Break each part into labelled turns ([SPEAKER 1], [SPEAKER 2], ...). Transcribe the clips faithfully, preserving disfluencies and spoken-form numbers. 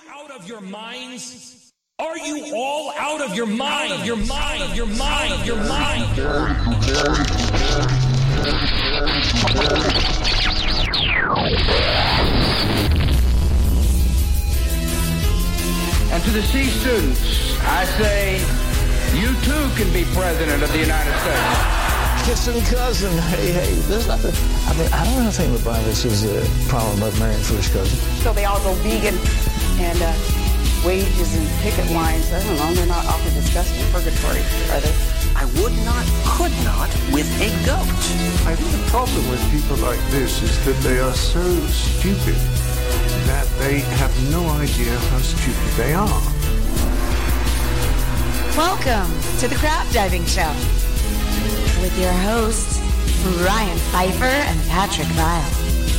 [SPEAKER 1] out of your minds? Are you all out of your mind? Your mind, your mind, your mind.
[SPEAKER 2] And to the C students, I say, you too can be president of the United States.
[SPEAKER 3] Kissing cousin, hey, hey, there's nothing. I mean, I don't know if anybody this is a problem about marrying first cousin.
[SPEAKER 4] So they all go vegan and uh, wages and picket lines. I don't know, they're not awfully disgusting purgatory, are they?
[SPEAKER 5] I would not, could not with a goat.
[SPEAKER 6] I think the problem with people like this is that they are so stupid that they have no idea how stupid they are.
[SPEAKER 7] Welcome to the Crab Diving Show with your hosts, Ryan Pfeiffer and Patrick Vile.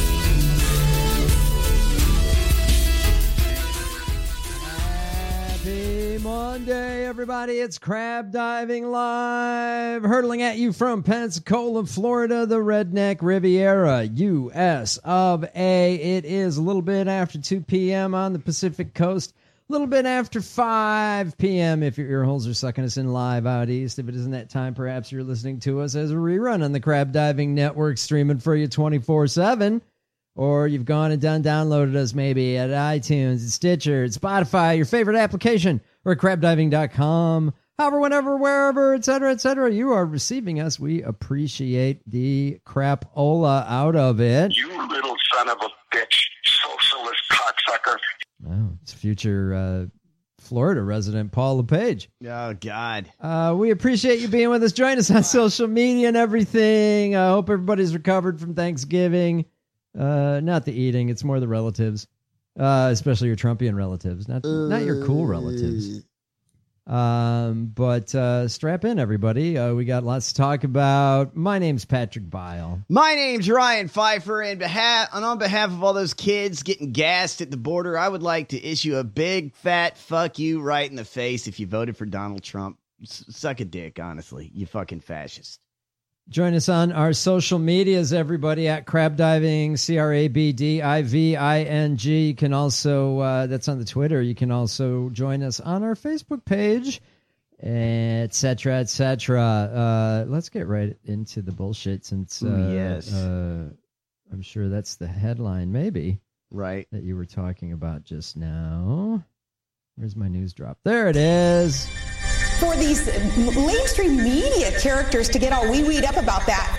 [SPEAKER 8] Happy Monday, everybody. It's Crab Diving Live, hurtling at you from Pensacola, Florida, the Redneck Riviera, U S of A. It is a little bit after two p.m. on the Pacific Coast. A little bit after five p.m. if your ear holes are sucking us in live out east. If it isn't that time, perhaps you're listening to us as a rerun on the Crab Diving Network, streaming for you twenty-four seven. Or you've gone and done downloaded us maybe at iTunes, at Stitcher, at Spotify, your favorite application, or at crab diving dot com. However, whenever, wherever, et cetera, et cetera, you are receiving us. We appreciate the crapola out of it.
[SPEAKER 9] You little son of a bitch, socialist cocksucker.
[SPEAKER 8] Oh, it's future uh, Florida resident Paul LePage.
[SPEAKER 10] Oh, God.
[SPEAKER 8] Uh, we appreciate you being with us. Join us on social media and everything. I hope everybody's recovered from Thanksgiving. Uh, not the eating. It's more the relatives, uh, especially your Trumpian relatives, not uh, not your cool relatives. Um, but uh, strap in, everybody. Uh, we got lots to talk about. My name's Patrick Bile.
[SPEAKER 10] My name's Ryan Pfeiffer, and, behalf, and on behalf of all those kids getting gassed at the border, I would like to issue a big, fat fuck you right in the face if you voted for Donald Trump. S- suck a dick, honestly, you fucking fascist.
[SPEAKER 8] Join us on our social medias, everybody, at Crab Diving, C R A B D I V I N G. You can also, uh, that's on the Twitter. You can also join us on our Facebook page, et cetera, et cetera. Uh, let's get right into the bullshit since, uh,
[SPEAKER 10] Ooh, yes.
[SPEAKER 8] uh, I'm sure that's the headline, maybe,
[SPEAKER 10] right,
[SPEAKER 8] that you were talking about just now. Where's my news drop? There it is.
[SPEAKER 4] For these mainstream media characters to get all wee-weed up about that.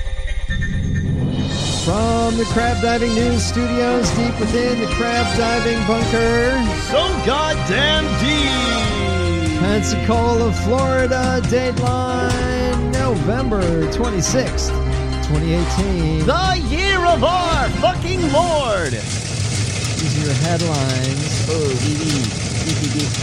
[SPEAKER 8] From the Crab Diving News Studios, deep within the Crab Diving Bunker.
[SPEAKER 10] So goddamn deep!
[SPEAKER 8] Pensacola, Florida, Dateline, November twenty-sixth, twenty eighteen.
[SPEAKER 10] The year of our fucking Lord!
[SPEAKER 8] These are your headlines.
[SPEAKER 10] Oh, D V D.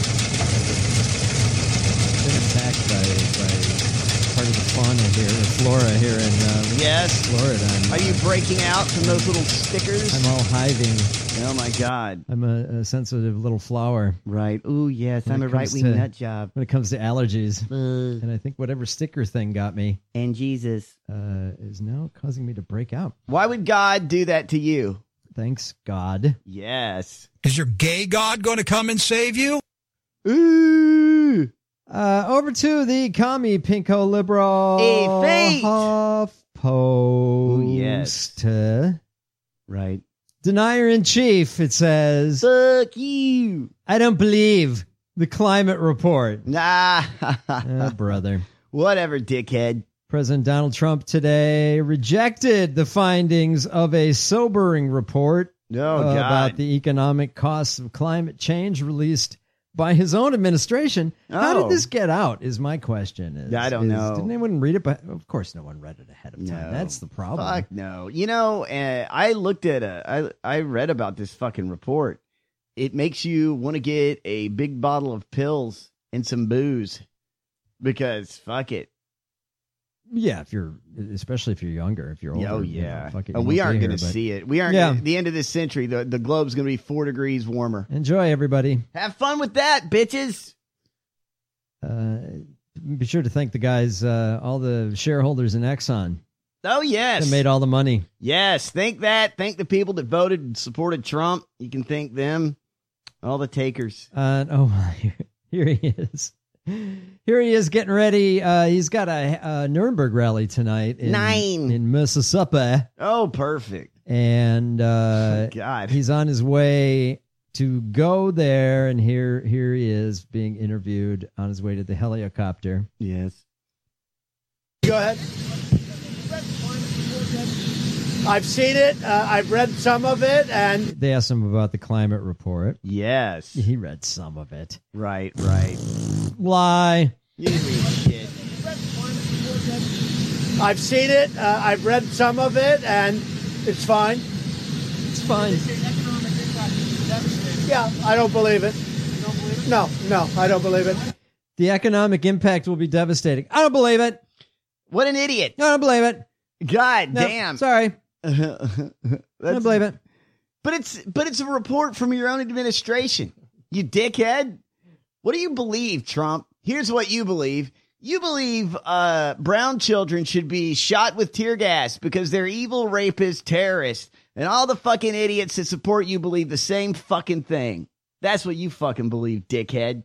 [SPEAKER 8] Attacked by, by part of the fauna here, the flora here in um,
[SPEAKER 10] yes.
[SPEAKER 8] Florida. I'm,
[SPEAKER 10] Are you breaking out from those little stickers?
[SPEAKER 8] I'm all hiving.
[SPEAKER 10] Oh, my God.
[SPEAKER 8] I'm a, a sensitive little flower.
[SPEAKER 10] Right. Ooh, yes,
[SPEAKER 8] when
[SPEAKER 10] I'm a right-wing nut job.
[SPEAKER 8] When it comes to allergies.
[SPEAKER 10] Uh,
[SPEAKER 8] and I think whatever sticker thing got me.
[SPEAKER 10] And Jesus.
[SPEAKER 8] Uh, is now causing me to break out.
[SPEAKER 10] Why would God do that to you?
[SPEAKER 8] Thanks, God.
[SPEAKER 10] Yes.
[SPEAKER 11] Is your gay God going to come and save you?
[SPEAKER 10] Ooh.
[SPEAKER 8] Uh, over to the commie pinko liberal
[SPEAKER 10] A fate.
[SPEAKER 8] HuffPost.
[SPEAKER 10] Ooh, yes. Right.
[SPEAKER 8] Denier in chief, it says.
[SPEAKER 10] Fuck you.
[SPEAKER 8] I don't believe the climate report.
[SPEAKER 10] Nah.
[SPEAKER 8] Oh, brother.
[SPEAKER 10] Whatever, dickhead.
[SPEAKER 8] President Donald Trump today rejected the findings of a sobering report
[SPEAKER 10] oh,
[SPEAKER 8] uh,
[SPEAKER 10] God.
[SPEAKER 8] about the economic costs of climate change released by his own administration.
[SPEAKER 10] Oh.
[SPEAKER 8] How did this get out is my question. Is,
[SPEAKER 10] I don't
[SPEAKER 8] is,
[SPEAKER 10] know.
[SPEAKER 8] Didn't anyone read it? But of course no one read it ahead of time.
[SPEAKER 10] No.
[SPEAKER 8] That's the problem.
[SPEAKER 10] Fuck no. You know, uh, I looked at a, I, I read about this fucking report. It makes you want to get a big bottle of pills and some booze because fuck it.
[SPEAKER 8] Yeah, if you're, especially if you're younger, if you're older.
[SPEAKER 10] Oh, yeah.
[SPEAKER 8] You know, fuck it,
[SPEAKER 10] oh,
[SPEAKER 8] you
[SPEAKER 10] we
[SPEAKER 8] won't
[SPEAKER 10] aren't
[SPEAKER 8] be
[SPEAKER 10] going to
[SPEAKER 8] here,
[SPEAKER 10] see it. We aren't.
[SPEAKER 8] Yeah.
[SPEAKER 10] At the end of this century, the, the globe's going to be four degrees warmer.
[SPEAKER 8] Enjoy, everybody.
[SPEAKER 10] Have fun with that, bitches.
[SPEAKER 8] Uh, be sure to thank the guys, uh, all the shareholders in Exxon.
[SPEAKER 10] Oh, yes.
[SPEAKER 8] That made all the money.
[SPEAKER 10] Yes. Thank that. Thank the people that voted and supported Trump. You can thank them. All the takers.
[SPEAKER 8] Uh, oh, my. Here he is. Here he is getting ready. Uh, he's got a, a Nuremberg rally tonight in,
[SPEAKER 10] Nine.
[SPEAKER 8] in Mississippi.
[SPEAKER 10] Oh, perfect.
[SPEAKER 8] And uh,
[SPEAKER 10] Oh, God.
[SPEAKER 8] he's on his way to go there. And here, here he is being interviewed on his way to the helicopter.
[SPEAKER 10] Yes.
[SPEAKER 12] Go ahead. I've seen it. Uh, I've read some of it, and
[SPEAKER 8] They asked him about the climate report.
[SPEAKER 10] Yes.
[SPEAKER 8] He read some of it.
[SPEAKER 10] Right, right.
[SPEAKER 8] Lie.
[SPEAKER 10] You read shit.
[SPEAKER 12] I've seen it. Uh, I've read some of it, and it's fine.
[SPEAKER 8] It's fine.
[SPEAKER 12] Yeah, I don't believe it. No, no, I don't believe it.
[SPEAKER 8] The economic impact will be devastating. I don't believe it.
[SPEAKER 10] What an idiot.
[SPEAKER 8] No, I don't believe it.
[SPEAKER 10] God
[SPEAKER 8] No,
[SPEAKER 10] damn.
[SPEAKER 8] Sorry. I
[SPEAKER 10] That's-
[SPEAKER 8] don't believe it.
[SPEAKER 10] But it's but it's a report from your own administration. You dickhead. What do you believe, Trump? Here's what you believe. You believe uh, brown children should be shot with tear gas because they're evil, rapists, terrorists, and all the fucking idiots that support you believe the same fucking thing. That's what you fucking believe, dickhead.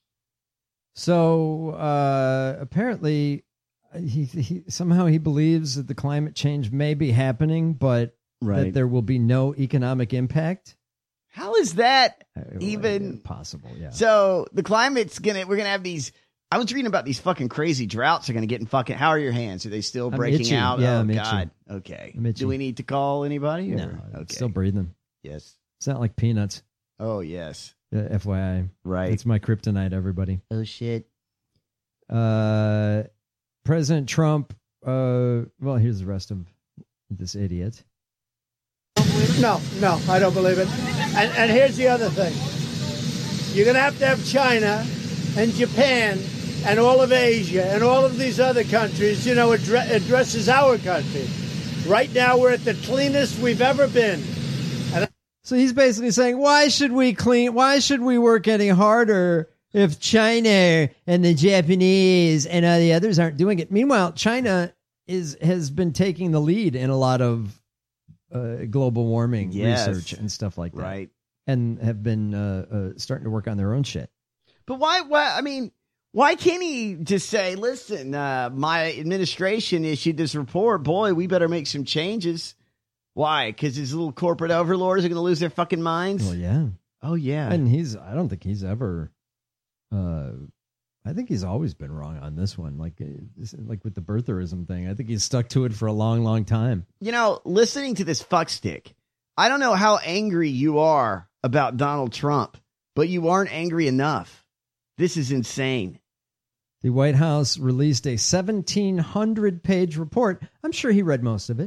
[SPEAKER 8] So uh, apparently, he, he somehow he believes that the climate change may be happening, but
[SPEAKER 10] Right.
[SPEAKER 8] that there will be no economic impact.
[SPEAKER 10] How is that
[SPEAKER 8] Uh,
[SPEAKER 10] even
[SPEAKER 8] possible? Yeah.
[SPEAKER 10] So the climate's gonna we're gonna have these. I was reading about these fucking crazy droughts are gonna get in fucking. How are your hands? Are they still
[SPEAKER 8] I'm
[SPEAKER 10] breaking
[SPEAKER 8] itchy.
[SPEAKER 10] out?
[SPEAKER 8] Yeah,
[SPEAKER 10] oh
[SPEAKER 8] I'm itchy.
[SPEAKER 10] God. Okay.
[SPEAKER 8] I'm itchy.
[SPEAKER 10] Do we need to call anybody? Or?
[SPEAKER 8] No,
[SPEAKER 10] Okay.
[SPEAKER 8] still breathing.
[SPEAKER 10] Yes.
[SPEAKER 8] It's not like peanuts.
[SPEAKER 10] Oh yes.
[SPEAKER 8] Uh, F Y I.
[SPEAKER 10] Right.
[SPEAKER 8] It's my kryptonite, everybody.
[SPEAKER 10] Oh shit.
[SPEAKER 8] Uh, President Trump. Uh, well, here's the rest of this idiot.
[SPEAKER 12] No, no, I don't believe it. And, and here's the other thing. You're going to have to have China and Japan and all of Asia and all of these other countries, you know, addre- addresses our country. Right now, we're at the cleanest we've ever been. And
[SPEAKER 8] So he's basically saying, why should we clean? Why should we work any harder if China and the Japanese and all the others aren't doing it? Meanwhile, China is has been taking the lead in a lot of uh, global warming
[SPEAKER 10] Yes.
[SPEAKER 8] research and stuff like that,
[SPEAKER 10] Right.
[SPEAKER 8] and have been uh, uh, starting to work on their own shit.
[SPEAKER 10] But why? Why? I mean, why can't he just say, "Listen, uh, my administration issued this report. Boy, we better make some changes." Why? Because his little corporate overlords are going to lose their fucking minds.
[SPEAKER 8] Well, yeah.
[SPEAKER 10] Oh yeah.
[SPEAKER 8] And he's, I don't think he's ever, uh, I think he's always been wrong on this one. Like, uh, this- like with the birtherism thing, I think he's stuck to it for a long, long time.
[SPEAKER 10] You know, listening to this fuckstick, I don't know how angry you are about Donald Trump, but you aren't angry enough. This is insane.
[SPEAKER 8] The White House released a seventeen hundred page report. I'm sure he read most of it.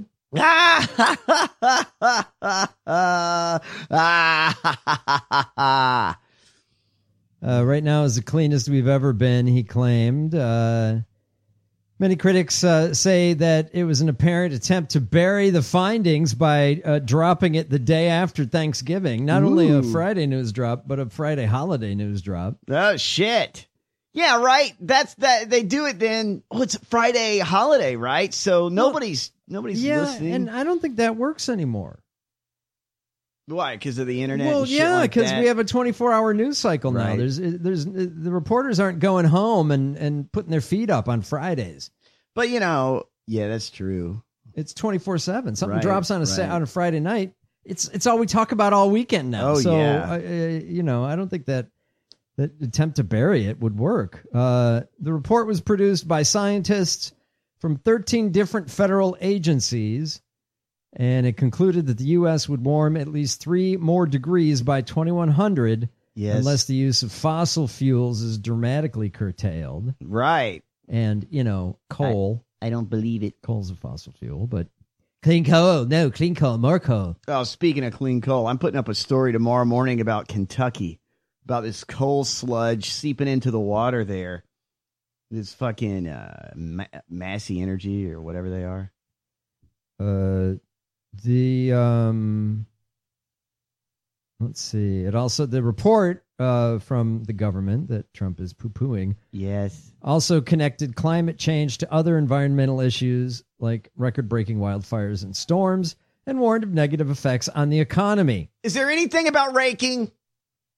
[SPEAKER 10] Ah!
[SPEAKER 8] Uh, right now is the cleanest we've ever been, he claimed. Uh, many critics uh, say that it was an apparent attempt to bury the findings by uh, dropping it the day after Thanksgiving. Not only a
[SPEAKER 10] Ooh.
[SPEAKER 8] Friday news drop, but a Friday holiday news drop.
[SPEAKER 10] Oh shit. Yeah, right. That's that they do it then. Oh, it's Friday holiday, right? So nobody's nobody's
[SPEAKER 8] Yeah,
[SPEAKER 10] listening.
[SPEAKER 8] and I don't think that works anymore.
[SPEAKER 10] Why? Because of the internet?
[SPEAKER 8] Well,
[SPEAKER 10] and shit
[SPEAKER 8] yeah,
[SPEAKER 10] like
[SPEAKER 8] because
[SPEAKER 10] that?
[SPEAKER 8] we have a twenty-four hour news cycle now.
[SPEAKER 10] Right.
[SPEAKER 8] There's, there's, the reporters aren't going home and, and putting their feet up on Fridays.
[SPEAKER 10] But you know, yeah, that's true.
[SPEAKER 8] It's twenty-four seven. Something
[SPEAKER 10] Right,
[SPEAKER 8] drops on a sa-
[SPEAKER 10] right.
[SPEAKER 8] on a Friday night. It's it's all we talk about all weekend now.
[SPEAKER 10] Oh,
[SPEAKER 8] so,
[SPEAKER 10] yeah.
[SPEAKER 8] uh, you know, I don't think that that attempt to bury it would work. Uh, the report was produced by scientists from thirteen different federal agencies, and it concluded that the U S would warm at least three more degrees by twenty-one hundred
[SPEAKER 10] Yes.
[SPEAKER 8] unless the use of fossil fuels is dramatically curtailed.
[SPEAKER 10] Right.
[SPEAKER 8] And, you know, coal.
[SPEAKER 10] I don't believe it.
[SPEAKER 8] Coal's a fossil fuel, but clean coal. No, clean coal, more coal.
[SPEAKER 10] Oh, speaking of clean coal, I'm putting up a story tomorrow morning about Kentucky, about this coal sludge seeping into the water there. This fucking uh, Ma- Massey Energy or whatever they are.
[SPEAKER 8] Uh, the um, let's see. It also the report uh from the government that Trump is poo-pooing
[SPEAKER 10] Yes.
[SPEAKER 8] also connected climate change to other environmental issues like record-breaking wildfires and storms, and warned of negative effects on the economy.
[SPEAKER 10] Is there anything about raking?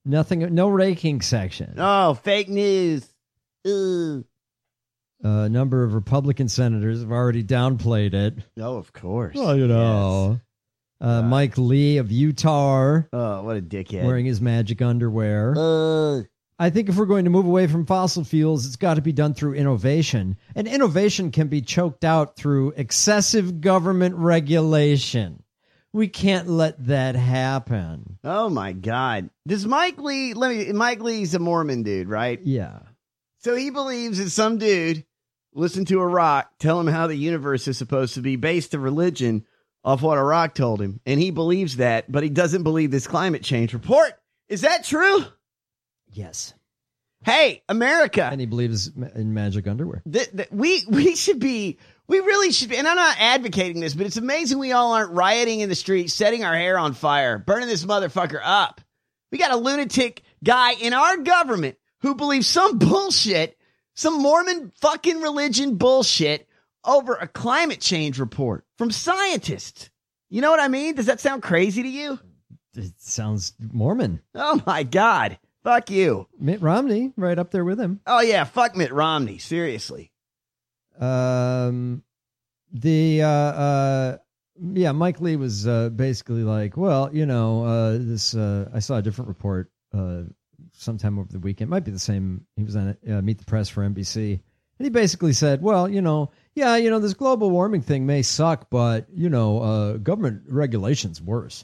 [SPEAKER 8] Nothing, no raking section.
[SPEAKER 10] Oh, fake news. Ugh.
[SPEAKER 8] A number of Republican senators have already downplayed it.
[SPEAKER 10] Oh, of course.
[SPEAKER 8] Well, you know. Yes. Uh, Mike Lee of Utah.
[SPEAKER 10] Oh, what a dickhead.
[SPEAKER 8] Wearing his magic underwear.
[SPEAKER 10] Uh.
[SPEAKER 8] I think if we're going to move away from fossil fuels, it's got to be done through innovation. And innovation can be choked out through excessive government regulation. We can't let that happen.
[SPEAKER 10] Oh, my God. Does Mike Lee, let me, Mike Lee's a Mormon dude, right?
[SPEAKER 8] Yeah.
[SPEAKER 10] So he believes that some dude listened to a rock tell him how the universe is supposed to be based a religion off what a rock told him. And he believes that, but he doesn't believe this climate change report. Is that true?
[SPEAKER 8] Yes.
[SPEAKER 10] Hey, America.
[SPEAKER 8] And he believes in magic underwear.
[SPEAKER 10] Th- th- we we should be, we really should be, and I'm not advocating this, but it's amazing we all aren't rioting in the streets, setting our hair on fire, burning this motherfucker up. We got a lunatic guy in our government who believes some bullshit, some Mormon fucking religion bullshit over a climate change report from scientists. You know what I mean? Does that sound crazy to you?
[SPEAKER 8] It sounds Mormon.
[SPEAKER 10] Oh, my God. Fuck you.
[SPEAKER 8] Mitt Romney, right up there with him.
[SPEAKER 10] Oh, yeah. Fuck Mitt Romney. Seriously.
[SPEAKER 8] Um, the, uh, uh, yeah, Mike Lee was uh, basically like, well, you know, uh, this, uh, I saw a different report uh, sometime over the weekend. Might be the same. He was on uh, Meet the Press for N B C. And he basically said, well, you know, yeah, you know, this global warming thing may suck, but, you know, uh, government regulation's worse.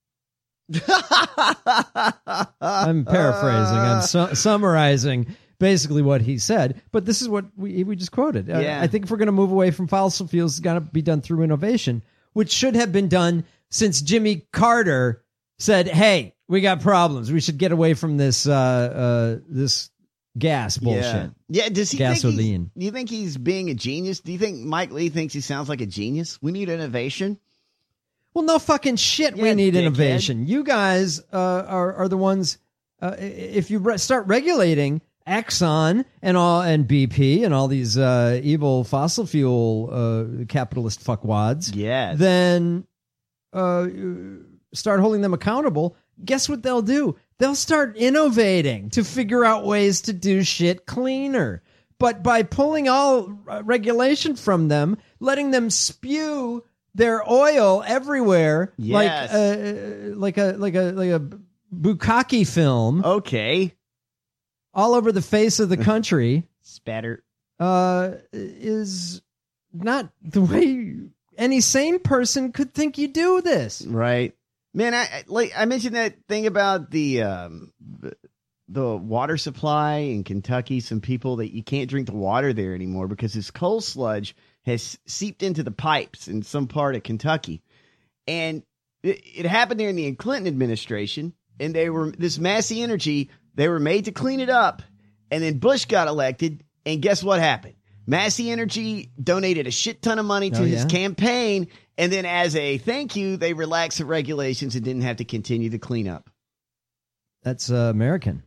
[SPEAKER 8] I'm paraphrasing. I'm su- summarizing basically what he said, but this is what we we just quoted.
[SPEAKER 10] Yeah.
[SPEAKER 8] Uh, I think if we're going to move away from fossil fuels, it's got to be done through innovation, which should have been done since Jimmy Carter said, "Hey, we got problems. We should get away from this uh, uh, this gas bullshit."
[SPEAKER 10] Yeah. Yeah. Does he
[SPEAKER 8] gasoline?
[SPEAKER 10] Think he's, do you think he's being a genius? Do you think Mike Lee thinks he sounds like a genius? We need innovation.
[SPEAKER 8] Well, no fucking shit.
[SPEAKER 10] Yeah,
[SPEAKER 8] we need
[SPEAKER 10] dickhead.
[SPEAKER 8] innovation. You guys uh, are are the ones. Uh, if you re- start regulating Exxon and all and B P and all these uh, evil fossil fuel uh, capitalist fuckwads,
[SPEAKER 10] yes.
[SPEAKER 8] then uh, start holding them accountable. Guess what they'll do? They'll start innovating to figure out ways to do shit cleaner. But by pulling all uh, regulation from them, letting them spew their oil everywhere,
[SPEAKER 10] Yes.
[SPEAKER 8] like uh, like a like a like a bukkake film,
[SPEAKER 10] Okay.
[SPEAKER 8] all over the face of the country,
[SPEAKER 10] Spatter.
[SPEAKER 8] uh, is not the way any sane person could think you do this.
[SPEAKER 10] Right. Man, I I- like I mentioned that thing about the um the water supply in Kentucky. Some people that you can't drink the water there anymore because this coal sludge has seeped into the pipes in some part of Kentucky. And it, it happened during the Clinton administration, and they were this Massey Energy, they were made to clean it up, and then Bush got elected, and guess what happened? Massey Energy donated a shit ton of money to
[SPEAKER 8] Oh,
[SPEAKER 10] his
[SPEAKER 8] yeah?
[SPEAKER 10] campaign, and then as a thank you, they relaxed the regulations and didn't have to continue the cleanup.
[SPEAKER 8] That's uh, American.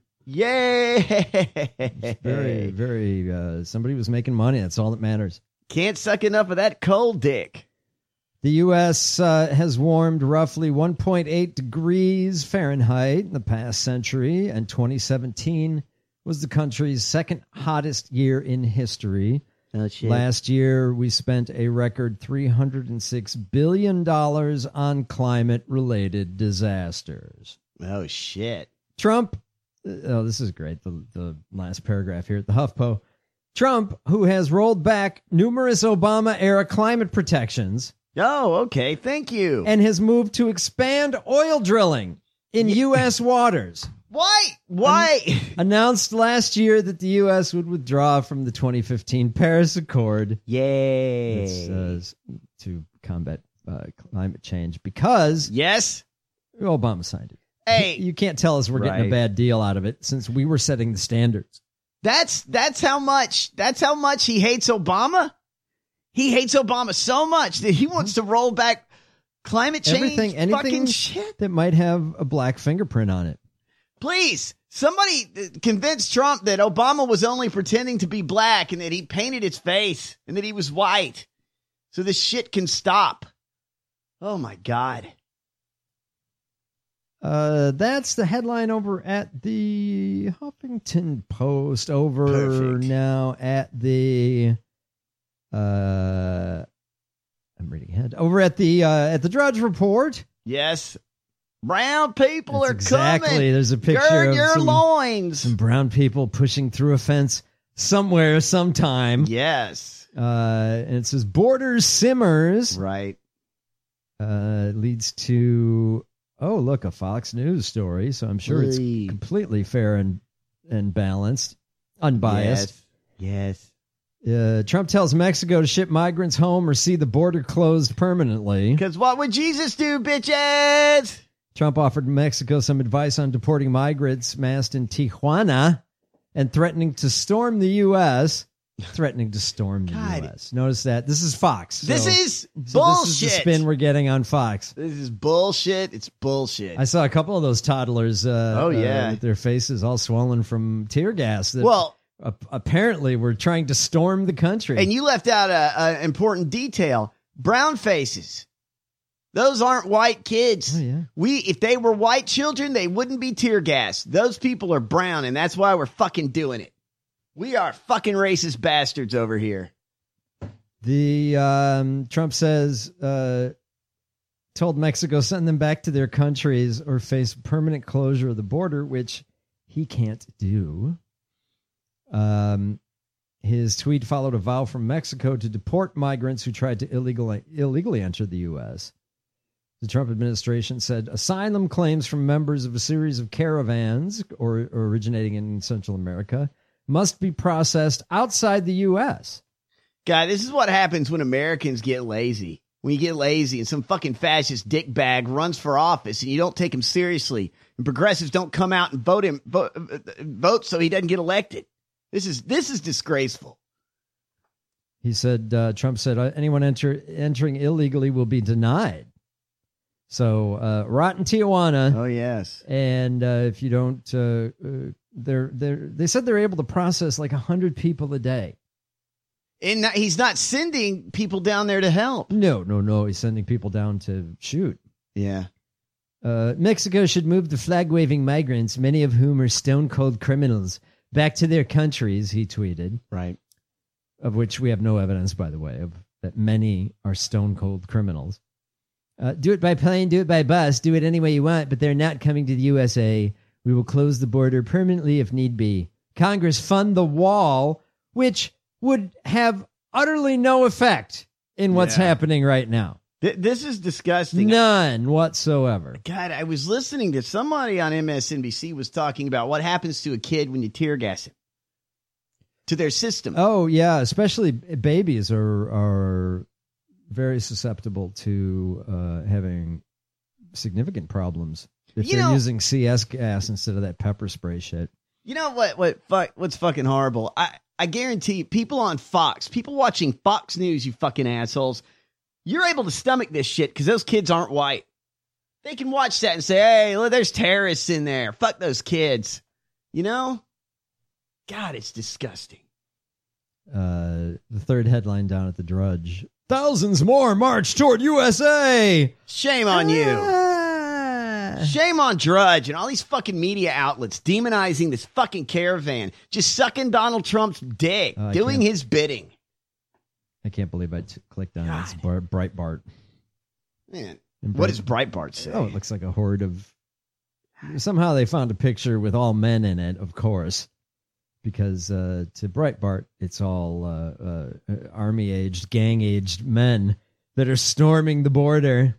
[SPEAKER 10] Yay!
[SPEAKER 8] Very, very. Uh, somebody was making money. That's all that matters.
[SPEAKER 10] Can't suck enough of that coal dick.
[SPEAKER 8] The U S uh, has warmed roughly one point eight degrees Fahrenheit in the past century, and twenty seventeen was the country's second hottest year in history.
[SPEAKER 10] Oh, shit.
[SPEAKER 8] Last year, we spent a record three hundred six billion dollars on climate-related disasters.
[SPEAKER 10] Oh, shit.
[SPEAKER 8] Trump, oh, this is great, the, the last paragraph here at the HuffPo. Trump, who has rolled back numerous Obama-era climate protections,
[SPEAKER 10] Oh, okay. Thank you.
[SPEAKER 8] and has moved to expand oil drilling in U S waters,
[SPEAKER 10] Why? Why?
[SPEAKER 8] announced last year that the U S would withdraw from the twenty fifteen Paris Accord
[SPEAKER 10] Yay.
[SPEAKER 8] that's, uh, to combat uh, climate change because
[SPEAKER 10] yes.
[SPEAKER 8] Obama signed it.
[SPEAKER 10] Hey,
[SPEAKER 8] You can't tell us we're getting
[SPEAKER 10] Right.
[SPEAKER 8] a bad deal out of it since we were setting the standards.
[SPEAKER 10] that's that's how much that's how much he hates Obama. He hates Obama so much that he wants to roll back climate change.
[SPEAKER 8] Everything, anything
[SPEAKER 10] fucking shit.
[SPEAKER 8] that might have a black fingerprint on it.
[SPEAKER 10] Please, somebody uh, convince Trump that Obama was only pretending to be black and that he painted his face and that he was white so this shit can stop. Oh, my God.
[SPEAKER 8] Uh, that's the headline over at the Huffington Post. Over
[SPEAKER 10] Perfect.
[SPEAKER 8] now at the, uh, I'm reading ahead. Over at the uh, at the Drudge Report.
[SPEAKER 10] Yes, brown people
[SPEAKER 8] That's
[SPEAKER 10] are
[SPEAKER 8] exactly.
[SPEAKER 10] coming.
[SPEAKER 8] There's a picture
[SPEAKER 10] Gird
[SPEAKER 8] of
[SPEAKER 10] your
[SPEAKER 8] some,
[SPEAKER 10] loins.
[SPEAKER 8] some brown people pushing through a fence somewhere, sometime.
[SPEAKER 10] Yes.
[SPEAKER 8] Uh, and it says Borders simmers.
[SPEAKER 10] Right.
[SPEAKER 8] Uh, leads to. Oh, look, a Fox News story. So I'm sure it's
[SPEAKER 10] Oy.
[SPEAKER 8] completely fair and and balanced, unbiased.
[SPEAKER 10] Yes.
[SPEAKER 8] Uh, Trump tells Mexico to ship migrants home or see the border closed permanently.
[SPEAKER 10] Because what would Jesus do, bitches?
[SPEAKER 8] Trump offered Mexico some advice on deporting migrants massed in Tijuana and threatening to storm the U S Threatening to storm the
[SPEAKER 10] God.
[SPEAKER 8] U S Notice that. This is Fox. So,
[SPEAKER 10] This is
[SPEAKER 8] so
[SPEAKER 10] bullshit.
[SPEAKER 8] This is the spin we're getting on Fox.
[SPEAKER 10] This is bullshit. It's bullshit.
[SPEAKER 8] I saw a couple of those toddlers. Uh,
[SPEAKER 10] Oh, yeah.
[SPEAKER 8] uh, with their faces all swollen from tear gas. That
[SPEAKER 10] Well,
[SPEAKER 8] uh, apparently we're trying to storm the country.
[SPEAKER 10] and you left out a, a important detail. Brown faces. Those aren't white kids.
[SPEAKER 8] Oh, yeah.
[SPEAKER 10] We, if they were white children, they wouldn't be tear gassed. Those people are brown, and that's why we're fucking doing it. We are fucking racist bastards over here.
[SPEAKER 8] The um, Trump says uh, told Mexico send them back to their countries or face permanent closure of the border, which he can't do. Um, his tweet followed a vow from Mexico to deport migrants who tried to illegally illegally enter the U S. The Trump administration said asylum claims from members of a series of caravans or, or originating in Central America must be processed outside the U S.
[SPEAKER 10] God, this is what happens when Americans get lazy. When you get lazy and some fucking fascist dickbag runs for office and you don't take him seriously, and progressives don't come out and vote him vote, vote so he doesn't get elected. This is this is disgraceful.
[SPEAKER 8] He said, uh, Trump said, uh, anyone enter, entering illegally will be denied. So, uh, rotten Tijuana.
[SPEAKER 10] Oh, yes.
[SPEAKER 8] And uh, if you don't, uh, uh, they're, they're, they said they're able to process like one hundred people a day.
[SPEAKER 10] And not, he's not sending people down there to help.
[SPEAKER 8] No, no, no. He's sending people down to shoot.
[SPEAKER 10] Yeah.
[SPEAKER 8] Uh, Mexico should move the flag-waving migrants, many of whom are stone-cold criminals, back to their countries, he tweeted.
[SPEAKER 10] Right.
[SPEAKER 8] Of which we have no evidence, by the way, of that many are stone-cold criminals. Uh, do it by plane, do it by bus, do it any way you want, but they're not coming to the U S A. We will close the border permanently if need be. Congress fund the wall, which would have utterly no effect in what's
[SPEAKER 10] Yeah.
[SPEAKER 8] happening right now.
[SPEAKER 10] Th- this is disgusting.
[SPEAKER 8] None whatsoever.
[SPEAKER 10] God, I was listening to somebody on M S N B C was talking about what happens to a kid when you tear gas him. To their system.
[SPEAKER 8] Oh, yeah, especially babies are are very susceptible to uh, having significant problems if
[SPEAKER 10] You
[SPEAKER 8] they're
[SPEAKER 10] know-
[SPEAKER 8] using C S gas instead of that pepper spray shit.
[SPEAKER 10] You know what? What? Fuck, what's fucking horrible? I I guarantee people on Fox, people watching Fox News, you fucking assholes, you're able to stomach this shit because those kids aren't white. They can watch that and say, "Hey, look, there's terrorists in there. Fuck those kids." You know? God, it's disgusting.
[SPEAKER 8] Uh, the third headline down at the Drudge: thousands more march toward U S A.
[SPEAKER 10] Shame on you.
[SPEAKER 8] Ah.
[SPEAKER 10] Shame on Drudge and all these fucking media outlets demonizing this fucking caravan, just sucking Donald Trump's dick,
[SPEAKER 8] Oh, I
[SPEAKER 10] doing
[SPEAKER 8] can't-
[SPEAKER 10] his bidding.
[SPEAKER 8] I can't believe I t- clicked on it. It's Bar- Breitbart.
[SPEAKER 10] Man,
[SPEAKER 8] And
[SPEAKER 10] what
[SPEAKER 8] Breit-
[SPEAKER 10] does Breitbart say?
[SPEAKER 8] Oh, it looks like a horde of. Somehow they found a picture with all men in it, of course, because uh, to Breitbart, it's all uh, uh, army-aged, gang-aged men that are storming the border.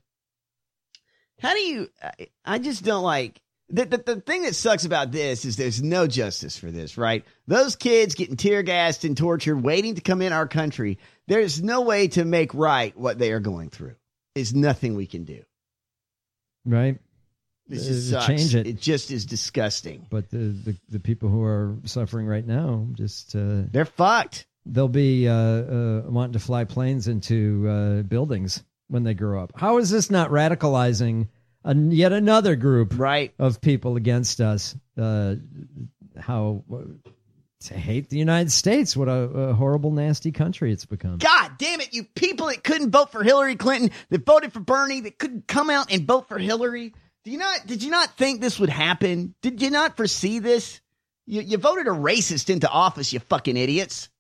[SPEAKER 10] How do you? I, I just don't like the, the the thing that sucks about this is there's no justice for this, right? Those kids getting tear gassed and tortured, waiting to come in our country. There's no way to make right what they are going through. There's nothing we can do.
[SPEAKER 8] Right?
[SPEAKER 10] This
[SPEAKER 8] Uh,
[SPEAKER 10] just sucks.
[SPEAKER 8] change it.
[SPEAKER 10] It just is disgusting.
[SPEAKER 8] But the, the, the people who are suffering right now, just uh,
[SPEAKER 10] they're fucked.
[SPEAKER 8] They'll be uh, uh, wanting to fly planes into uh, buildings when they grow up. How is this not radicalizing a, yet another group
[SPEAKER 10] right.
[SPEAKER 8] of people against us? Uh, how to hate the United States? What a, a horrible, nasty country it's become.
[SPEAKER 10] God damn it, you people that couldn't vote for Hillary Clinton, that voted for Bernie, that couldn't come out and vote for Hillary. Do you not? Did you not think this would happen? Did you not foresee this? You, you voted a racist into office, you fucking idiots.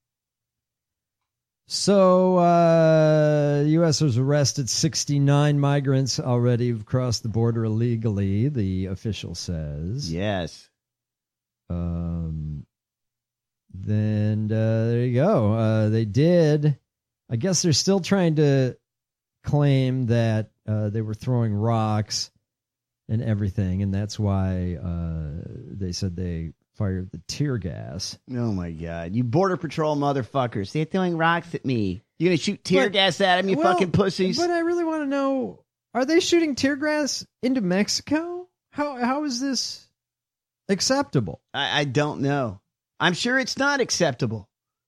[SPEAKER 8] So, uh, U S has arrested sixty-nine migrants already who've crossed the border illegally, the official says.
[SPEAKER 10] Yes.
[SPEAKER 8] Um. Then, uh, there you go. Uh, they did. I guess they're still trying to claim that uh, they were throwing rocks and everything, and that's why uh, they said they fired the tear gas.
[SPEAKER 10] Oh, my God. You Border Patrol motherfuckers. They're throwing rocks at me. You're going to shoot tear
[SPEAKER 8] But-
[SPEAKER 10] gas at them, you
[SPEAKER 8] well,
[SPEAKER 10] fucking pussies?
[SPEAKER 8] But I really want to know, are they shooting tear gas into Mexico? How How is this acceptable?
[SPEAKER 10] I, I don't know. I'm sure it's not acceptable.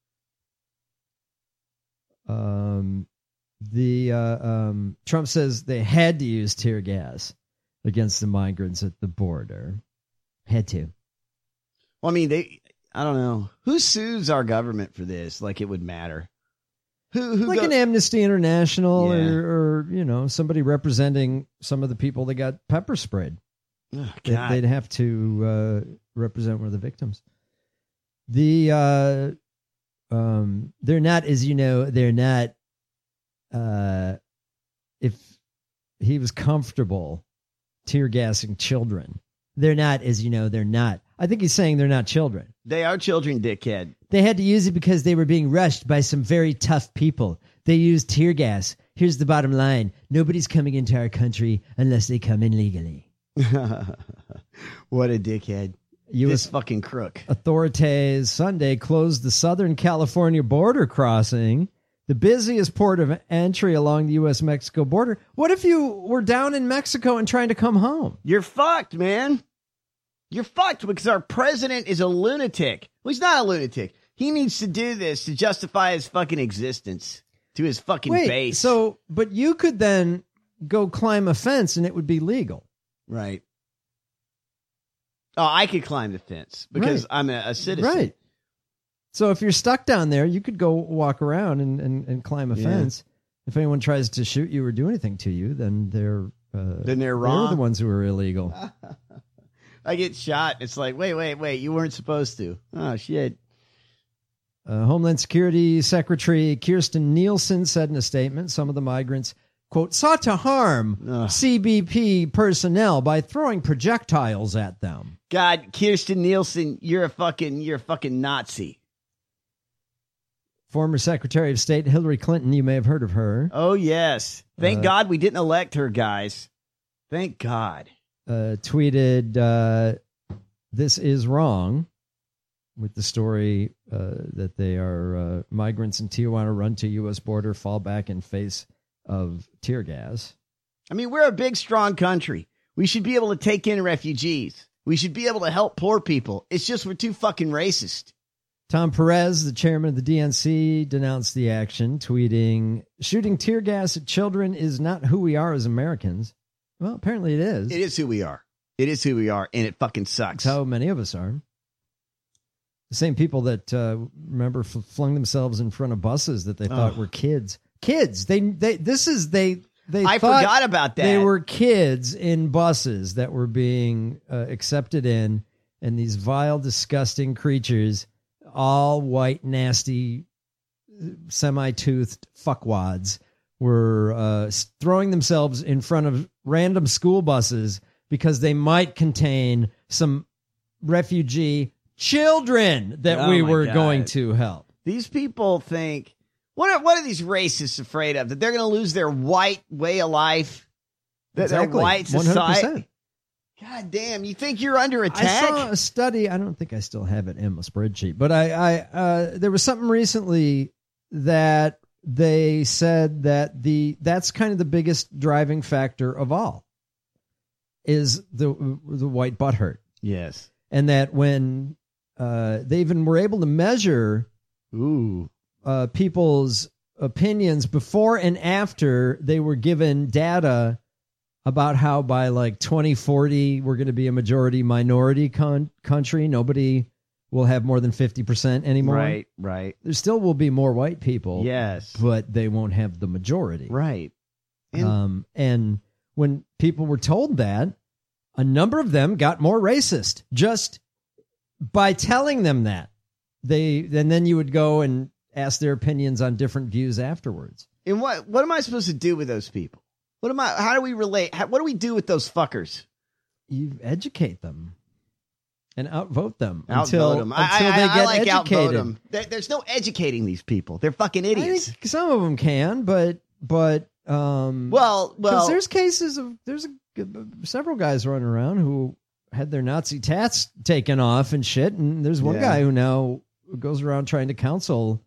[SPEAKER 8] Um, the uh, um, Trump says they had to use tear gas against the migrants at the border. Had to.
[SPEAKER 10] Well, I mean, they. I don't know. Who sues our government for this? Like it would matter. Who, who
[SPEAKER 8] like
[SPEAKER 10] go-
[SPEAKER 8] an Amnesty International
[SPEAKER 10] Yeah.
[SPEAKER 8] or, or, you know, somebody representing some of the people that got pepper sprayed.
[SPEAKER 10] Oh,
[SPEAKER 8] They-
[SPEAKER 10] God.
[SPEAKER 8] They'd have to uh, represent one of the victims. The uh, um, they're not, as you know, they're not. Uh, if he was comfortable tear gassing children, they're not, as you know, they're not. I think he's saying they're not children.
[SPEAKER 10] They are children, dickhead.
[SPEAKER 8] They had to use it because they were being rushed by some very tough people. They used tear gas. Here's the bottom line: nobody's coming into our country unless they come in legally.
[SPEAKER 10] What a dickhead.
[SPEAKER 8] U S
[SPEAKER 10] This fucking crook.
[SPEAKER 8] Authorities Sunday closed the Southern California border crossing, the busiest port of entry along the U S Mexico border. What if you were down in Mexico and trying to come home?
[SPEAKER 10] You're fucked, man. You're fucked because our president is a lunatic. Well, he's not a lunatic. He needs to do this to justify his fucking existence to his fucking
[SPEAKER 8] Wait,
[SPEAKER 10] base.
[SPEAKER 8] so, but you could then go climb a fence and it would be legal.
[SPEAKER 10] Right. Oh, I could climb the fence because
[SPEAKER 8] Right.
[SPEAKER 10] I'm a, a citizen.
[SPEAKER 8] Right. So if you're stuck down there, you could go walk around and, and, and climb a
[SPEAKER 10] Yeah.
[SPEAKER 8] fence. If anyone tries to shoot you or do anything to you, then they're uh,
[SPEAKER 10] Then they're wrong.
[SPEAKER 8] They're the ones who are illegal.
[SPEAKER 10] I get shot. It's like, wait, wait, wait. You weren't supposed to. Oh, shit.
[SPEAKER 8] Uh, Homeland Security Secretary Kirsten Nielsen said in a statement, some of the migrants, quote, sought to harm
[SPEAKER 10] Ugh.
[SPEAKER 8] C B P personnel by throwing projectiles at them.
[SPEAKER 10] God, Kirsten Nielsen, you're a fucking, you're a fucking Nazi.
[SPEAKER 8] Former Secretary of State Hillary Clinton, you may have heard of her,
[SPEAKER 10] Oh, yes. Thank
[SPEAKER 8] Uh,
[SPEAKER 10] God we didn't elect her, guys. Thank God.
[SPEAKER 8] uh, tweeted, uh, this is wrong, with the story uh, that they are uh, migrants in Tijuana run to U S border, fall back in face of tear gas.
[SPEAKER 10] I mean, we're a big, strong country. We should be able to take in refugees. We should be able to help poor people. It's just we're too fucking racist.
[SPEAKER 8] Tom Perez, the chairman of the D N C, denounced the action, tweeting, shooting tear gas at children is not who we are as Americans. Well, apparently it is.
[SPEAKER 10] It is who we are. It is who we are, and it fucking sucks.
[SPEAKER 8] That's how many of us are. The same people that, uh, remember, f- flung themselves in front of buses that they thought
[SPEAKER 10] Ugh.
[SPEAKER 8] were kids. Kids. They, they, this is, they, they
[SPEAKER 10] I
[SPEAKER 8] thought
[SPEAKER 10] forgot about that.
[SPEAKER 8] They were kids in buses that were being uh, accepted in, and these vile, disgusting creatures, all white, nasty, semi-toothed fuckwads, were uh, s- throwing themselves in front of random school buses because they might contain some refugee children that
[SPEAKER 10] Oh
[SPEAKER 8] we
[SPEAKER 10] my
[SPEAKER 8] were
[SPEAKER 10] God.
[SPEAKER 8] going to help.
[SPEAKER 10] These people think, what are, what are these racists afraid of? That they're going to lose their white way of life? That
[SPEAKER 8] Exactly.
[SPEAKER 10] their white
[SPEAKER 8] one hundred
[SPEAKER 10] society?
[SPEAKER 8] percent.
[SPEAKER 10] God damn, you think you're under
[SPEAKER 8] I
[SPEAKER 10] attack?
[SPEAKER 8] saw a study. I don't think I still have it in my spreadsheet, but I, I uh, there was something recently that they said that the that's kind of the biggest driving factor of all is the the white butt hurt,
[SPEAKER 10] Yes.
[SPEAKER 8] and that when uh, they even were able to measure
[SPEAKER 10] Ooh.
[SPEAKER 8] uh, people's opinions before and after they were given data about how by like twenty forty we're going to be a majority minority con- country. Nobody will have more than fifty percent anymore.
[SPEAKER 10] Right, right.
[SPEAKER 8] There still will be more white people.
[SPEAKER 10] Yes.
[SPEAKER 8] But they won't have the majority.
[SPEAKER 10] Right. And
[SPEAKER 8] um, and when people were told that, a number of them got more racist just by telling them that. They and then you would go and ask their opinions on different views afterwards.
[SPEAKER 10] And what what am I supposed to do with those people? What am I? How do we relate? How, what do we do with those fuckers?
[SPEAKER 8] You educate them and outvote them
[SPEAKER 10] Outvote
[SPEAKER 8] until,
[SPEAKER 10] them.
[SPEAKER 8] until
[SPEAKER 10] I, I,
[SPEAKER 8] they
[SPEAKER 10] I
[SPEAKER 8] get
[SPEAKER 10] like outvote
[SPEAKER 8] educated.
[SPEAKER 10] them. There, there's no educating these people. They're fucking
[SPEAKER 8] I
[SPEAKER 10] idiots.
[SPEAKER 8] think some of them can, but but um,
[SPEAKER 10] Well, well,
[SPEAKER 8] there's cases of there's a, several guys running around who had their Nazi tats taken off and shit, and there's one
[SPEAKER 10] Yeah.
[SPEAKER 8] guy who now goes around trying to counsel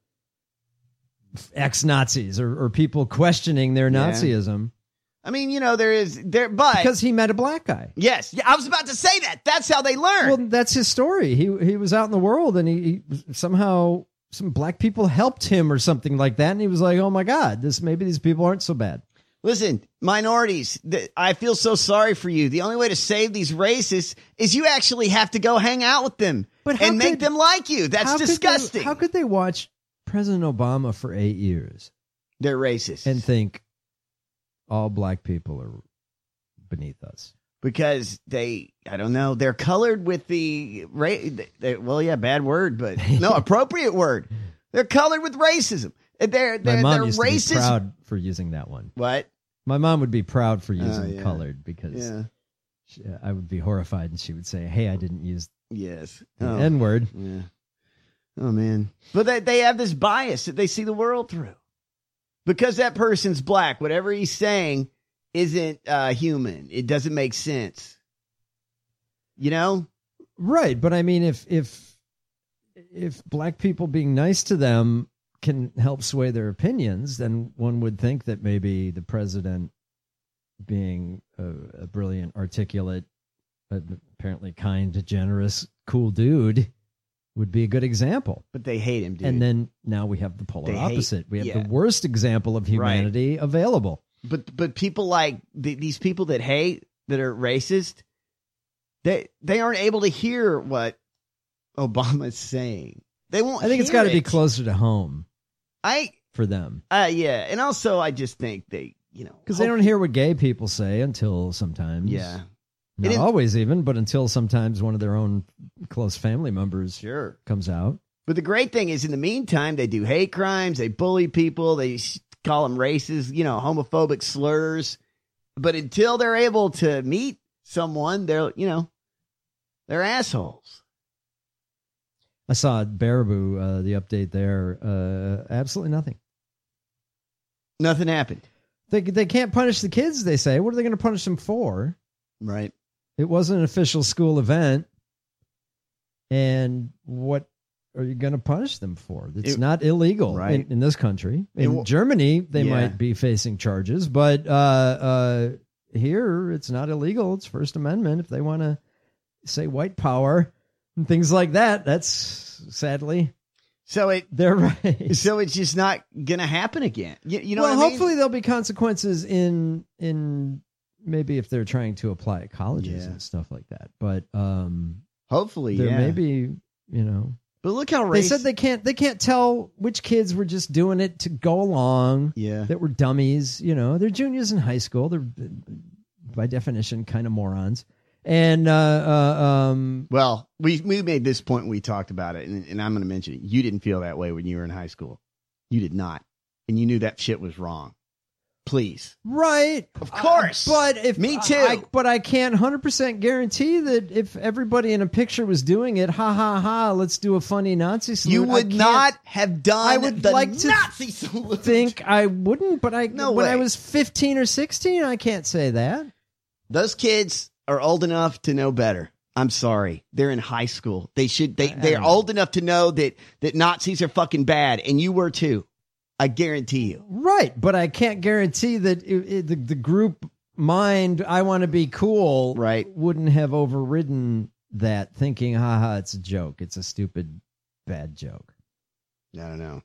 [SPEAKER 8] ex-Nazis or, or people questioning their
[SPEAKER 10] Yeah.
[SPEAKER 8] Nazism.
[SPEAKER 10] I mean, you know, there is there, but
[SPEAKER 8] Because he met a black guy.
[SPEAKER 10] yes, yeah, I was about to say that. That's how they learn.
[SPEAKER 8] Well, that's his story. He he was out in the world, and he, he somehow some black people helped him or something like that, and he was like, "Oh my God, this maybe these people aren't so bad."
[SPEAKER 10] Listen, minorities, th- I feel so sorry for you. The only way to save these racists is you actually have to go hang out with them
[SPEAKER 8] But how
[SPEAKER 10] and make
[SPEAKER 8] could-
[SPEAKER 10] them like you. That's
[SPEAKER 8] How could they-
[SPEAKER 10] disgusting.
[SPEAKER 8] how could they watch President Obama for eight years
[SPEAKER 10] They're racist.
[SPEAKER 8] and think all black people are beneath us?
[SPEAKER 10] Because they, I don't know, they're colored with the, ra- they, well, yeah, bad word, but no, appropriate word. They're colored with racism. They're,
[SPEAKER 8] My
[SPEAKER 10] they're,
[SPEAKER 8] mom
[SPEAKER 10] they're
[SPEAKER 8] used
[SPEAKER 10] racist.
[SPEAKER 8] to be proud for using that one.
[SPEAKER 10] What?
[SPEAKER 8] My mom would be proud for using
[SPEAKER 10] yeah.
[SPEAKER 8] colored because
[SPEAKER 10] Yeah.
[SPEAKER 8] she, I would be horrified, and she would say, "Hey, I didn't use
[SPEAKER 10] Yes.
[SPEAKER 8] the
[SPEAKER 10] Oh.
[SPEAKER 8] N word."
[SPEAKER 10] Yeah. Oh, man. But they, they have this bias that they see the world through. Because that person's black, whatever he's saying isn't uh, human. It doesn't make sense. You know?
[SPEAKER 8] Right, but I mean, if if if black people being nice to them can help sway their opinions, then one would think that maybe the president, being a, a brilliant, articulate, uh, apparently kind, generous, cool dude, would be a good example.
[SPEAKER 10] But they hate him, dude.
[SPEAKER 8] And then now we have the polar
[SPEAKER 10] They hate-
[SPEAKER 8] opposite. We have
[SPEAKER 10] yeah.
[SPEAKER 8] the worst example of humanity available.
[SPEAKER 10] But but people like the, these people that hate, that are racist, they they aren't able to hear what Obama's saying. They won't.
[SPEAKER 8] I think it's
[SPEAKER 10] hear
[SPEAKER 8] got to be
[SPEAKER 10] it.
[SPEAKER 8] closer to home
[SPEAKER 10] I
[SPEAKER 8] for them.
[SPEAKER 10] uh yeah, and also I just think they, you know,
[SPEAKER 8] Because they don't hear what gay people say until sometimes.
[SPEAKER 10] Yeah.
[SPEAKER 8] Not
[SPEAKER 10] It is-
[SPEAKER 8] always even, but until sometimes one of their own close family members
[SPEAKER 10] Sure.
[SPEAKER 8] comes out.
[SPEAKER 10] But the great thing is, in the meantime, they do hate crimes, they bully people, they sh- call them races, you know, homophobic slurs. But until they're able to meet someone, they're, you know, they're assholes.
[SPEAKER 8] I saw Baraboo, uh, the update there. Uh, absolutely nothing.
[SPEAKER 10] Nothing happened.
[SPEAKER 8] They they can't punish the kids, they say. What are they going to punish them for?
[SPEAKER 10] Right.
[SPEAKER 8] It wasn't an official school event. And what are you going to punish them for? It's
[SPEAKER 10] It-
[SPEAKER 8] not illegal
[SPEAKER 10] Right.
[SPEAKER 8] in, in this country.
[SPEAKER 10] It
[SPEAKER 8] In
[SPEAKER 10] w-
[SPEAKER 8] Germany, they
[SPEAKER 10] Yeah.
[SPEAKER 8] might be facing charges, but uh, uh, here it's not illegal. It's First Amendment. If they want to say white power and things like that, that's sadly
[SPEAKER 10] So it
[SPEAKER 8] their right.
[SPEAKER 10] so it's just not gonna happen again. You, you know
[SPEAKER 8] well,
[SPEAKER 10] what I mean?
[SPEAKER 8] hopefully there'll be consequences in in maybe if they're trying to apply at colleges
[SPEAKER 10] Yeah.
[SPEAKER 8] and stuff like that. But um,
[SPEAKER 10] Hopefully,
[SPEAKER 8] there
[SPEAKER 10] yeah.
[SPEAKER 8] may be, you know.
[SPEAKER 10] But look how
[SPEAKER 8] They
[SPEAKER 10] racist.
[SPEAKER 8] said they can't. They can't tell which kids were just doing it to go along.
[SPEAKER 10] Yeah.
[SPEAKER 8] that were dummies. You know, they're juniors in high school. They're by definition kind of morons. And uh, uh, um,
[SPEAKER 10] Well, we we made this point when we talked about it, and, and I'm going to mention it. You didn't feel that way when you were in high school. You did not, and you knew that shit was wrong. Please,
[SPEAKER 8] right,
[SPEAKER 10] of course.
[SPEAKER 8] Uh, but if
[SPEAKER 10] me too,
[SPEAKER 8] I, but I can't one hundred percent guarantee that if everybody in a picture was doing it, ha ha ha, let's do a funny Nazi salute.
[SPEAKER 10] you
[SPEAKER 8] I
[SPEAKER 10] would
[SPEAKER 8] can't
[SPEAKER 10] not have done.
[SPEAKER 8] I would
[SPEAKER 10] the
[SPEAKER 8] like to
[SPEAKER 10] Nazi salute.
[SPEAKER 8] think I wouldn't, but I
[SPEAKER 10] No
[SPEAKER 8] when I
[SPEAKER 10] way.
[SPEAKER 8] was fifteen or sixteen, I can't say that.
[SPEAKER 10] Those kids are old enough to know better. I'm sorry. They're in high school. They should they they're old enough to know that that Nazis are fucking bad, and you were too. I guarantee you.
[SPEAKER 8] Right, but I can't guarantee that it, it, the, the group mind, I want to be cool,
[SPEAKER 10] right,
[SPEAKER 8] wouldn't have overridden that thinking, haha, it's a joke. It's a stupid, bad joke.
[SPEAKER 10] I don't know.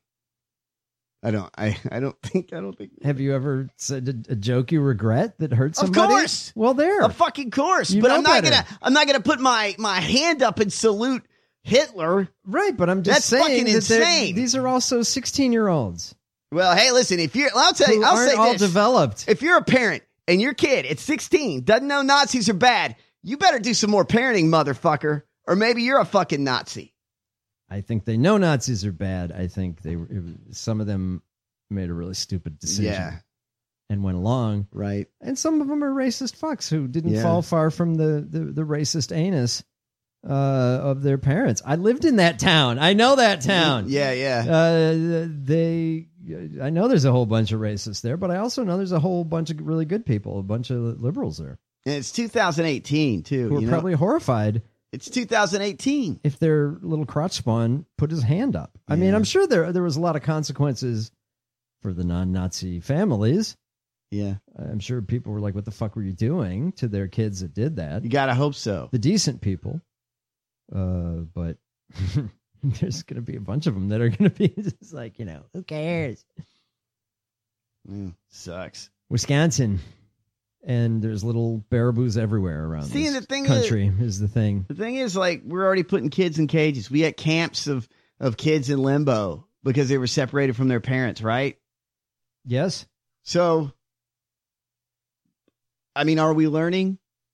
[SPEAKER 10] I don't I, I don't think I don't think
[SPEAKER 8] Have you ever said a, a joke you regret that hurt somebody?
[SPEAKER 10] Of course.
[SPEAKER 8] Well, there.
[SPEAKER 10] Of fucking course.
[SPEAKER 8] You
[SPEAKER 10] but
[SPEAKER 8] know
[SPEAKER 10] I'm not
[SPEAKER 8] better.
[SPEAKER 10] gonna I'm not gonna put my, my hand up and salute Hitler.
[SPEAKER 8] Right, but I'm just
[SPEAKER 10] That's
[SPEAKER 8] saying
[SPEAKER 10] fucking
[SPEAKER 8] that they're-
[SPEAKER 10] insane.
[SPEAKER 8] these are also sixteen-year-olds.
[SPEAKER 10] Well, hey, listen, if you're I'll tell you
[SPEAKER 8] who
[SPEAKER 10] I'll
[SPEAKER 8] aren't
[SPEAKER 10] say
[SPEAKER 8] all
[SPEAKER 10] this.
[SPEAKER 8] developed.
[SPEAKER 10] If you're a parent and your kid at sixteen doesn't know Nazis are bad, You better do some more parenting, motherfucker, or maybe you're a fucking Nazi.
[SPEAKER 8] I think they know Nazis are bad. I think they some of them made a really stupid decision.
[SPEAKER 10] Yeah.
[SPEAKER 8] And went along.
[SPEAKER 10] Right.
[SPEAKER 8] And some of them are racist fucks who didn't
[SPEAKER 10] Yeah.
[SPEAKER 8] fall far from the, the, the racist anus uh, of their parents. I lived in that town. I know that town.
[SPEAKER 10] Yeah, yeah.
[SPEAKER 8] Uh, they, I know there's a whole bunch of racists there, but I also know there's a whole bunch of really good people, a bunch of liberals there.
[SPEAKER 10] And it's two thousand eighteen, too.
[SPEAKER 8] Who are
[SPEAKER 10] you know?
[SPEAKER 8] probably horrified.
[SPEAKER 10] It's two thousand eighteen.
[SPEAKER 8] If their little crotch spawn put his hand up. I mean,
[SPEAKER 10] Yeah.
[SPEAKER 8] I'm sure there there was a lot of consequences for the non-Nazi families.
[SPEAKER 10] Yeah.
[SPEAKER 8] I'm sure people were like, what the fuck were you doing to their kids that did that?
[SPEAKER 10] You gotta hope so.
[SPEAKER 8] The decent people. Uh, but there's going to be a bunch of them that are going to be just like, you know, who cares?
[SPEAKER 10] Mm, sucks.
[SPEAKER 8] Wisconsin. And there's little baraboos everywhere around
[SPEAKER 10] See,
[SPEAKER 8] this
[SPEAKER 10] the thing
[SPEAKER 8] country is, is the thing.
[SPEAKER 10] The thing is, like, we're already putting kids in cages. We had camps of, of kids in limbo because they were separated from their parents, right?
[SPEAKER 8] Yes.
[SPEAKER 10] So, I mean, are we learning?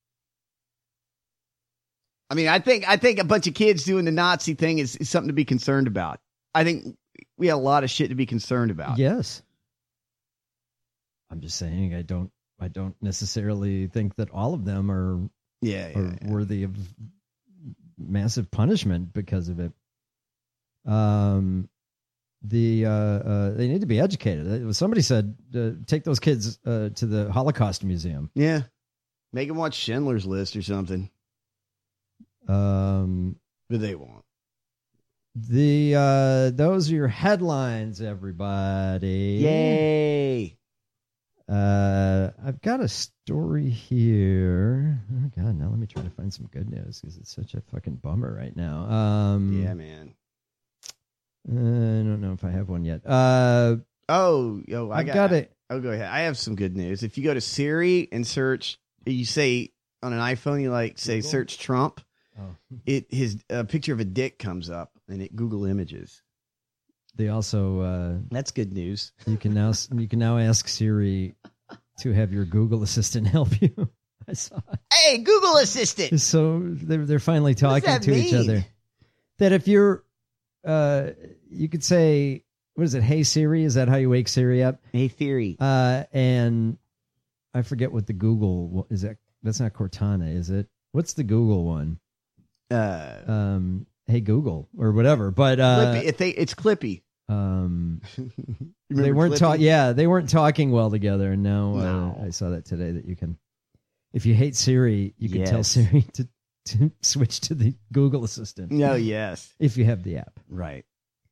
[SPEAKER 10] I mean, I think I think a bunch of kids doing the Nazi thing is, is something to be concerned about. I think we have a lot of shit to be concerned about.
[SPEAKER 8] Yes. I'm just saying I don't I don't necessarily think that all of them are
[SPEAKER 10] yeah, yeah,
[SPEAKER 8] are
[SPEAKER 10] yeah.
[SPEAKER 8] worthy of massive punishment because of it. Um the uh, uh they need to be educated. Somebody said uh, take those kids uh, to the Holocaust Museum.
[SPEAKER 10] Yeah. Make them watch Schindler's List or something.
[SPEAKER 8] Um
[SPEAKER 10] But they won't.
[SPEAKER 8] The uh those are your headlines, everybody.
[SPEAKER 10] Yay.
[SPEAKER 8] Uh I've got a story here. Oh god, now let me try to find some good news because it's such a fucking bummer right now. Um
[SPEAKER 10] Yeah, man.
[SPEAKER 8] I don't know if I have one yet. Uh
[SPEAKER 10] Oh, yo, I
[SPEAKER 8] I've
[SPEAKER 10] got,
[SPEAKER 8] got it.
[SPEAKER 10] Oh, go ahead. I have some good news. If you go to Siri and search, you say on an iPhone, you like say
[SPEAKER 8] Google?
[SPEAKER 10] search Trump.
[SPEAKER 8] Oh.
[SPEAKER 10] It his a picture of a dick comes up and it Google Images.
[SPEAKER 8] They also uh
[SPEAKER 10] That's good news.
[SPEAKER 8] you can now you can now ask Siri to have your Google Assistant help you. I saw it.
[SPEAKER 10] Hey, Google Assistant.
[SPEAKER 8] So they're they're finally talking
[SPEAKER 10] that
[SPEAKER 8] to each
[SPEAKER 10] mean?
[SPEAKER 8] other. That if you're, uh, you could say, what is it? Hey Siri, is that how you wake Siri up?
[SPEAKER 10] Hey Siri.
[SPEAKER 8] Uh, and I forget what the Google is. That that's not Cortana, is it? What's the Google one?
[SPEAKER 10] Uh,
[SPEAKER 8] Um, Hey Google or whatever. But uh,
[SPEAKER 10] Clippy. If they, it's Clippy.
[SPEAKER 8] um,
[SPEAKER 10] You
[SPEAKER 8] they
[SPEAKER 10] remember
[SPEAKER 8] weren't
[SPEAKER 10] Clippy?
[SPEAKER 8] talking. Yeah, they weren't talking well together. And now
[SPEAKER 10] No.
[SPEAKER 8] uh, I saw that today that you can, if you hate Siri, you can tell
[SPEAKER 10] Yes.
[SPEAKER 8] Siri to to switch to the Google Assistant.
[SPEAKER 10] No, yes.
[SPEAKER 8] If you have the app.
[SPEAKER 10] Right.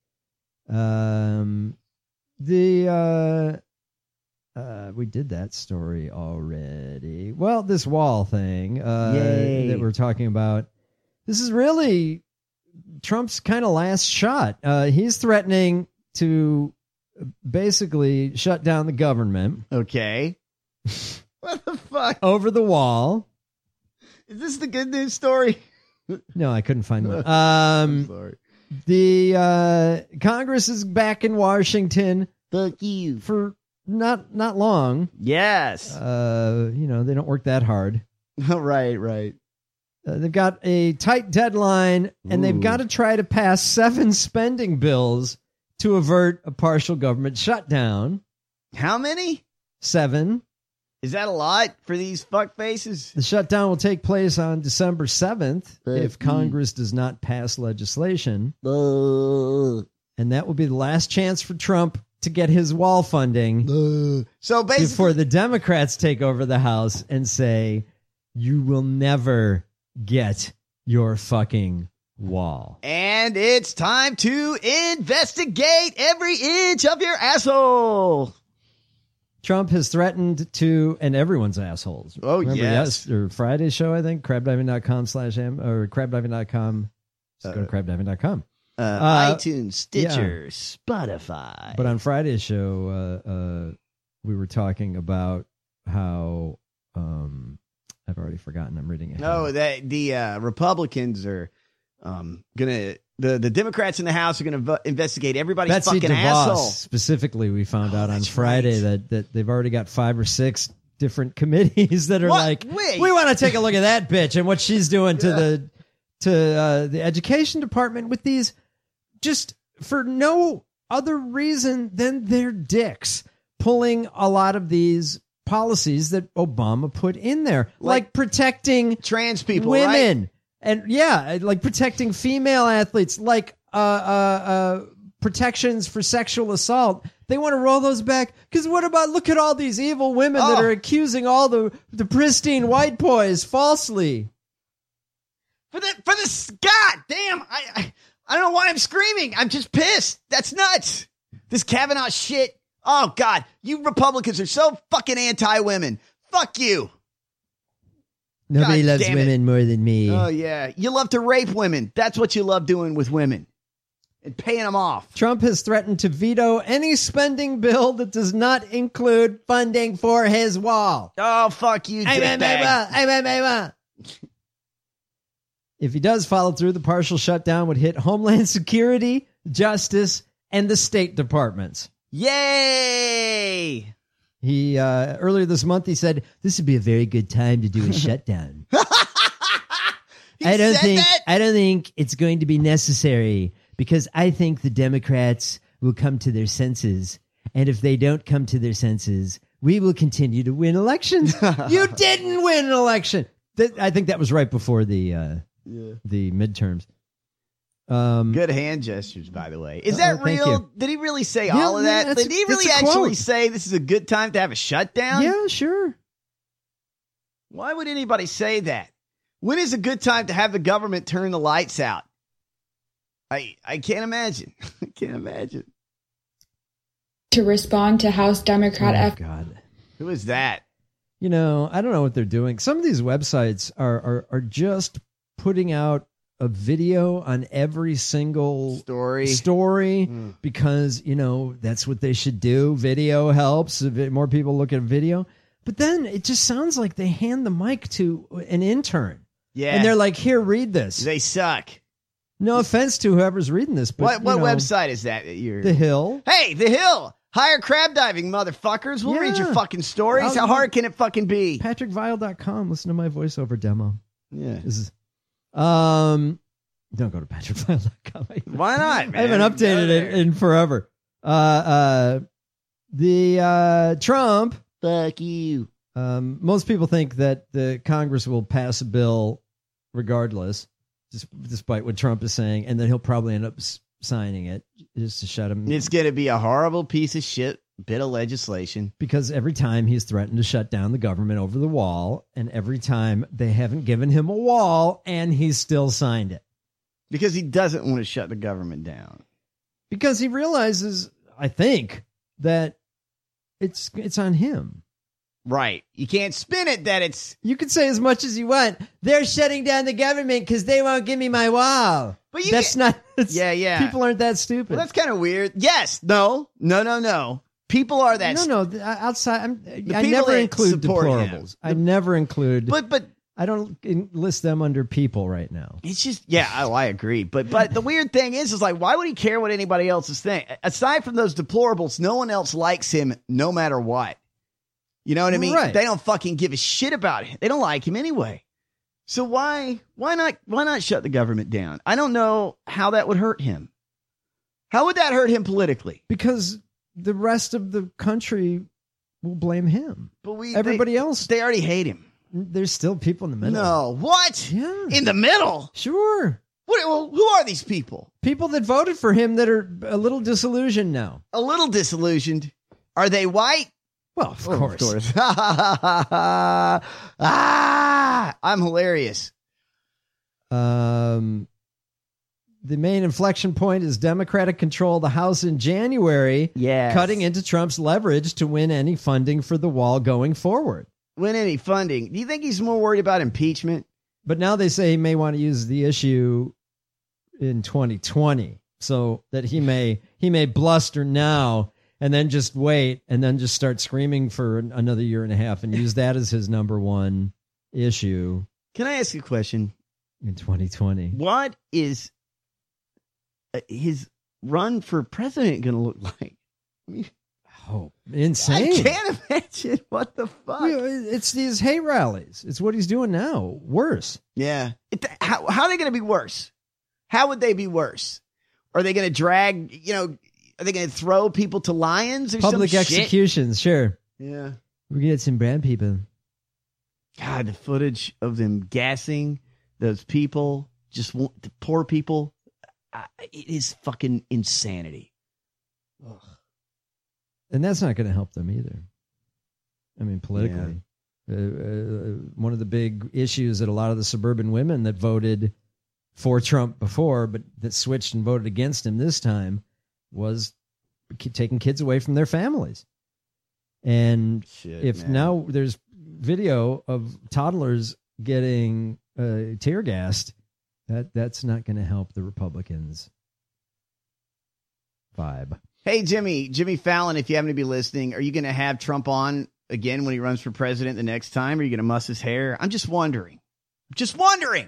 [SPEAKER 8] Um, the uh, uh, we did that story already. Well, this wall thing uh,
[SPEAKER 10] Yay.
[SPEAKER 8] that we're talking about. This is really Trump's kind of last shot. Uh, he's threatening to basically shut down the government.
[SPEAKER 10] Okay. What the fuck?
[SPEAKER 8] Over the wall.
[SPEAKER 10] Is this the good news story?
[SPEAKER 8] No, I couldn't find one.
[SPEAKER 10] I'm
[SPEAKER 8] Um,
[SPEAKER 10] sorry.
[SPEAKER 8] the uh, Congress is back in Washington.
[SPEAKER 10] Fuck you.
[SPEAKER 8] For not not long.
[SPEAKER 10] Yes.
[SPEAKER 8] Uh, you know, they don't work that hard.
[SPEAKER 10] right, right.
[SPEAKER 8] Uh, they've got a tight deadline, and they've
[SPEAKER 10] Ooh.
[SPEAKER 8] got to try to pass seven spending bills to avert a partial government shutdown.
[SPEAKER 10] How many?
[SPEAKER 8] Seven.
[SPEAKER 10] Is that a lot for these fuck faces?
[SPEAKER 8] The shutdown will take place on December seventh
[SPEAKER 10] Uh,
[SPEAKER 8] if
[SPEAKER 10] mm.
[SPEAKER 8] Congress does not pass legislation.
[SPEAKER 10] Uh,
[SPEAKER 8] And that will be the last chance for Trump to get his wall funding
[SPEAKER 10] uh. So basically,
[SPEAKER 8] before the Democrats take over the House and say, you will never get your fucking wall.
[SPEAKER 10] and it's time to investigate every inch of your asshole.
[SPEAKER 8] Trump has threatened to, and everyone's assholes.
[SPEAKER 10] Oh,
[SPEAKER 8] Remember,
[SPEAKER 10] yes.
[SPEAKER 8] or Friday's show, I think, crabdiving.com slash am, or crabdiving.com. Just go to crabdiving dot com.
[SPEAKER 10] Uh,
[SPEAKER 8] Uh,
[SPEAKER 10] iTunes, Stitcher, Spotify.
[SPEAKER 8] But on Friday's show, uh, uh, we were talking about how, um, I've already forgotten. I'm reading it.
[SPEAKER 10] No, that the uh, Republicans are um, gonna the the Democrats in the House are gonna vo- investigate everybody's
[SPEAKER 8] Betsy
[SPEAKER 10] fucking
[SPEAKER 8] DeVos,
[SPEAKER 10] asshole.
[SPEAKER 8] specifically, we found
[SPEAKER 10] Oh,
[SPEAKER 8] out on
[SPEAKER 10] that's
[SPEAKER 8] Friday
[SPEAKER 10] right.
[SPEAKER 8] that, that they've already got five or six different committees that are
[SPEAKER 10] What?
[SPEAKER 8] like,
[SPEAKER 10] Wait.
[SPEAKER 8] we want to take a look at that bitch and what she's doing to
[SPEAKER 10] Yeah.
[SPEAKER 8] the to uh, the education department with these, just for no other reason than they're dicks, pulling a lot of these policies that Obama put in there, like,
[SPEAKER 10] Like
[SPEAKER 8] protecting
[SPEAKER 10] trans people,
[SPEAKER 8] women,
[SPEAKER 10] right?
[SPEAKER 8] and yeah, like protecting female athletes, like uh, uh, uh, protections for sexual assault. They want to roll those back because what about, look at all these evil women
[SPEAKER 10] Oh.
[SPEAKER 8] that are accusing all the the pristine white boys falsely.
[SPEAKER 10] For the for this, God damn! I, I I don't know why I'm screaming. I'm just pissed. That's nuts. This Kavanaugh shit. Oh God, you Republicans are so fucking anti-women. Fuck you.
[SPEAKER 8] Nobody
[SPEAKER 10] God
[SPEAKER 8] loves
[SPEAKER 10] damn it.
[SPEAKER 8] women more than me.
[SPEAKER 10] Oh yeah, you love to rape women. That's what you love doing with women, and paying them off.
[SPEAKER 8] Trump has threatened to veto any spending bill that does not include funding for his wall.
[SPEAKER 10] Oh fuck you, dickbag.
[SPEAKER 8] If he does follow through, the partial shutdown would hit Homeland Security, Justice, and the State Departments.
[SPEAKER 10] Yay!
[SPEAKER 8] He uh, earlier this month he said this would be a very good time to do a shutdown. I don't
[SPEAKER 10] said
[SPEAKER 8] think
[SPEAKER 10] that?
[SPEAKER 8] I don't think it's going to be necessary because I think the Democrats will come to their senses, and if they don't come to their senses, we will continue to win elections. You didn't win an election. That, I think that was right before the uh,
[SPEAKER 10] Yeah.
[SPEAKER 8] the midterms. Um,
[SPEAKER 10] Good hand gestures, by the way. Is
[SPEAKER 8] Oh,
[SPEAKER 10] that
[SPEAKER 8] thank
[SPEAKER 10] real?
[SPEAKER 8] you.
[SPEAKER 10] Did he really say
[SPEAKER 8] Yeah,
[SPEAKER 10] all of
[SPEAKER 8] yeah,
[SPEAKER 10] that?
[SPEAKER 8] that's-
[SPEAKER 10] Did he
[SPEAKER 8] that's
[SPEAKER 10] really
[SPEAKER 8] a
[SPEAKER 10] actually
[SPEAKER 8] quote.
[SPEAKER 10] say this is a good time to have a shutdown?
[SPEAKER 8] yeah, sure.
[SPEAKER 10] Why would anybody say that? When is a good time to have the government turn the lights out? I I can't imagine. I can't imagine.
[SPEAKER 13] To respond to House Democrat
[SPEAKER 8] Oh,
[SPEAKER 13] F.
[SPEAKER 8] God.
[SPEAKER 10] Who is that?
[SPEAKER 8] You know, I don't know what they're doing. Some of these websites are are, are just putting out a video on every single
[SPEAKER 10] Story.
[SPEAKER 8] story
[SPEAKER 10] Mm.
[SPEAKER 8] because, you know, that's what they should do. Video helps. If it- more people look at video. But then it just sounds like they hand the mic to an intern.
[SPEAKER 10] Yeah.
[SPEAKER 8] And they're like, here, read this.
[SPEAKER 10] They suck.
[SPEAKER 8] No offense to whoever's reading this, but
[SPEAKER 10] What what
[SPEAKER 8] you know,
[SPEAKER 10] website is that? that you're...
[SPEAKER 8] The Hill.
[SPEAKER 10] Hey, The Hill. Hire crab diving, motherfuckers. We'll read your
[SPEAKER 8] Yeah.
[SPEAKER 10] fucking stories.
[SPEAKER 8] I'll-
[SPEAKER 10] How hard can it fucking be?
[SPEAKER 8] Patrick Vile dot com. Listen to my voiceover demo.
[SPEAKER 10] Yeah.
[SPEAKER 8] This is, um, don't go to Patrick Vile dot com.
[SPEAKER 10] Why not, man?
[SPEAKER 8] I haven't updated
[SPEAKER 10] Go
[SPEAKER 8] it
[SPEAKER 10] there.
[SPEAKER 8] in forever. Uh, uh, the uh, Trump.
[SPEAKER 10] Fuck you.
[SPEAKER 8] Um, most people think that the Congress will pass a bill regardless, just, despite what Trump is saying, and then he'll probably end up s- signing it just to shut him.
[SPEAKER 10] It's going to be a horrible piece of shit bit of legislation.
[SPEAKER 8] Because every time he's threatened to shut down the government over the wall, and every time they haven't given him a wall, and he's still signed it.
[SPEAKER 10] Because he doesn't want to shut the government down.
[SPEAKER 8] Because he realizes, I think, that it's it's on him.
[SPEAKER 10] Right. You can't spin it that it's...
[SPEAKER 8] You can say as much as you want. They're shutting down the government because they won't give me my wall.
[SPEAKER 10] But you
[SPEAKER 8] That's
[SPEAKER 10] get-
[SPEAKER 8] not... it's-
[SPEAKER 10] Yeah, yeah.
[SPEAKER 8] People aren't that stupid.
[SPEAKER 10] Well, that's kind of weird. Yes. No. No, no, no. People are that...
[SPEAKER 8] no, no. th- Outside, I'm, I
[SPEAKER 10] people
[SPEAKER 8] never
[SPEAKER 10] that
[SPEAKER 8] include
[SPEAKER 10] support him.
[SPEAKER 8] deplorables. I never include...
[SPEAKER 10] But, but...
[SPEAKER 8] I don't list them under people right now.
[SPEAKER 10] It's just, yeah, oh, I agree. But but the weird thing is, is like, why would he care what anybody else is thinking? Aside from those deplorables, no one else likes him no matter what. You know what I mean?
[SPEAKER 8] Right.
[SPEAKER 10] They don't fucking give a shit about him. They don't like him anyway. So why why not why not shut the government down? I don't know how that would hurt him. How would that hurt him politically?
[SPEAKER 8] Because the rest of the country will blame him.
[SPEAKER 10] But we
[SPEAKER 8] Everybody
[SPEAKER 10] they,
[SPEAKER 8] else,
[SPEAKER 10] they already hate him.
[SPEAKER 8] There's still people in the middle.
[SPEAKER 10] No, what?
[SPEAKER 8] Yeah.
[SPEAKER 10] In the middle?
[SPEAKER 8] Sure.
[SPEAKER 10] What? Well, who are these people?
[SPEAKER 8] People that voted for him that are a little disillusioned now.
[SPEAKER 10] A little disillusioned. Are they white?
[SPEAKER 8] Well, of
[SPEAKER 10] Oh,
[SPEAKER 8] course.
[SPEAKER 10] Of course. ah, I'm hilarious.
[SPEAKER 8] Um, the main inflection point is Democratic control of the House in January,
[SPEAKER 10] Yes.
[SPEAKER 8] cutting into Trump's leverage to win any funding for the wall going forward.
[SPEAKER 10] Win any funding. Do you think he's more worried about impeachment?
[SPEAKER 8] But now they say he may want to use the issue in twenty twenty, so that he may he may bluster now and then just wait and then just start screaming for an- another year and a half and use that as his number one issue
[SPEAKER 10] Can I ask you a question?
[SPEAKER 8] in twenty twenty.
[SPEAKER 10] What is uh, his run for president going to look like? I mean,
[SPEAKER 8] Oh, insane.
[SPEAKER 10] I can't imagine. What the fuck?
[SPEAKER 8] It's these hate rallies. It's what he's doing now. Worse.
[SPEAKER 10] Yeah. It, how, how are they going to be worse? How would they be worse? Are they going to drag, you know, are they going to throw people to lions or
[SPEAKER 8] Public
[SPEAKER 10] some
[SPEAKER 8] executions,
[SPEAKER 10] shit?
[SPEAKER 8] sure.
[SPEAKER 10] Yeah.
[SPEAKER 8] We get some brown people.
[SPEAKER 10] God, the footage of them gassing those people, just want, the poor people, uh, it is fucking insanity. Ugh.
[SPEAKER 8] And that's not going to help them either. I mean, politically. Yeah. Uh, uh, one of the big issues that a lot of the suburban women that voted for Trump before, but that switched and voted against him this time, was taking kids away from their families. And
[SPEAKER 10] Shit,
[SPEAKER 8] if
[SPEAKER 10] man.
[SPEAKER 8] now there's video of toddlers getting uh, tear gassed, that that's not going to help the Republicans' vibe.
[SPEAKER 10] Hey, Jimmy, Jimmy Fallon, if you happen to be listening, are you going to have Trump on again when he runs for president the next time? Are you going to muss his hair? I'm just wondering. Just wondering.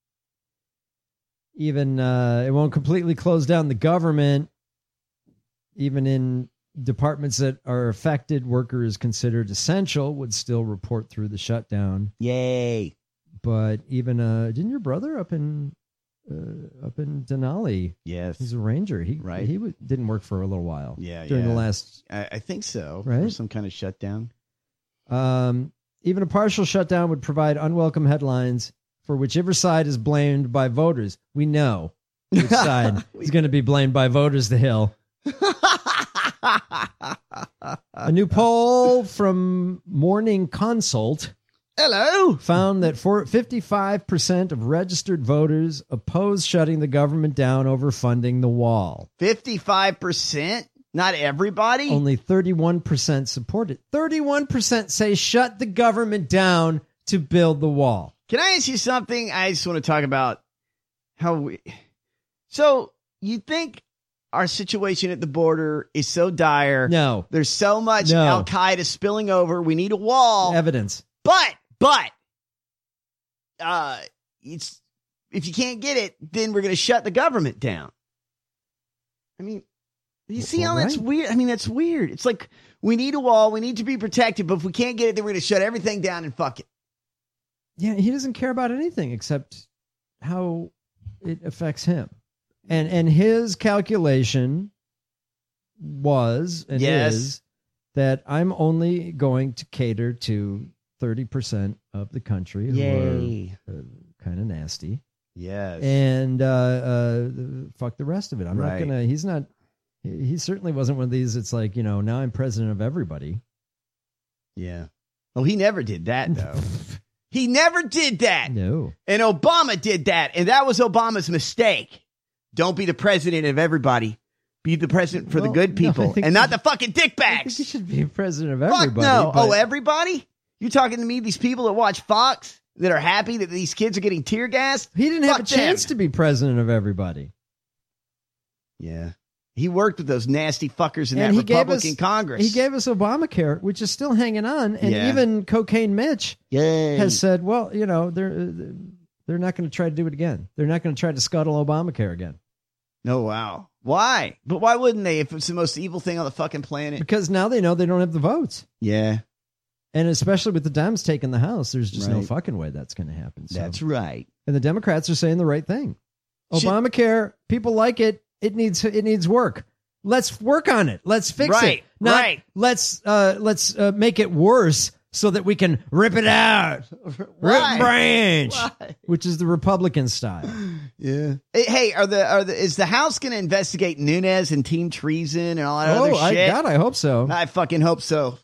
[SPEAKER 8] Even uh, it won't completely close down the government. Even in departments that are affected, workers considered essential would still report through the shutdown.
[SPEAKER 10] Yay.
[SPEAKER 8] But even, uh, didn't your brother up in uh, up in Denali?
[SPEAKER 10] Yes.
[SPEAKER 8] He's a ranger. He
[SPEAKER 10] right.
[SPEAKER 8] he w- didn't work for a little while.
[SPEAKER 10] Yeah,
[SPEAKER 8] During
[SPEAKER 10] yeah.
[SPEAKER 8] the last...
[SPEAKER 10] I, I think so.
[SPEAKER 8] Right?
[SPEAKER 10] For some kind of shutdown.
[SPEAKER 8] Um, even a partial shutdown would provide unwelcome headlines for whichever side is blamed by voters. We know which side is going to be blamed by voters, the Hill. A new poll from Morning Consult
[SPEAKER 10] Hello.
[SPEAKER 8] found that for fifty-five percent of registered voters oppose shutting the government down over funding the wall.
[SPEAKER 10] fifty-five percent? Not everybody?
[SPEAKER 8] Only thirty-one percent support it. thirty-one percent say shut the government down to build the wall.
[SPEAKER 10] Can I ask you something? I just want to talk about how we... So, you think our situation at the border is so dire?
[SPEAKER 8] No.
[SPEAKER 10] There's so much
[SPEAKER 8] No.
[SPEAKER 10] Al-Qaeda spilling over. We need a wall.
[SPEAKER 8] Evidence.
[SPEAKER 10] But, but, uh, it's if you can't get it, then we're going to shut the government down. I mean, you see
[SPEAKER 8] Well,
[SPEAKER 10] how that's
[SPEAKER 8] right.
[SPEAKER 10] weird? I mean, that's weird. It's like, we need a wall. We need to be protected. But if we can't get it, then we're going to shut everything down and fuck it.
[SPEAKER 8] Yeah, he doesn't care about anything except how it affects him. And and his calculation was and
[SPEAKER 10] Yes.
[SPEAKER 8] is that I'm only going to cater to thirty percent of the country who
[SPEAKER 10] Yay.
[SPEAKER 8] are uh, kind of nasty.
[SPEAKER 10] Yes.
[SPEAKER 8] And uh, uh, fuck the rest of it. I'm
[SPEAKER 10] Right.
[SPEAKER 8] not going to, he's not, he he certainly wasn't one of these. It's like, you know, now I'm president of everybody.
[SPEAKER 10] Yeah. Well, he never did that, though. He never did that.
[SPEAKER 8] No.
[SPEAKER 10] And Obama did that. And that was Obama's mistake. Don't be the president of everybody. Be the president for
[SPEAKER 8] Well,
[SPEAKER 10] the good
[SPEAKER 8] no, I
[SPEAKER 10] people
[SPEAKER 8] think
[SPEAKER 10] and
[SPEAKER 8] you-
[SPEAKER 10] not the fucking
[SPEAKER 8] I think
[SPEAKER 10] dickbags.
[SPEAKER 8] he should be president of
[SPEAKER 10] Fuck
[SPEAKER 8] everybody.
[SPEAKER 10] no.
[SPEAKER 8] but-
[SPEAKER 10] Oh, everybody? You talking to me, these people that watch Fox that are happy that these kids are getting tear gassed?
[SPEAKER 8] He didn't have
[SPEAKER 10] Fuck
[SPEAKER 8] a chance
[SPEAKER 10] them.
[SPEAKER 8] to be president of everybody.
[SPEAKER 10] Yeah. He worked with those nasty fuckers in
[SPEAKER 8] And
[SPEAKER 10] that
[SPEAKER 8] he gave
[SPEAKER 10] Republican
[SPEAKER 8] us-
[SPEAKER 10] Congress.
[SPEAKER 8] He gave us Obamacare, which is still hanging on, and
[SPEAKER 10] Yeah.
[SPEAKER 8] even Cocaine Mitch
[SPEAKER 10] Yay.
[SPEAKER 8] has said, "Well, you know, they're they're not going to try to do it again. They're not going to try to scuttle Obamacare again
[SPEAKER 10] No, wow. Why? But why wouldn't they if it's the most evil thing on the fucking planet?
[SPEAKER 8] because now they know they don't have the votes,
[SPEAKER 10] Yeah,
[SPEAKER 8] and especially with the Dems taking the House, there's just no
[SPEAKER 10] Right.
[SPEAKER 8] fucking way that's going to happen." So.
[SPEAKER 10] that's right.
[SPEAKER 8] And the Democrats are saying the right thing.
[SPEAKER 10] Shit.
[SPEAKER 8] Obamacare, people like it. It needs it needs work. Let's work on it. Let's fix
[SPEAKER 10] Right,
[SPEAKER 8] it. Not,
[SPEAKER 10] right.
[SPEAKER 8] Let's uh, let's uh, make it worse so that we can rip it out, rip
[SPEAKER 10] Why?
[SPEAKER 8] and branch,
[SPEAKER 10] Why?
[SPEAKER 8] which is the Republican style.
[SPEAKER 10] Yeah. Hey, hey, are the are the is the House going to investigate Nunes and team treason and all that
[SPEAKER 8] Oh,
[SPEAKER 10] other
[SPEAKER 8] I,
[SPEAKER 10] shit?
[SPEAKER 8] God, I hope so.
[SPEAKER 10] I fucking hope so.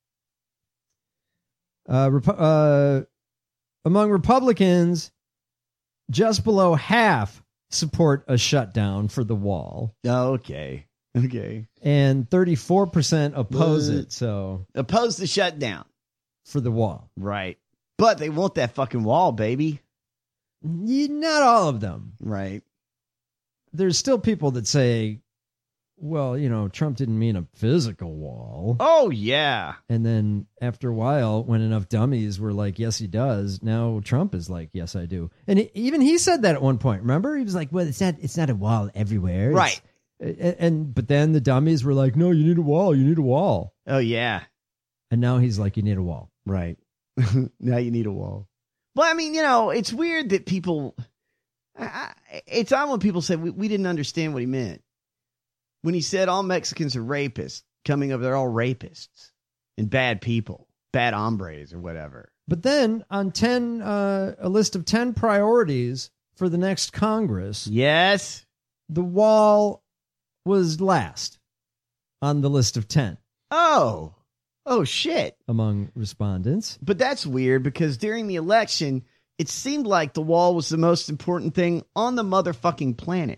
[SPEAKER 8] Uh, Repu- uh, among Republicans, just below half support a shutdown for the wall,
[SPEAKER 10] Okay. Okay.
[SPEAKER 8] and thirty-four percent oppose
[SPEAKER 10] Uh.
[SPEAKER 8] it. So
[SPEAKER 10] Oppose the shutdown.
[SPEAKER 8] for the wall.
[SPEAKER 10] Right. But they want that fucking wall, baby.
[SPEAKER 8] Ye- Not all of them.
[SPEAKER 10] Right.
[SPEAKER 8] There's still people that say, well, you know, Trump didn't mean a physical wall.
[SPEAKER 10] Oh, yeah.
[SPEAKER 8] And then after a while, when enough dummies were like, yes, he does, now Trump is like, yes, I do. And he, even he said that at one point. Remember? He was like, well, it's not it's not a wall everywhere. It's-
[SPEAKER 10] Right.
[SPEAKER 8] And, and but then the dummies were like, no, you need a wall. You need a wall.
[SPEAKER 10] Oh, yeah.
[SPEAKER 8] And now he's like, you need a wall.
[SPEAKER 10] Right. Now you need a wall. Well, I mean, you know, it's weird that people, I, it's on when people say we, we didn't understand what he meant. When he said all Mexicans are rapists, coming over, they're all rapists and bad people, bad hombres or whatever.
[SPEAKER 8] But then on ten, uh, a list of ten priorities for the next Congress.
[SPEAKER 10] Yes.
[SPEAKER 8] The wall was last on the list of ten.
[SPEAKER 10] Oh, oh shit.
[SPEAKER 8] Among respondents.
[SPEAKER 10] But that's weird because during the election, it seemed like the wall was the most important thing on the motherfucking planet.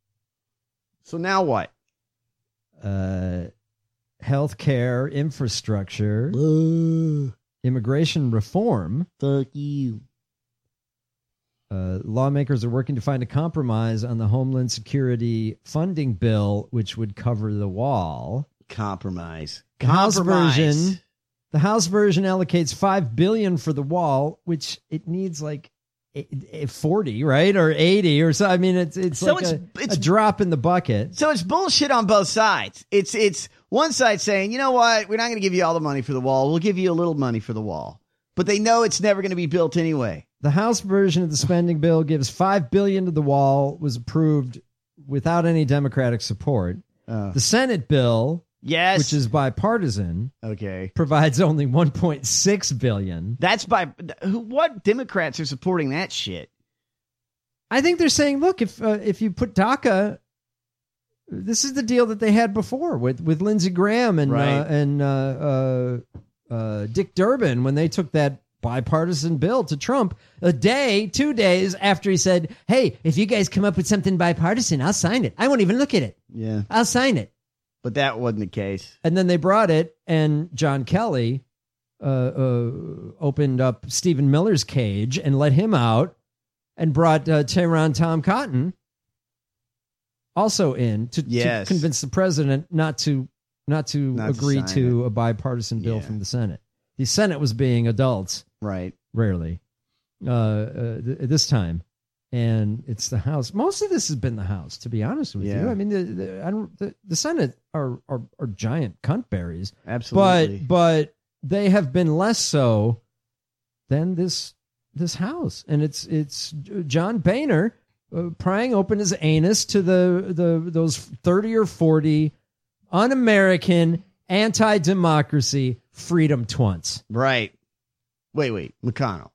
[SPEAKER 10] So now what?
[SPEAKER 8] Uh, healthcare, infrastructure, uh, immigration reform.
[SPEAKER 10] Fuck you.
[SPEAKER 8] Uh, lawmakers are working to find a compromise on the Homeland Security funding bill, which would cover the wall.
[SPEAKER 10] Compromise.
[SPEAKER 8] The
[SPEAKER 10] Compromise.
[SPEAKER 8] House version, the House version allocates five billion dollars for the wall, which it needs like forty, right, or eighty, or so. I mean, it's it's
[SPEAKER 10] so
[SPEAKER 8] like
[SPEAKER 10] it's,
[SPEAKER 8] a,
[SPEAKER 10] it's
[SPEAKER 8] a drop in the bucket.
[SPEAKER 10] So it's bullshit on both sides. It's it's one side saying, you know what, we're not going to give you all the money for the wall. We'll give you a little money for the wall, but they know it's never going to be built anyway.
[SPEAKER 8] The House version of the spending bill gives five billion dollars to the wall, was approved without any Democratic support.
[SPEAKER 10] Uh,
[SPEAKER 8] the Senate bill,
[SPEAKER 10] yes,
[SPEAKER 8] which is bipartisan,
[SPEAKER 10] okay,
[SPEAKER 8] provides only one point six billion dollars.
[SPEAKER 10] That's by who? What Democrats are supporting that shit?
[SPEAKER 8] I think they're saying, look, if uh, if you put DACA, this is the deal that they had before with with Lindsey Graham and
[SPEAKER 10] right.
[SPEAKER 8] uh, and uh, uh, uh, Dick Durbin when they took that bipartisan bill to Trump a day, two days after he said, hey, if you guys come up with something bipartisan, I'll sign it. I won't even look at it.
[SPEAKER 10] Yeah.
[SPEAKER 8] I'll sign it.
[SPEAKER 10] But that wasn't the case.
[SPEAKER 8] And then they brought it, and John Kelly uh, uh, opened up Stephen Miller's cage and let him out and brought uh, Tehran Tom Cotton also in to,
[SPEAKER 10] yes.
[SPEAKER 8] to convince the president not to not to
[SPEAKER 10] not
[SPEAKER 8] agree
[SPEAKER 10] to,
[SPEAKER 8] to a bipartisan bill
[SPEAKER 10] yeah.
[SPEAKER 8] from the Senate. The Senate was being adults.
[SPEAKER 10] Right.
[SPEAKER 8] Rarely. Uh, uh, th- this time. And it's the House. Most of this has been the House, to be honest with
[SPEAKER 10] Yeah.
[SPEAKER 8] you. I mean, the the, I don't, the, the Senate are, are are giant cuntberries.
[SPEAKER 10] Absolutely.
[SPEAKER 8] But but they have been less so than this this House. And it's it's John Boehner uh, prying open his anus to the the those thirty or forty un-American, anti-democracy freedom twunts.
[SPEAKER 10] Right. Wait, wait. McConnell.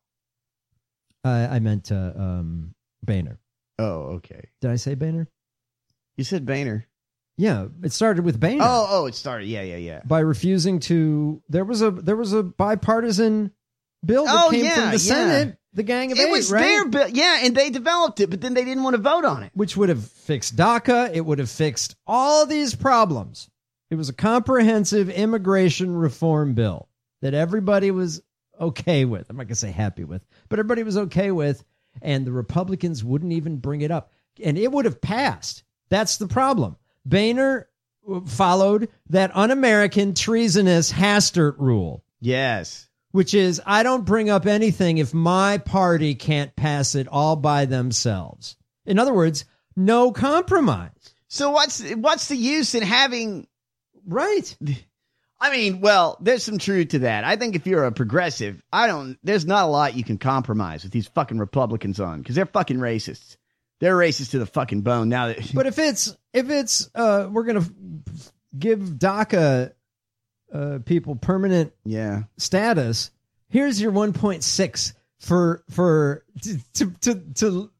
[SPEAKER 8] Uh, I meant uh, um, Boehner.
[SPEAKER 10] Oh, okay.
[SPEAKER 8] Did I say Boehner?
[SPEAKER 10] You said Boehner.
[SPEAKER 8] Yeah, it started with Boehner.
[SPEAKER 10] Oh, oh, it started. Yeah, yeah, yeah.
[SPEAKER 8] By refusing to, there was a there was a bipartisan bill that
[SPEAKER 10] oh,
[SPEAKER 8] came
[SPEAKER 10] yeah,
[SPEAKER 8] from the
[SPEAKER 10] yeah.
[SPEAKER 8] Senate, the Gang of
[SPEAKER 10] it
[SPEAKER 8] Eight,
[SPEAKER 10] was
[SPEAKER 8] right?
[SPEAKER 10] their bill. Yeah, and they developed it, but then they didn't want to vote on it.
[SPEAKER 8] Which would have fixed DACA. It would have fixed all these problems. It was a comprehensive immigration reform bill that everybody was okay with. I'm not going to say happy with, but everybody was okay with. And the Republicans wouldn't even bring it up. And it would have passed. That's the problem. Boehner followed that un-American, treasonous Hastert rule.
[SPEAKER 10] Yes.
[SPEAKER 8] Which is, I don't bring up anything if my party can't pass it all by themselves. In other words, no compromise.
[SPEAKER 10] So what's what's the use in having...
[SPEAKER 8] Right.
[SPEAKER 10] I mean, well, there's some truth to that. I think if you're a progressive, I don't, there's not a lot you can compromise with these fucking Republicans on, because they're fucking racists. They're racist to the fucking bone. Now that,
[SPEAKER 8] but if it's, if it's, uh, we're going to give DACA, uh, people permanent
[SPEAKER 10] yeah.
[SPEAKER 8] status, here's your one point six for, for, to, to, to, to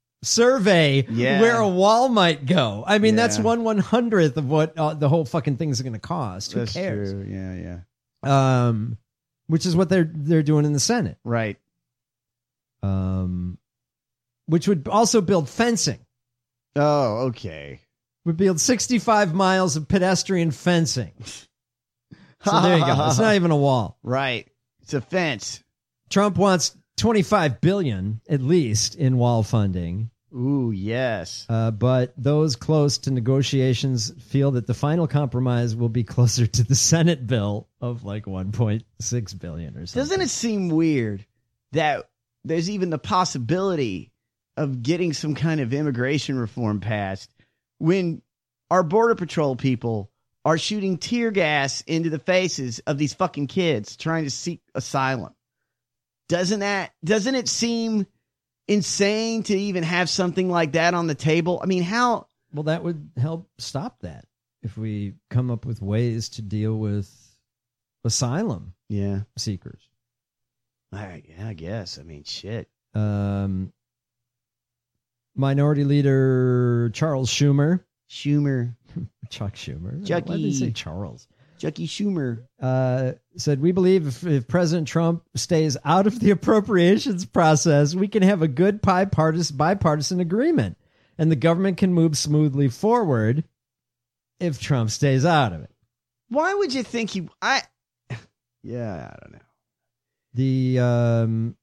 [SPEAKER 8] survey
[SPEAKER 10] yeah.
[SPEAKER 8] where a wall might go. I mean,
[SPEAKER 10] yeah.
[SPEAKER 8] that's one one hundredth of what uh, the whole fucking thing's going to cost. Who
[SPEAKER 10] that's
[SPEAKER 8] cares?
[SPEAKER 10] True. Yeah, yeah.
[SPEAKER 8] Um, which is what they're they're doing in the Senate,
[SPEAKER 10] right?
[SPEAKER 8] Um, which would also build fencing.
[SPEAKER 10] Oh, okay.
[SPEAKER 8] Would build sixty-five miles of pedestrian fencing. So there you go. It's not even a wall,
[SPEAKER 10] right? It's a fence.
[SPEAKER 8] Trump wants twenty-five billion dollars at least in wall funding.
[SPEAKER 10] Ooh, yes.
[SPEAKER 8] Uh, but those close to negotiations feel that the final compromise will be closer to the Senate bill of like one point six billion dollars or something.
[SPEAKER 10] Doesn't it seem weird that there's even the possibility of getting some kind of immigration reform passed when our Border Patrol people are shooting tear gas into the faces of these fucking kids trying to seek asylum. Doesn't that, doesn't it seem insane to even have something like that on the table? I mean, how?
[SPEAKER 8] Well, that would help stop that if we come up with ways to deal with asylum
[SPEAKER 10] yeah.
[SPEAKER 8] seekers.
[SPEAKER 10] I, yeah, I guess. I mean, shit.
[SPEAKER 8] Um, Minority Leader Charles Schumer.
[SPEAKER 10] Schumer.
[SPEAKER 8] Chuck Schumer.
[SPEAKER 10] Chucky.
[SPEAKER 8] Why did they say Charles?
[SPEAKER 10] Chucky Schumer.
[SPEAKER 8] Uh, said, we believe if, if President Trump stays out of the appropriations process, we can have a good bipartisan, bipartisan agreement, and the government can move smoothly forward if Trump stays out of it.
[SPEAKER 10] Why would you think he... I? Yeah, I don't know.
[SPEAKER 8] The um,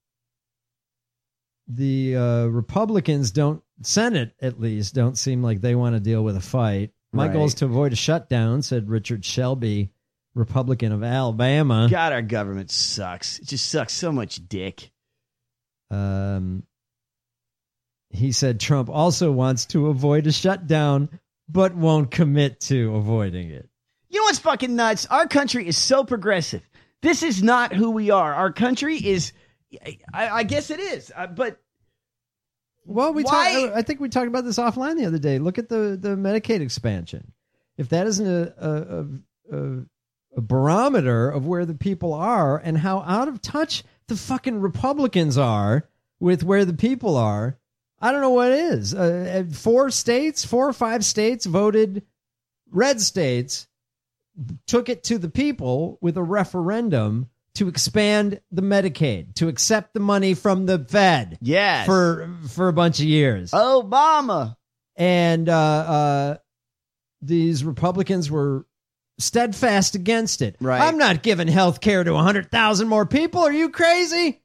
[SPEAKER 8] the uh, Republicans don't, Senate at least, don't seem like they want to deal with a fight. My
[SPEAKER 10] Right.
[SPEAKER 8] goal is to avoid a shutdown, said Richard Shelby, Republican of Alabama.
[SPEAKER 10] God, our government sucks. It just sucks so much dick.
[SPEAKER 8] Um, he said Trump also wants to avoid a shutdown, but won't commit to avoiding it.
[SPEAKER 10] You know what's fucking nuts? Our country is so progressive. This is not who we are. Our country is, I, I guess it is, uh, but
[SPEAKER 8] Well, we
[SPEAKER 10] Why-
[SPEAKER 8] talk, I think we talked about this offline the other day. Look at the, the Medicaid expansion. If that isn't a, a, a, a barometer of where the people are and how out of touch the fucking Republicans are with where the people are, I don't know what is. Uh, four states, four or five states voted, red states, took it to the people with a referendum to expand the Medicaid, to accept the money from the Fed.
[SPEAKER 10] Yes.
[SPEAKER 8] For for a bunch of years.
[SPEAKER 10] Obama.
[SPEAKER 8] And uh, uh, these Republicans were steadfast against it.
[SPEAKER 10] Right.
[SPEAKER 8] I'm not giving health care to one hundred thousand more people. Are you crazy?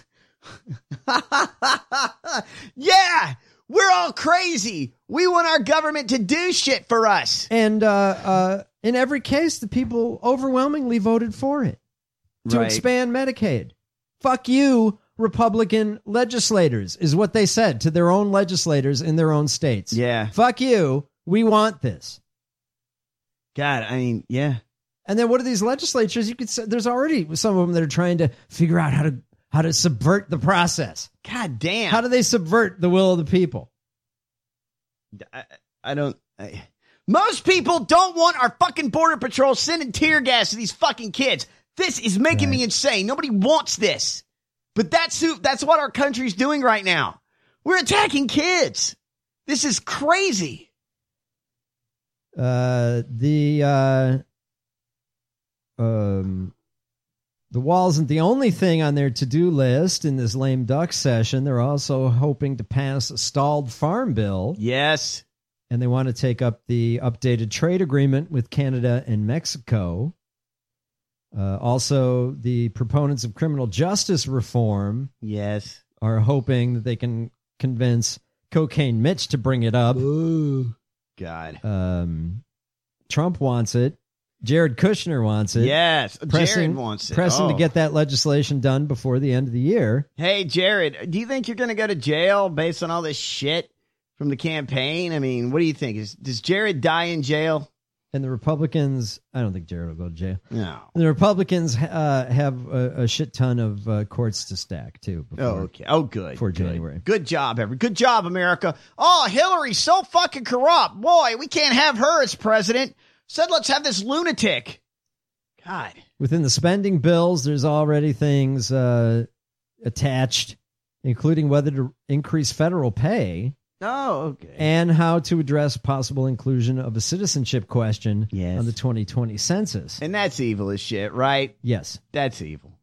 [SPEAKER 10] Yeah, we're all crazy. We want our government to do shit for us.
[SPEAKER 8] And uh, uh, in every case, the people overwhelmingly voted for it. To
[SPEAKER 10] Right.
[SPEAKER 8] expand Medicaid. Fuck you, Republican legislators, is what they said to their own legislators in their own states.
[SPEAKER 10] Yeah.
[SPEAKER 8] Fuck you. We want this.
[SPEAKER 10] God, I mean, yeah.
[SPEAKER 8] And then what are these legislatures? You could say there's already some of them that are trying to figure out how to how to subvert the process.
[SPEAKER 10] God damn.
[SPEAKER 8] How do they subvert the will of the people?
[SPEAKER 10] I, I don't. I, most people don't want our fucking Border Patrol sending tear gas to these fucking kids. This is making
[SPEAKER 8] Right.
[SPEAKER 10] me insane. Nobody wants this. But that's who, that's what our country's doing right now. We're attacking kids. This is crazy.
[SPEAKER 8] Uh, the uh, um, the wall isn't the only thing on their to-do list in this lame duck session. They're also hoping to pass a stalled farm bill.
[SPEAKER 10] Yes.
[SPEAKER 8] And they want to take up the updated trade agreement with Canada and Mexico. Uh, also, the proponents of criminal justice reform
[SPEAKER 10] Yes.
[SPEAKER 8] are hoping that they can convince Cocaine Mitch to bring it up.
[SPEAKER 10] Ooh. God.
[SPEAKER 8] Um, Trump wants it. Jared Kushner wants it.
[SPEAKER 10] Yes.
[SPEAKER 8] Pressing,
[SPEAKER 10] Jared wants it.
[SPEAKER 8] Pressing
[SPEAKER 10] Oh.
[SPEAKER 8] to get that legislation done before the end of the year.
[SPEAKER 10] Hey, Jared, do you think you're going to go to jail based on all this shit from the campaign? I mean, what do you think? Is, does Jared die in jail?
[SPEAKER 8] And the Republicans, I don't think Jared will go to jail.
[SPEAKER 10] No.
[SPEAKER 8] And the Republicans uh, have a, a shit ton of uh, courts to stack, too. Before,
[SPEAKER 10] Oh, okay. Oh, good.
[SPEAKER 8] For
[SPEAKER 10] good.
[SPEAKER 8] January.
[SPEAKER 10] Good job, every. Good job, America. Oh, Hillary's so fucking corrupt. Boy, we can't have her as president. Said let's have this lunatic. God.
[SPEAKER 8] Within the spending bills, there's already things uh, attached, including whether to increase federal pay.
[SPEAKER 10] Oh, okay.
[SPEAKER 8] And how to address possible inclusion of a citizenship question
[SPEAKER 10] Yes.
[SPEAKER 8] on the twenty twenty census.
[SPEAKER 10] And that's evil as shit, right?
[SPEAKER 8] Yes.
[SPEAKER 10] That's evil.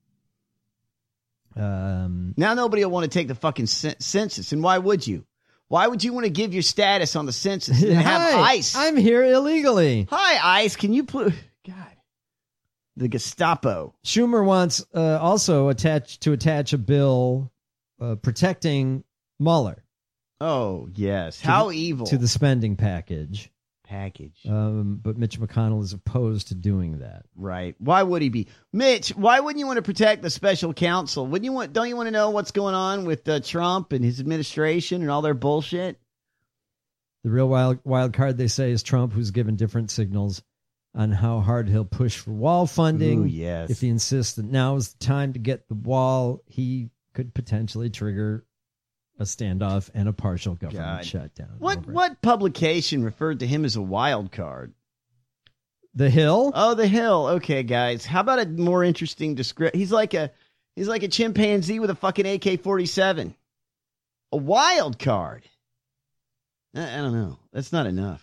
[SPEAKER 8] Um,
[SPEAKER 10] Now nobody will want to take the fucking cen- census. And why would you? Why would you want to give your status on the census and have
[SPEAKER 8] Hi,
[SPEAKER 10] ICE?
[SPEAKER 8] I'm here illegally.
[SPEAKER 10] Hi, ICE. Can you pl- God. The Gestapo.
[SPEAKER 8] Schumer wants uh, also attach to attach a bill uh, protecting Mueller.
[SPEAKER 10] Oh, yes.
[SPEAKER 8] to
[SPEAKER 10] How
[SPEAKER 8] the-
[SPEAKER 10] evil.
[SPEAKER 8] To the spending package.
[SPEAKER 10] Package.
[SPEAKER 8] Um, but Mitch McConnell is opposed to doing that.
[SPEAKER 10] Right. Why would he be? Mitch, why wouldn't you want to protect the special counsel? Wouldn't you want, don't you want to know what's going on with uh, Trump and his administration and all their bullshit?
[SPEAKER 8] The real wild wild card, they say, is Trump, who's given different signals on how hard he'll push for wall funding.
[SPEAKER 10] Ooh, yes.
[SPEAKER 8] If he insists that now is the time to get the wall, he could potentially trigger a standoff and a partial government
[SPEAKER 10] God.
[SPEAKER 8] shutdown.
[SPEAKER 10] What what publication referred to him as a wild card?
[SPEAKER 8] The Hill?
[SPEAKER 10] Oh, The Hill. Okay, guys. How about a more interesting description? He's like a he's like a chimpanzee with a fucking A K forty-seven. A wild card. I, I don't know. That's not enough.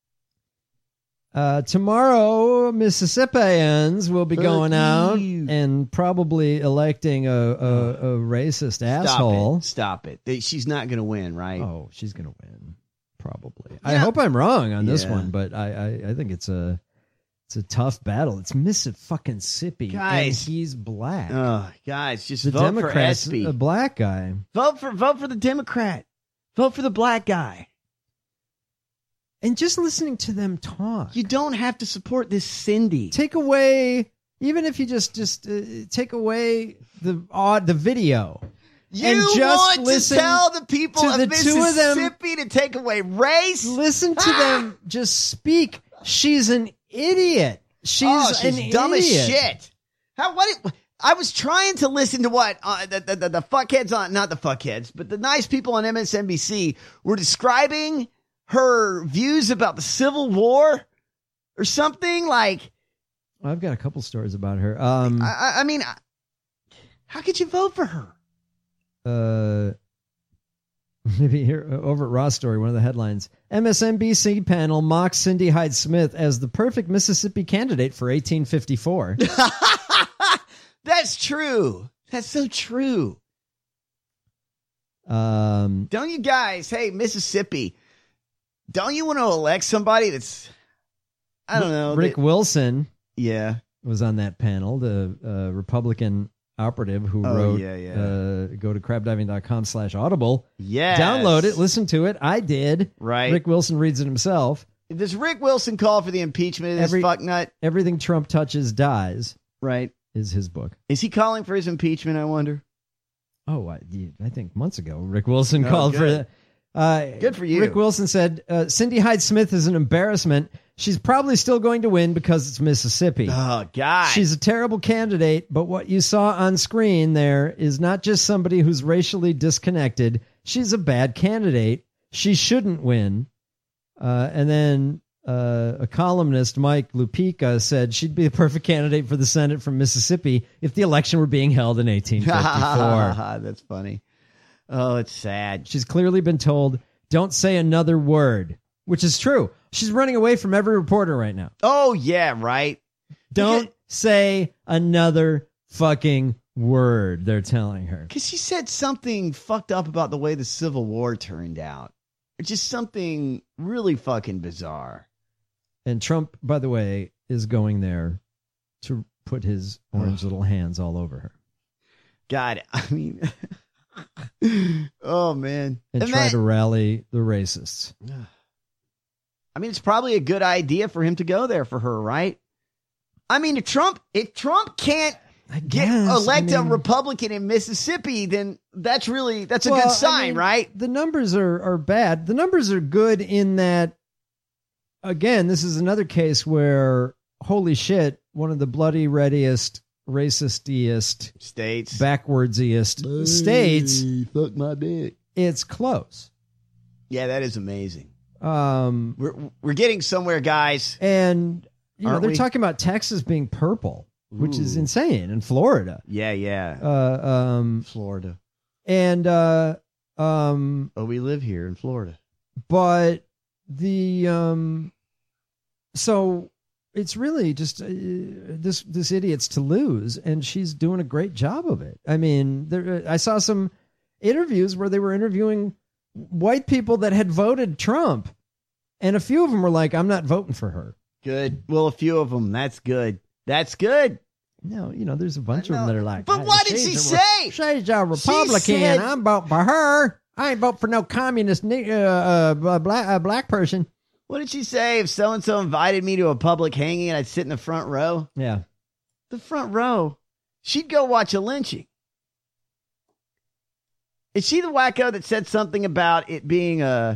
[SPEAKER 8] Uh, tomorrow, Mississippians will be
[SPEAKER 10] Fuck
[SPEAKER 8] going out
[SPEAKER 10] you.
[SPEAKER 8] and probably electing a, a, a racist asshole.
[SPEAKER 10] Stop it. Stop it. She's not going to win, right?
[SPEAKER 8] Oh, she's going to win. Probably. I hope I'm wrong on this
[SPEAKER 10] Yeah.
[SPEAKER 8] one, but I, I, I think it's a it's a tough battle. It's Mississippi,
[SPEAKER 10] Guys.
[SPEAKER 8] and he's black.
[SPEAKER 10] Oh, guys, just
[SPEAKER 8] the
[SPEAKER 10] vote
[SPEAKER 8] Democrats,
[SPEAKER 10] for Espy.
[SPEAKER 8] a black guy.
[SPEAKER 10] Vote for vote for the Democrat. Vote for the black guy.
[SPEAKER 8] And just listening to them talk.
[SPEAKER 10] You don't have to support this Cindy.
[SPEAKER 8] Take away, even if you just just uh, take away the odd the video.
[SPEAKER 10] You
[SPEAKER 8] and just
[SPEAKER 10] want
[SPEAKER 8] listen
[SPEAKER 10] to tell the people
[SPEAKER 8] to
[SPEAKER 10] of
[SPEAKER 8] the two of them-
[SPEAKER 10] Mississippi to take away race?
[SPEAKER 8] Listen to them just speak. She's an idiot. She's,
[SPEAKER 10] oh, she's
[SPEAKER 8] an
[SPEAKER 10] dumb
[SPEAKER 8] idiot.
[SPEAKER 10] as shit. How? What? It, I was trying to listen to what uh, the, the the the fuckheads on not the fuckheads, but the nice people on M S N B C were describing her views about the Civil War or something like.
[SPEAKER 8] I've got a couple stories about her. Um,
[SPEAKER 10] I, I mean, how could you vote for her?
[SPEAKER 8] Uh, maybe here over at Raw Story, one of the headlines: M S N B C panel mocks Cindy Hyde Smith as the perfect Mississippi candidate for eighteen fifty-four.
[SPEAKER 10] That's true. That's so true.
[SPEAKER 8] Um,
[SPEAKER 10] Don't you guys? Hey, Mississippi. Don't you want to elect somebody that's? I don't know.
[SPEAKER 8] Rick
[SPEAKER 10] that-
[SPEAKER 8] Wilson,
[SPEAKER 10] yeah,
[SPEAKER 8] was on that panel. The uh, Republican operative who
[SPEAKER 10] Oh,
[SPEAKER 8] wrote,
[SPEAKER 10] yeah, yeah.
[SPEAKER 8] Uh, go to crabdiving.com slash audible.
[SPEAKER 10] Yes.
[SPEAKER 8] Download it, listen to it. I did.
[SPEAKER 10] Right.
[SPEAKER 8] Rick Wilson reads it himself.
[SPEAKER 10] Does Rick Wilson call for the impeachment of this
[SPEAKER 8] Every-
[SPEAKER 10] fucknut?
[SPEAKER 8] Everything Trump touches dies.
[SPEAKER 10] Right.
[SPEAKER 8] Is his book.
[SPEAKER 10] Is he calling for his impeachment, I wonder?
[SPEAKER 8] Oh, I, I think months ago, Rick Wilson
[SPEAKER 10] Oh,
[SPEAKER 8] called
[SPEAKER 10] good.
[SPEAKER 8] for that. Uh,
[SPEAKER 10] Good for you.
[SPEAKER 8] Rick Wilson said, uh, Cindy Hyde Smith is an embarrassment. She's probably still going to win because it's Mississippi.
[SPEAKER 10] Oh, God.
[SPEAKER 8] She's a terrible candidate, but what you saw on screen there is not just somebody who's racially disconnected. She's a bad candidate. She shouldn't win. Uh, and then uh, a columnist, Mike Lupica, said she'd be the perfect candidate for the Senate from Mississippi if the election were being held in eighteen fifty-four.
[SPEAKER 10] That's funny. Oh, it's sad.
[SPEAKER 8] She's clearly been told, don't say another word, which is true. She's running away from every reporter right now.
[SPEAKER 10] Oh, yeah, right.
[SPEAKER 8] Don't
[SPEAKER 10] Because-
[SPEAKER 8] say another fucking word, they're telling her.
[SPEAKER 10] Because she said something fucked up about the way the Civil War turned out. It's just something really fucking bizarre.
[SPEAKER 8] And Trump, by the way, is going there to put his orange little hands all over her.
[SPEAKER 10] God, I mean, oh, man.
[SPEAKER 8] And,
[SPEAKER 10] And
[SPEAKER 8] try
[SPEAKER 10] that-
[SPEAKER 8] to rally the racists.
[SPEAKER 10] I mean, it's probably a good idea for him to go there for her, right? I mean, if Trump, if Trump can't get
[SPEAKER 8] guess,
[SPEAKER 10] elect
[SPEAKER 8] I
[SPEAKER 10] a
[SPEAKER 8] mean-
[SPEAKER 10] Republican in Mississippi, then that's really, that's a
[SPEAKER 8] Well,
[SPEAKER 10] good
[SPEAKER 8] I
[SPEAKER 10] sign,
[SPEAKER 8] mean,
[SPEAKER 10] right?
[SPEAKER 8] The numbers are, are bad. The numbers are good in that, again, this is another case where, holy shit, one of the bloody readiest, racistiest,
[SPEAKER 10] States.
[SPEAKER 8] backwardsiest states,
[SPEAKER 10] Fuck my dick.
[SPEAKER 8] it's close.
[SPEAKER 10] Yeah, that is amazing.
[SPEAKER 8] Um,
[SPEAKER 10] We're, we're getting somewhere, guys.
[SPEAKER 8] and, you know,
[SPEAKER 10] Aren't
[SPEAKER 8] they're
[SPEAKER 10] we?
[SPEAKER 8] talking about Texas being purple, which is
[SPEAKER 10] Ooh.
[SPEAKER 8] insane, and Florida.
[SPEAKER 10] Yeah, yeah.
[SPEAKER 8] Uh, um,
[SPEAKER 10] Florida.
[SPEAKER 8] and, uh, um,
[SPEAKER 10] Oh, we live here in Florida.
[SPEAKER 8] but the, um, so it's really just uh, this, this idiot's to lose, and she's doing a great job of it. I mean, there, I saw some interviews where they were interviewing white people that had voted Trump, and a few of them were like, I'm not voting for her.
[SPEAKER 10] Good. Well, a few of them. That's good. That's good.
[SPEAKER 8] No, you know, there's a bunch of them that are like,
[SPEAKER 10] But
[SPEAKER 8] "Hey,
[SPEAKER 10] what did
[SPEAKER 8] she's
[SPEAKER 10] she
[SPEAKER 8] a
[SPEAKER 10] say?
[SPEAKER 8] She's a Republican.
[SPEAKER 10] said-
[SPEAKER 8] I'm voting for her. I ain't vote for no communist ni- uh, uh, black, uh, black person.
[SPEAKER 10] What did she say? If so-and-so invited me to a public hanging and I'd sit in the front row?
[SPEAKER 8] Yeah.
[SPEAKER 10] The front row? She'd go watch a lynching. Is she the wacko that said something about it being a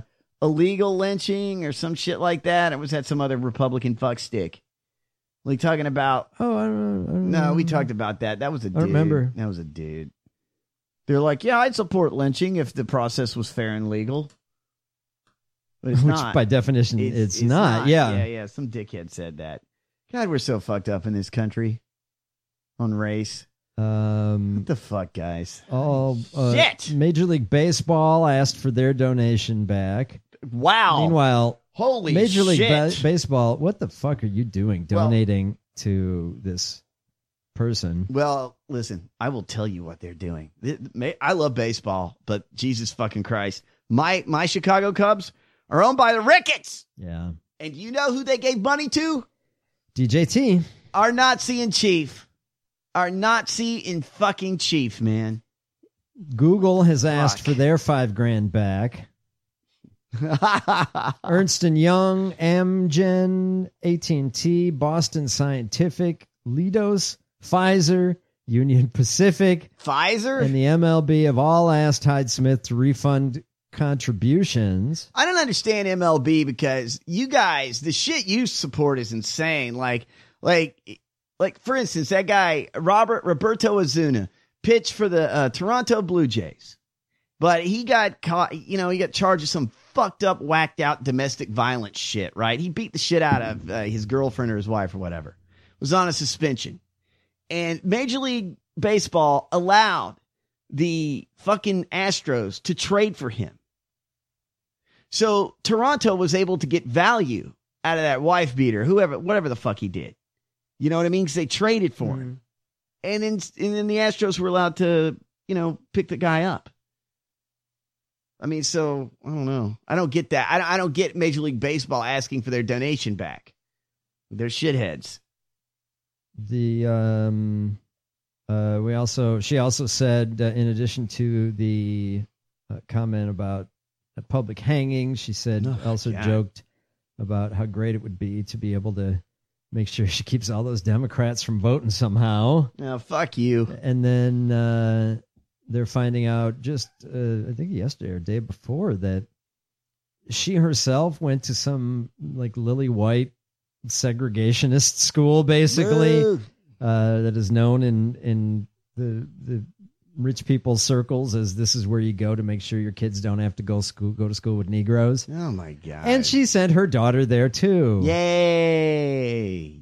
[SPEAKER 10] illegal lynching or some shit like that. It was at some other Republican fuck stick. Like talking about.
[SPEAKER 8] Oh, I don't, I don't
[SPEAKER 10] no,
[SPEAKER 8] know.
[SPEAKER 10] we talked about that. That was a dude.
[SPEAKER 8] I remember.
[SPEAKER 10] That was a dude. They're like, yeah, I'd support lynching if the process was fair and legal. But it's
[SPEAKER 8] Which
[SPEAKER 10] not.
[SPEAKER 8] by definition, it's, it's, it's not. not. Yeah.
[SPEAKER 10] Yeah, yeah. Some dickhead said that. God, we're so fucked up in this country on race.
[SPEAKER 8] Um,
[SPEAKER 10] what the fuck, guys?
[SPEAKER 8] All uh,
[SPEAKER 10] Shit!
[SPEAKER 8] Major League Baseball asked for their donation back.
[SPEAKER 10] Wow.
[SPEAKER 8] Meanwhile,
[SPEAKER 10] holy
[SPEAKER 8] Major League
[SPEAKER 10] shit.
[SPEAKER 8] ba- Baseball, what the fuck are you doing donating well, to this person?
[SPEAKER 10] Well, listen, I will tell you what they're doing. I love baseball, but Jesus fucking Christ. My my Chicago Cubs are owned by the Ricketts.
[SPEAKER 8] Yeah.
[SPEAKER 10] And you know who they gave money to?
[SPEAKER 8] D J T.
[SPEAKER 10] Our Nazi in chief. Our Nazi in fucking chief, man.
[SPEAKER 8] Google has asked Fuck. for their five grand back. Ernst and Young, Amgen, A T and T, Boston Scientific, Leidos, Pfizer, Union Pacific,
[SPEAKER 10] Pfizer,
[SPEAKER 8] and the M L B have all asked Hyde Smith to refund contributions.
[SPEAKER 10] I don't understand M L B because you guys, the shit you support is insane. Like, like, like for instance, that guy Robert Roberto Ozuna pitched for the uh, Toronto Blue Jays, but he got caught. You know, he got charged with some fucked up, whacked out domestic violence shit. Right? He beat the shit out of uh, his girlfriend or his wife or whatever. Was on a suspension, and Major League Baseball allowed the fucking Astros to trade for him. So Toronto was able to get value out of that wife beater, whoever, whatever the fuck he did. You know what I mean? Because they traded for mm-hmm. him. And then, and then the Astros were allowed to, you know, pick the guy up. I mean, so, I don't know. I don't get that. I, I don't get Major League Baseball asking for their donation back. They're shitheads.
[SPEAKER 8] The, um, uh, we also, she also said, uh, in addition to the uh, comment about a public hanging, she said, oh, also God. joked about how great it would be to be able to make sure she keeps all those Democrats from voting somehow.
[SPEAKER 10] Oh, fuck you.
[SPEAKER 8] And then uh, they're finding out just, uh, I think yesterday or day before, that she herself went to some like lily white segregationist school, basically, uh, that is known in, in the the rich people's circles as this is where you go to make sure your kids don't have to go school go to school with Negroes.
[SPEAKER 10] Oh my God.
[SPEAKER 8] And she sent her daughter there too.
[SPEAKER 10] Yay.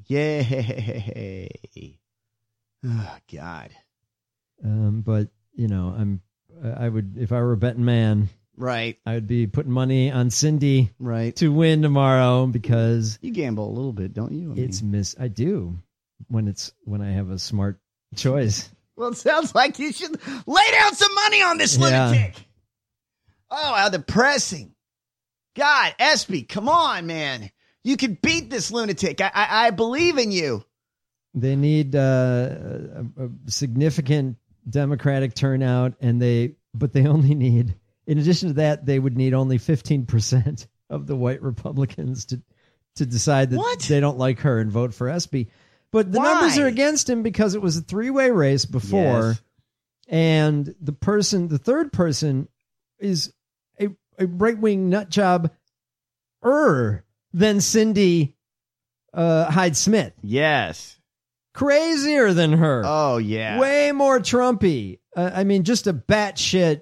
[SPEAKER 10] Yay. Oh God.
[SPEAKER 8] Um, but you know, I'm I would if I were a betting man,
[SPEAKER 10] right,
[SPEAKER 8] I would be putting money on Cindy
[SPEAKER 10] right
[SPEAKER 8] to win tomorrow because
[SPEAKER 10] you gamble a little bit, don't you? I
[SPEAKER 8] it's
[SPEAKER 10] mean.
[SPEAKER 8] miss I do when it's when I have a smart choice.
[SPEAKER 10] Well, it sounds like you should lay down some money on this lunatic. Yeah. Oh, how depressing. God, Espy, come on, man. You can beat this lunatic. I I, I believe in you.
[SPEAKER 8] They need uh, a, a significant Democratic turnout, and they but they only need, in addition to that, they would need only fifteen percent of the white Republicans to, to decide that
[SPEAKER 10] what?
[SPEAKER 8] they don't like her and vote for Espy. But the
[SPEAKER 10] Why?
[SPEAKER 8] numbers are against him because it was a three-way race before,
[SPEAKER 10] yes.
[SPEAKER 8] and the person, the third person, is a, a right-wing nut job er than Cindy uh, Hyde Smith.
[SPEAKER 10] Yes.
[SPEAKER 8] Crazier than her.
[SPEAKER 10] Oh, yeah.
[SPEAKER 8] Way more Trumpy. Uh, I mean, just a batshit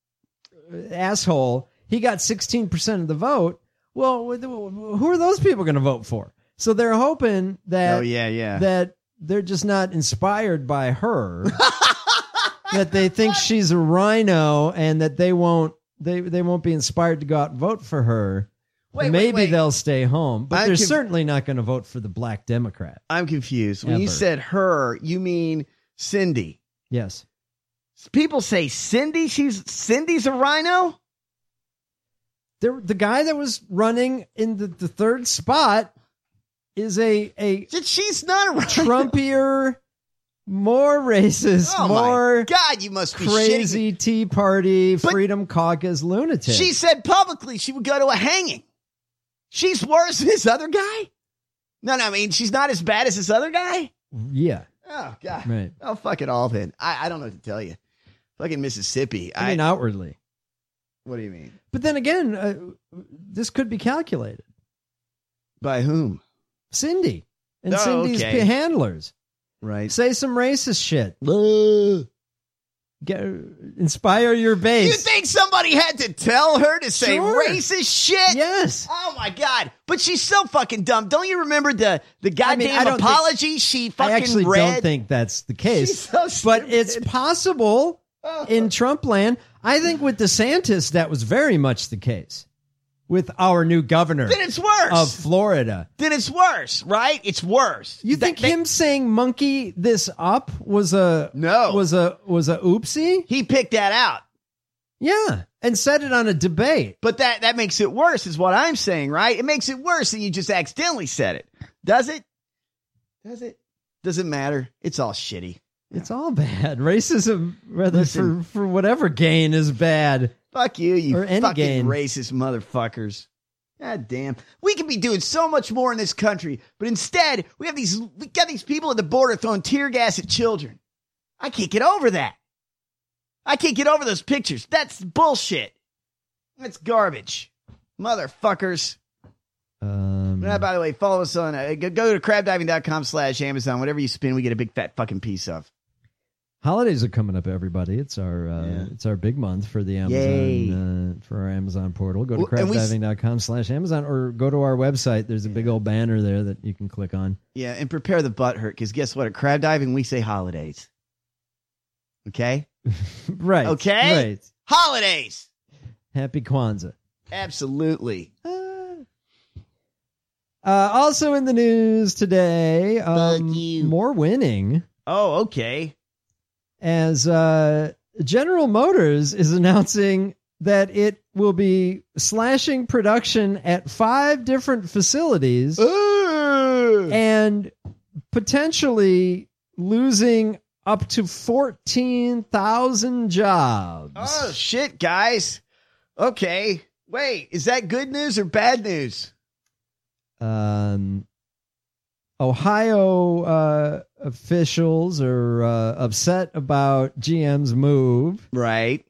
[SPEAKER 8] asshole. He got sixteen percent of the vote. Well, who are those people going to vote for? So they're hoping that,
[SPEAKER 10] oh, yeah, yeah.
[SPEAKER 8] that they're just not inspired by her, that they think she's a rhino and that they won't they, they won't be inspired to go out and vote for her.
[SPEAKER 10] Wait,
[SPEAKER 8] Maybe
[SPEAKER 10] wait, wait.
[SPEAKER 8] they'll stay home, but
[SPEAKER 10] I'm
[SPEAKER 8] they're
[SPEAKER 10] conf-
[SPEAKER 8] certainly not going to vote for the black Democrat.
[SPEAKER 10] I'm confused. When
[SPEAKER 8] Ever.
[SPEAKER 10] you said her, you mean Cindy.
[SPEAKER 8] Yes.
[SPEAKER 10] People say Cindy, she's Cindy's a rhino?
[SPEAKER 8] There, the guy that was running in the, the third spot is a a
[SPEAKER 10] she's not a rhino.
[SPEAKER 8] Trumpier, more racist,
[SPEAKER 10] oh
[SPEAKER 8] more
[SPEAKER 10] my God, you must be
[SPEAKER 8] crazy
[SPEAKER 10] shitting.
[SPEAKER 8] Tea Party,
[SPEAKER 10] But
[SPEAKER 8] Freedom Caucus lunatic.
[SPEAKER 10] She said publicly she would go to a hanging. She's worse than this other guy? No, no, I mean, she's not as bad as this other guy?
[SPEAKER 8] Yeah.
[SPEAKER 10] Oh, God.
[SPEAKER 8] Right.
[SPEAKER 10] Oh, fuck it all then. I, I don't know what to tell you. Fucking Mississippi.
[SPEAKER 8] I mean,
[SPEAKER 10] I,
[SPEAKER 8] outwardly.
[SPEAKER 10] What do you mean?
[SPEAKER 8] But then again, uh, this could be calculated.
[SPEAKER 10] By whom?
[SPEAKER 8] Cindy and
[SPEAKER 10] Oh,
[SPEAKER 8] Cindy's
[SPEAKER 10] okay.
[SPEAKER 8] p- handlers.
[SPEAKER 10] Right.
[SPEAKER 8] Say some racist shit. Get, inspire your base.
[SPEAKER 10] You think somebody had to tell her to say
[SPEAKER 8] Sure.
[SPEAKER 10] racist shit?
[SPEAKER 8] Yes.
[SPEAKER 10] Oh my God! But she's so fucking dumb. Don't you remember the the
[SPEAKER 8] I mean,
[SPEAKER 10] goddamn
[SPEAKER 8] I don't think-
[SPEAKER 10] apology she fucking
[SPEAKER 8] I actually
[SPEAKER 10] read?
[SPEAKER 8] don't think that's the case.
[SPEAKER 10] She's so
[SPEAKER 8] but
[SPEAKER 10] stupid.
[SPEAKER 8] it's possible in Trump land. I think with DeSantis, that was very much the case. With our new governor
[SPEAKER 10] Then it's worse.
[SPEAKER 8] of Florida.
[SPEAKER 10] Then it's worse, right? It's worse.
[SPEAKER 8] You think him saying monkey this up was a
[SPEAKER 10] no
[SPEAKER 8] was a was a oopsie?
[SPEAKER 10] He picked that out.
[SPEAKER 8] Yeah, and said it on a debate.
[SPEAKER 10] But that that makes it worse, is what I'm saying, right? It makes it worse than you just accidentally said it. Does it? Does it? Doesn't matter. It's all shitty.
[SPEAKER 8] It's all bad. Racism, rather
[SPEAKER 10] Listen.
[SPEAKER 8] for for whatever gain, is bad.
[SPEAKER 10] Fuck you, you
[SPEAKER 8] Or any
[SPEAKER 10] fucking
[SPEAKER 8] gain.
[SPEAKER 10] racist motherfuckers. God damn. We could be doing so much more in this country, but instead, we have these we got these people at the border throwing tear gas at children. I can't get over that. I can't get over those pictures. That's bullshit. That's garbage. Motherfuckers.
[SPEAKER 8] Um,
[SPEAKER 10] Uh, by the way, follow us on, uh, go, go to crabdiving.com slash Amazon. Whatever you spin, we get a big fat fucking piece of.
[SPEAKER 8] Holidays are coming up, everybody. It's our uh,
[SPEAKER 10] Yeah.
[SPEAKER 8] it's our big month for the
[SPEAKER 10] Yay.
[SPEAKER 8] Amazon uh, for our Amazon portal. Go to
[SPEAKER 10] Well, and we s-
[SPEAKER 8] crabdiving.com slash Amazon or go to our website. There's a big old banner there that you can click on.
[SPEAKER 10] Yeah, and prepare the butt hurt, because guess what? At crab diving, we say holidays. Okay?
[SPEAKER 8] Right.
[SPEAKER 10] Okay?
[SPEAKER 8] Right.
[SPEAKER 10] Holidays.
[SPEAKER 8] Happy Kwanzaa.
[SPEAKER 10] Absolutely.
[SPEAKER 8] Uh, also in the news today, um, more winning
[SPEAKER 10] Oh, okay.
[SPEAKER 8] as uh, General Motors is announcing that it will be slashing production at five different facilities and potentially losing up to fourteen thousand jobs.
[SPEAKER 10] Oh, shit, guys. Okay. Wait, is that good news or bad news?
[SPEAKER 8] Um, Ohio uh, officials are uh, upset about G M's move.
[SPEAKER 10] Right.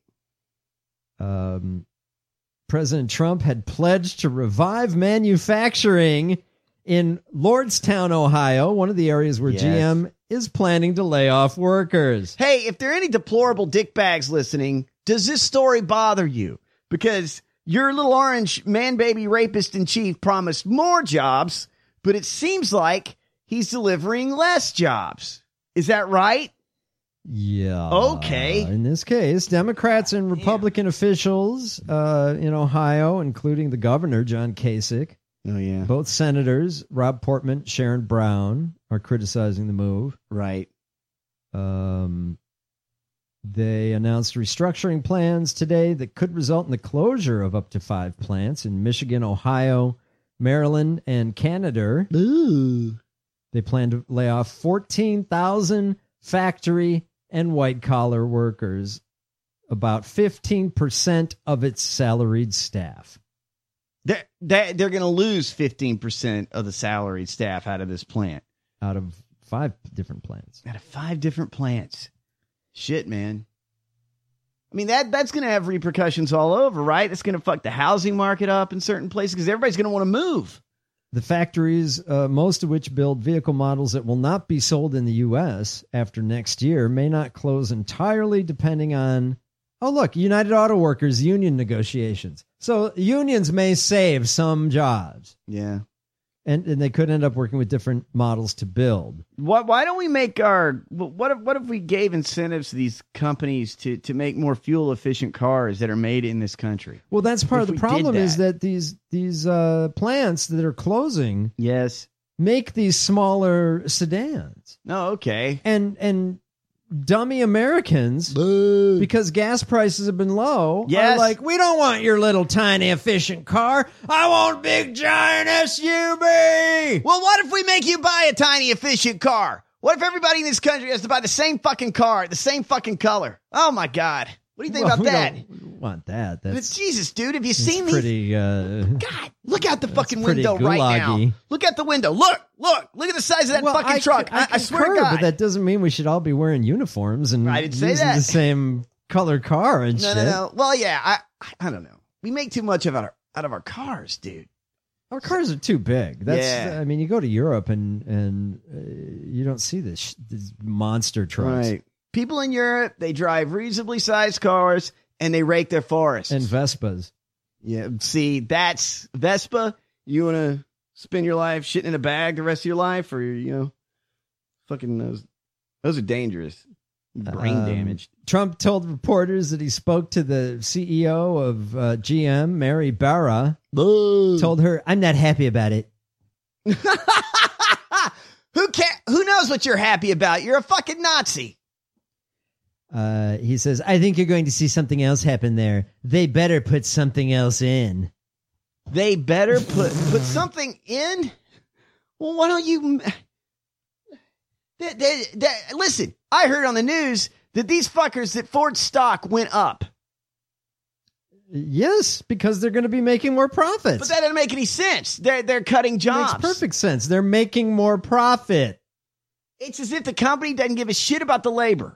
[SPEAKER 8] Um, President Trump had pledged to revive manufacturing in Lordstown, Ohio, one of the areas where
[SPEAKER 10] Yes.
[SPEAKER 8] G M is planning to lay off workers.
[SPEAKER 10] Hey, if there are any deplorable dickbags listening, does this story bother you? Because your little orange man-baby rapist in chief promised more jobs, but it seems like he's delivering less jobs. Is that right?
[SPEAKER 8] Yeah.
[SPEAKER 10] Okay.
[SPEAKER 8] In this case, Democrats and Republican officials uh, in Ohio, including the governor, John Kasich,
[SPEAKER 10] Oh, yeah.
[SPEAKER 8] both senators, Rob Portman, Sharon Brown, are criticizing the move.
[SPEAKER 10] Right.
[SPEAKER 8] Um, they announced restructuring plans today that could result in the closure of up to five plants in Michigan, Ohio, Maryland, and Canada.
[SPEAKER 10] Ooh.
[SPEAKER 8] They plan to lay off fourteen thousand factory and white-collar workers, about fifteen percent of its salaried staff.
[SPEAKER 10] They're, they're, they're going to lose fifteen percent of the salaried staff out of this plant.
[SPEAKER 8] Out of five different plants.
[SPEAKER 10] Out of five different plants. Shit, man. I mean, that that's going to have repercussions all over, right? It's going to fuck the housing market up in certain places because everybody's going to want to move.
[SPEAKER 8] The factories, uh, most of which build vehicle models that will not be sold in the U S after next year, may not close entirely depending on, oh, look, United Auto Workers union negotiations. So unions may save some jobs.
[SPEAKER 10] Yeah.
[SPEAKER 8] And, and they could end up working with different models to build.
[SPEAKER 10] Why, why don't we make our what if what if we gave incentives to these companies to to make more fuel efficient cars that are made in this country?
[SPEAKER 8] Well, that's part
[SPEAKER 10] If
[SPEAKER 8] of the
[SPEAKER 10] we did
[SPEAKER 8] problem is
[SPEAKER 10] that.
[SPEAKER 8] that these these uh, plants that are closing,
[SPEAKER 10] yes,
[SPEAKER 8] make these smaller sedans.
[SPEAKER 10] Oh, okay.
[SPEAKER 8] And and dummy Americans, because gas prices have been low,
[SPEAKER 10] Yes.
[SPEAKER 8] are like, we don't want your little tiny efficient car. I want big giant S U V.
[SPEAKER 10] Well, what if we make you buy a tiny efficient car? What if everybody in this country has to buy the same fucking car, the same fucking color? Oh my God. What do you think
[SPEAKER 8] Well,
[SPEAKER 10] about
[SPEAKER 8] we
[SPEAKER 10] that?
[SPEAKER 8] don't want that.
[SPEAKER 10] But
[SPEAKER 8] That's
[SPEAKER 10] Jesus, dude, have you
[SPEAKER 8] that's
[SPEAKER 10] seen these?
[SPEAKER 8] pretty. Uh,
[SPEAKER 10] God, look out the fucking
[SPEAKER 8] pretty
[SPEAKER 10] window right now.
[SPEAKER 8] gulaggy.
[SPEAKER 10] Look out the window. Look, look, look at the size of that fucking
[SPEAKER 8] I,
[SPEAKER 10] truck. I, I,
[SPEAKER 8] I
[SPEAKER 10] swear to
[SPEAKER 8] concur,
[SPEAKER 10] God.
[SPEAKER 8] but that doesn't mean we should all be wearing uniforms and
[SPEAKER 10] I didn't say
[SPEAKER 8] using
[SPEAKER 10] that.
[SPEAKER 8] the same color car and
[SPEAKER 10] No,
[SPEAKER 8] shit.
[SPEAKER 10] no, no. Well, yeah, I, I don't know. We make too much of our out of our cars, dude.
[SPEAKER 8] Our cars are too big. That's.
[SPEAKER 10] Yeah.
[SPEAKER 8] I mean, you go to Europe and and uh, you don't see this sh- these monster trucks.
[SPEAKER 10] Right. People in Europe, they drive reasonably sized cars and they rake their forests.
[SPEAKER 8] And Vespas.
[SPEAKER 10] Yeah. See, that's Vespa. You want to spend your life shitting in a bag the rest of your life, or you know, fucking those. Those are dangerous. Brain
[SPEAKER 8] Um,
[SPEAKER 10] damage.
[SPEAKER 8] Trump told reporters that he spoke to the C E O of uh, G M, Mary Barra.
[SPEAKER 10] Boo.
[SPEAKER 8] Told her, "I'm not happy about it."
[SPEAKER 10] Who care? Who knows what you're happy about? You're a fucking Nazi.
[SPEAKER 8] Uh, he says, "I think you're going to see something else happen there. They better put something else in."
[SPEAKER 10] They better put put something in. Well, why don't you? They, they, they, listen, I heard on the news that these fuckers that Ford stock went up.
[SPEAKER 8] Yes, because they're going to be making more profits.
[SPEAKER 10] But that doesn't make any sense. They're they're cutting jobs.
[SPEAKER 8] Makes perfect sense. They're making more profit.
[SPEAKER 10] It's as if the company doesn't give a shit about the labor.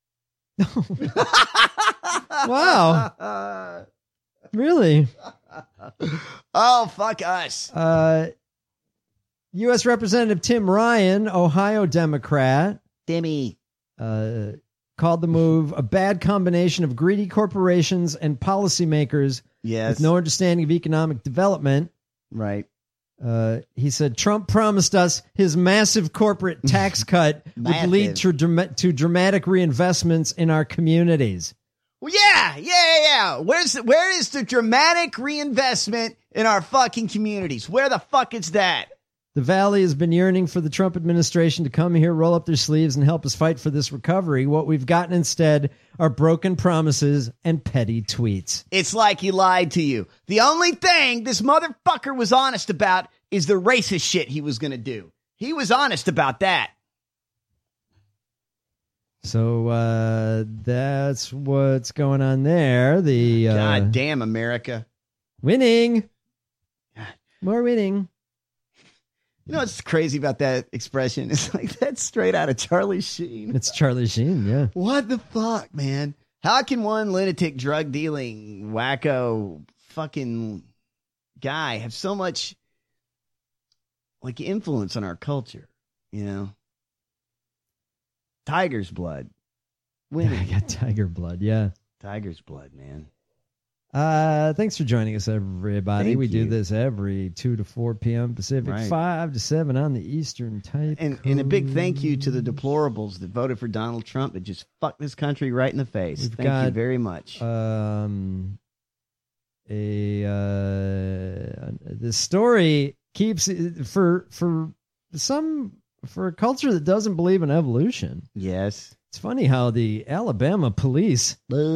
[SPEAKER 8] Wow. Really?
[SPEAKER 10] Oh, fuck us.
[SPEAKER 8] Uh, U S Representative Tim Ryan, Ohio Democrat,
[SPEAKER 10] Timmy,
[SPEAKER 8] uh, called the move a bad combination of greedy corporations and policymakers
[SPEAKER 10] yes.
[SPEAKER 8] with no understanding of economic development.
[SPEAKER 10] Right.
[SPEAKER 8] Uh, he said Trump promised us his massive corporate tax cut would lead to, dram- to dramatic reinvestments in our communities.
[SPEAKER 10] Well, yeah, yeah, yeah, yeah. Where's the, where is the dramatic reinvestment in our fucking communities? Where the fuck is that?
[SPEAKER 8] The Valley has been yearning for the Trump administration to come here, roll up their sleeves, and help us fight for this recovery. What we've gotten instead are broken promises and petty tweets.
[SPEAKER 10] It's like he lied to you. The only thing this motherfucker was honest about is the racist shit he was going to do. He was honest about that.
[SPEAKER 8] So uh, that's what's going on there. The uh,
[SPEAKER 10] God damn America.
[SPEAKER 8] Winning. More winning.
[SPEAKER 10] You know what's crazy about that expression? It's like, that's straight out of Charlie Sheen.
[SPEAKER 8] It's Charlie Sheen, yeah.
[SPEAKER 10] What the fuck, man? How can one lunatic, drug dealing, wacko, fucking guy have so much like influence on our culture? You know? Tiger's blood. Winning.
[SPEAKER 8] I got tiger blood, yeah.
[SPEAKER 10] Tiger's blood, man.
[SPEAKER 8] Uh, thanks for joining us, everybody.
[SPEAKER 10] Thank
[SPEAKER 8] we
[SPEAKER 10] you.
[SPEAKER 8] do this every two to four p.m. Pacific,
[SPEAKER 10] Right.
[SPEAKER 8] five to seven on the Eastern type.
[SPEAKER 10] And, and a big thank you to the deplorables that voted for Donald Trump that just fucked this country right in the face.
[SPEAKER 8] We've
[SPEAKER 10] Thank
[SPEAKER 8] got,
[SPEAKER 10] you very much.
[SPEAKER 8] Um, a uh, the story keeps for for some for a culture that doesn't believe in evolution.
[SPEAKER 10] Yes.
[SPEAKER 8] It's funny how the Alabama police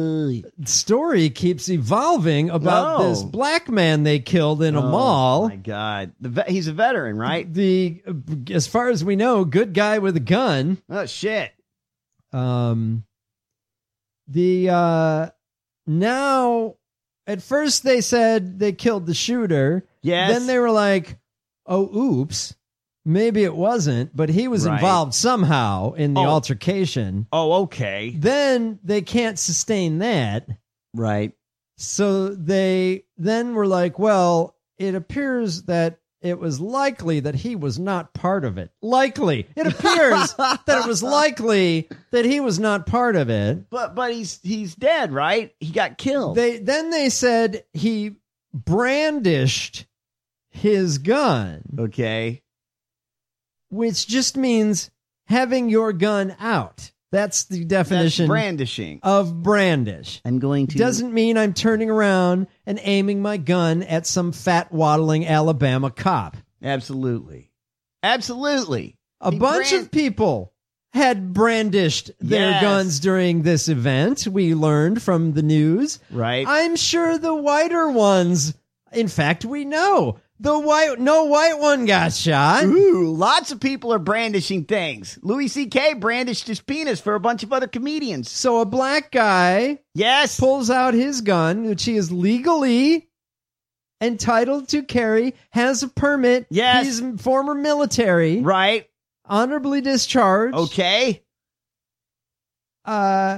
[SPEAKER 8] story keeps evolving about
[SPEAKER 10] Whoa.
[SPEAKER 8] this black man they killed in a
[SPEAKER 10] Oh,
[SPEAKER 8] mall.
[SPEAKER 10] my God. The ve- he's a veteran, right?
[SPEAKER 8] The, as far as we know, good guy with a gun.
[SPEAKER 10] Oh, shit.
[SPEAKER 8] Um, the, uh, now, at first they said they killed the shooter.
[SPEAKER 10] Yes.
[SPEAKER 8] Then they were like, oh, oops. Maybe it wasn't, but he was
[SPEAKER 10] Right.
[SPEAKER 8] involved somehow in the
[SPEAKER 10] Oh.
[SPEAKER 8] altercation.
[SPEAKER 10] Oh, okay.
[SPEAKER 8] Then they can't sustain that.
[SPEAKER 10] Right.
[SPEAKER 8] So they then were like, well, it appears that it was likely that he was not part of it. Likely. It appears that it was likely that he was not part of it.
[SPEAKER 10] But but he's he's dead, right? He got killed.
[SPEAKER 8] They then they said he brandished his gun.
[SPEAKER 10] Okay.
[SPEAKER 8] Which just means having your gun out. That's the definition
[SPEAKER 10] That's brandishing
[SPEAKER 8] of brandish.
[SPEAKER 10] I'm going to
[SPEAKER 8] Doesn't mean I'm turning around and aiming my gun at some fat waddling Alabama cop.
[SPEAKER 10] Absolutely. Absolutely.
[SPEAKER 8] A
[SPEAKER 10] He
[SPEAKER 8] bunch
[SPEAKER 10] brand-
[SPEAKER 8] of people had brandished their
[SPEAKER 10] Yes.
[SPEAKER 8] guns during this event. We learned from the news.
[SPEAKER 10] Right.
[SPEAKER 8] I'm sure the whiter ones, in fact, we know. The white, no white one got shot.
[SPEAKER 10] Ooh, lots of people are brandishing things. Louis C K brandished his penis for a bunch of other comedians.
[SPEAKER 8] So a black guy
[SPEAKER 10] Yes.
[SPEAKER 8] pulls out his gun, which he is legally entitled to carry, has a permit.
[SPEAKER 10] Yes.
[SPEAKER 8] He's former military.
[SPEAKER 10] Right.
[SPEAKER 8] Honorably discharged.
[SPEAKER 10] Okay.
[SPEAKER 8] Uh,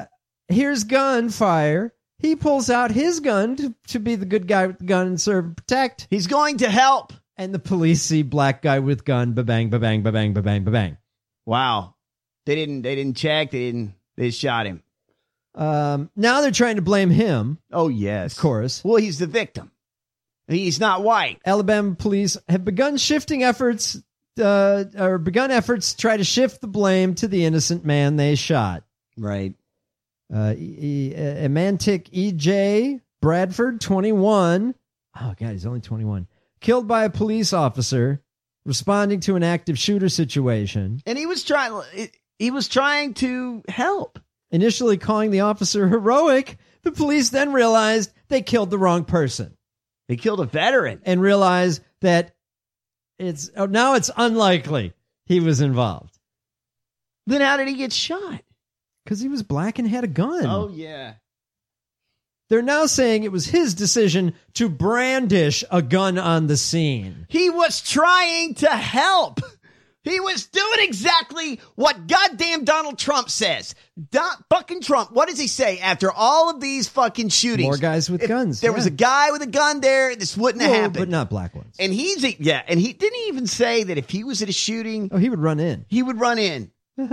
[SPEAKER 8] here's gunfire. He pulls out his gun to, to be the good guy with the gun and serve and protect.
[SPEAKER 10] He's going to help.
[SPEAKER 8] And the police see black guy with gun, ba-bang, ba-bang, ba-bang, ba-bang, ba-bang.
[SPEAKER 10] Wow. They didn't they didn't check. They didn't they just shot him.
[SPEAKER 8] Um, now they're trying to blame him.
[SPEAKER 10] Oh, yes.
[SPEAKER 8] Of course.
[SPEAKER 10] Well, he's the victim. He's not white.
[SPEAKER 8] Alabama police have begun shifting efforts, uh, or begun efforts to try to shift the blame to the innocent man they shot.
[SPEAKER 10] Right.
[SPEAKER 8] Uh, e- e- Emantic E J Bradford, twenty-one. Oh, God, he's only twenty-one. Killed by a police officer responding to an active shooter situation.
[SPEAKER 10] And he was trying. He was trying to help.
[SPEAKER 8] Initially calling the officer heroic, the police then realized they killed the wrong person.
[SPEAKER 10] They killed a veteran.
[SPEAKER 8] And realized that it's oh, now it's unlikely he was involved.
[SPEAKER 10] Then how did he get shot?
[SPEAKER 8] Because he was black and had a gun.
[SPEAKER 10] Oh, yeah.
[SPEAKER 8] They're now saying it was his decision to brandish a gun on the scene.
[SPEAKER 10] He was trying to help. He was doing exactly what goddamn Donald Trump says. Don, fucking Trump, what does he say after all of these fucking shootings?
[SPEAKER 8] More guys with
[SPEAKER 10] if
[SPEAKER 8] guns.
[SPEAKER 10] There
[SPEAKER 8] yeah.
[SPEAKER 10] was a guy with a gun there, this wouldn't have
[SPEAKER 8] Well,
[SPEAKER 10] happened.
[SPEAKER 8] But not black ones.
[SPEAKER 10] And he's, a, yeah, and he didn't even say that if he was at a shooting.
[SPEAKER 8] Oh, he would run in.
[SPEAKER 10] He would run in.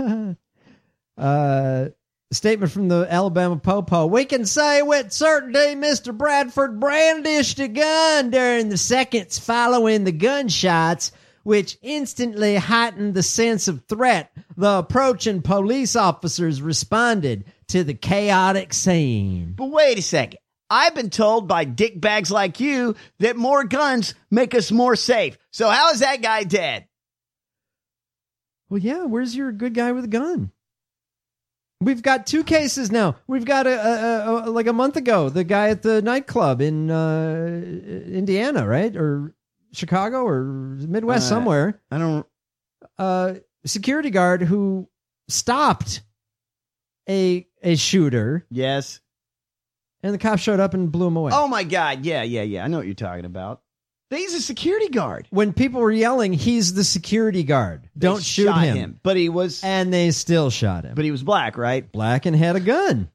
[SPEAKER 8] uh, statement from the Alabama Popo. We can say with certainty Mister Bradford brandished a gun during the seconds following the gunshots, which instantly heightened the sense of threat. The approaching police officers responded to the chaotic scene.
[SPEAKER 10] But wait a second. I've been told by dickbags like you that more guns make us more safe. So how is that guy dead?
[SPEAKER 8] Well, yeah, where's your good guy with a gun? We've got two cases now. We've got a, a, a like a month ago, the guy at the nightclub in uh, Indiana, right? Or Chicago or Midwest
[SPEAKER 10] uh,
[SPEAKER 8] somewhere.
[SPEAKER 10] I don't.
[SPEAKER 8] Uh, security guard who stopped a a shooter.
[SPEAKER 10] Yes.
[SPEAKER 8] And the cop showed up and blew him away.
[SPEAKER 10] Oh my God! Yeah, yeah, yeah. I know what you're talking about. He's a security guard.
[SPEAKER 8] When people were yelling, "He's the security guard!
[SPEAKER 10] They
[SPEAKER 8] Don't shoot
[SPEAKER 10] shot
[SPEAKER 8] him.
[SPEAKER 10] him!" But he was,
[SPEAKER 8] and they still shot him.
[SPEAKER 10] But he was black, right?
[SPEAKER 8] Black and had a gun.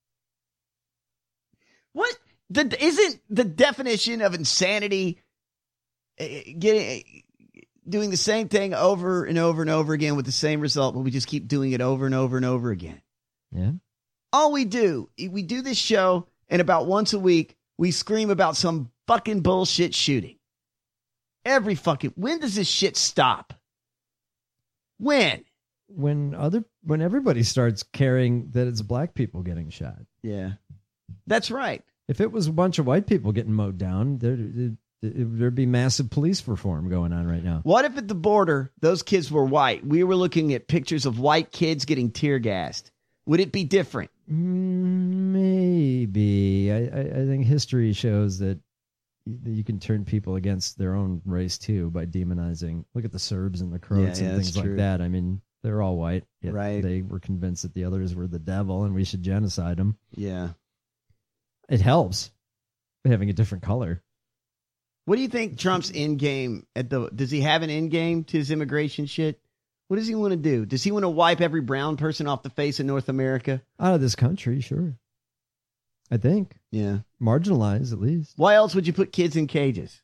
[SPEAKER 10] What? The, isn't the definition of insanity uh, getting uh, doing the same thing over and over and over again with the same result, but we just keep doing it over and over and over again?
[SPEAKER 8] Yeah.
[SPEAKER 10] All we do, we do this show, and about once a week, we scream about some fucking bullshit shooting. Every fucking, when does this shit stop? When?
[SPEAKER 8] When other, when everybody starts caring that it's black people getting shot.
[SPEAKER 10] Yeah, that's right.
[SPEAKER 8] If it was a bunch of white people getting mowed down, there, there, there'd be massive police reform going on right now.
[SPEAKER 10] What if at the border, those kids were white? We were looking at pictures of white kids getting tear gassed. Would it be different?
[SPEAKER 8] Maybe. I, I, I think history shows that you can turn people against their own race too by demonizing. Look at the Serbs and the Croats
[SPEAKER 10] yeah, yeah,
[SPEAKER 8] and things
[SPEAKER 10] true.
[SPEAKER 8] like that. I mean, they're all white. Yet
[SPEAKER 10] right.
[SPEAKER 8] They were convinced that the others were the devil and we should genocide them.
[SPEAKER 10] Yeah.
[SPEAKER 8] It helps having a different color.
[SPEAKER 10] What do you think Trump's end game at the? Does he have an end game to his immigration shit? What does he want to do? Does he want to wipe every brown person off the face of North America?
[SPEAKER 8] Out of this country, sure. I think.
[SPEAKER 10] Yeah.
[SPEAKER 8] Marginalized, at least.
[SPEAKER 10] Why else would you put kids in cages?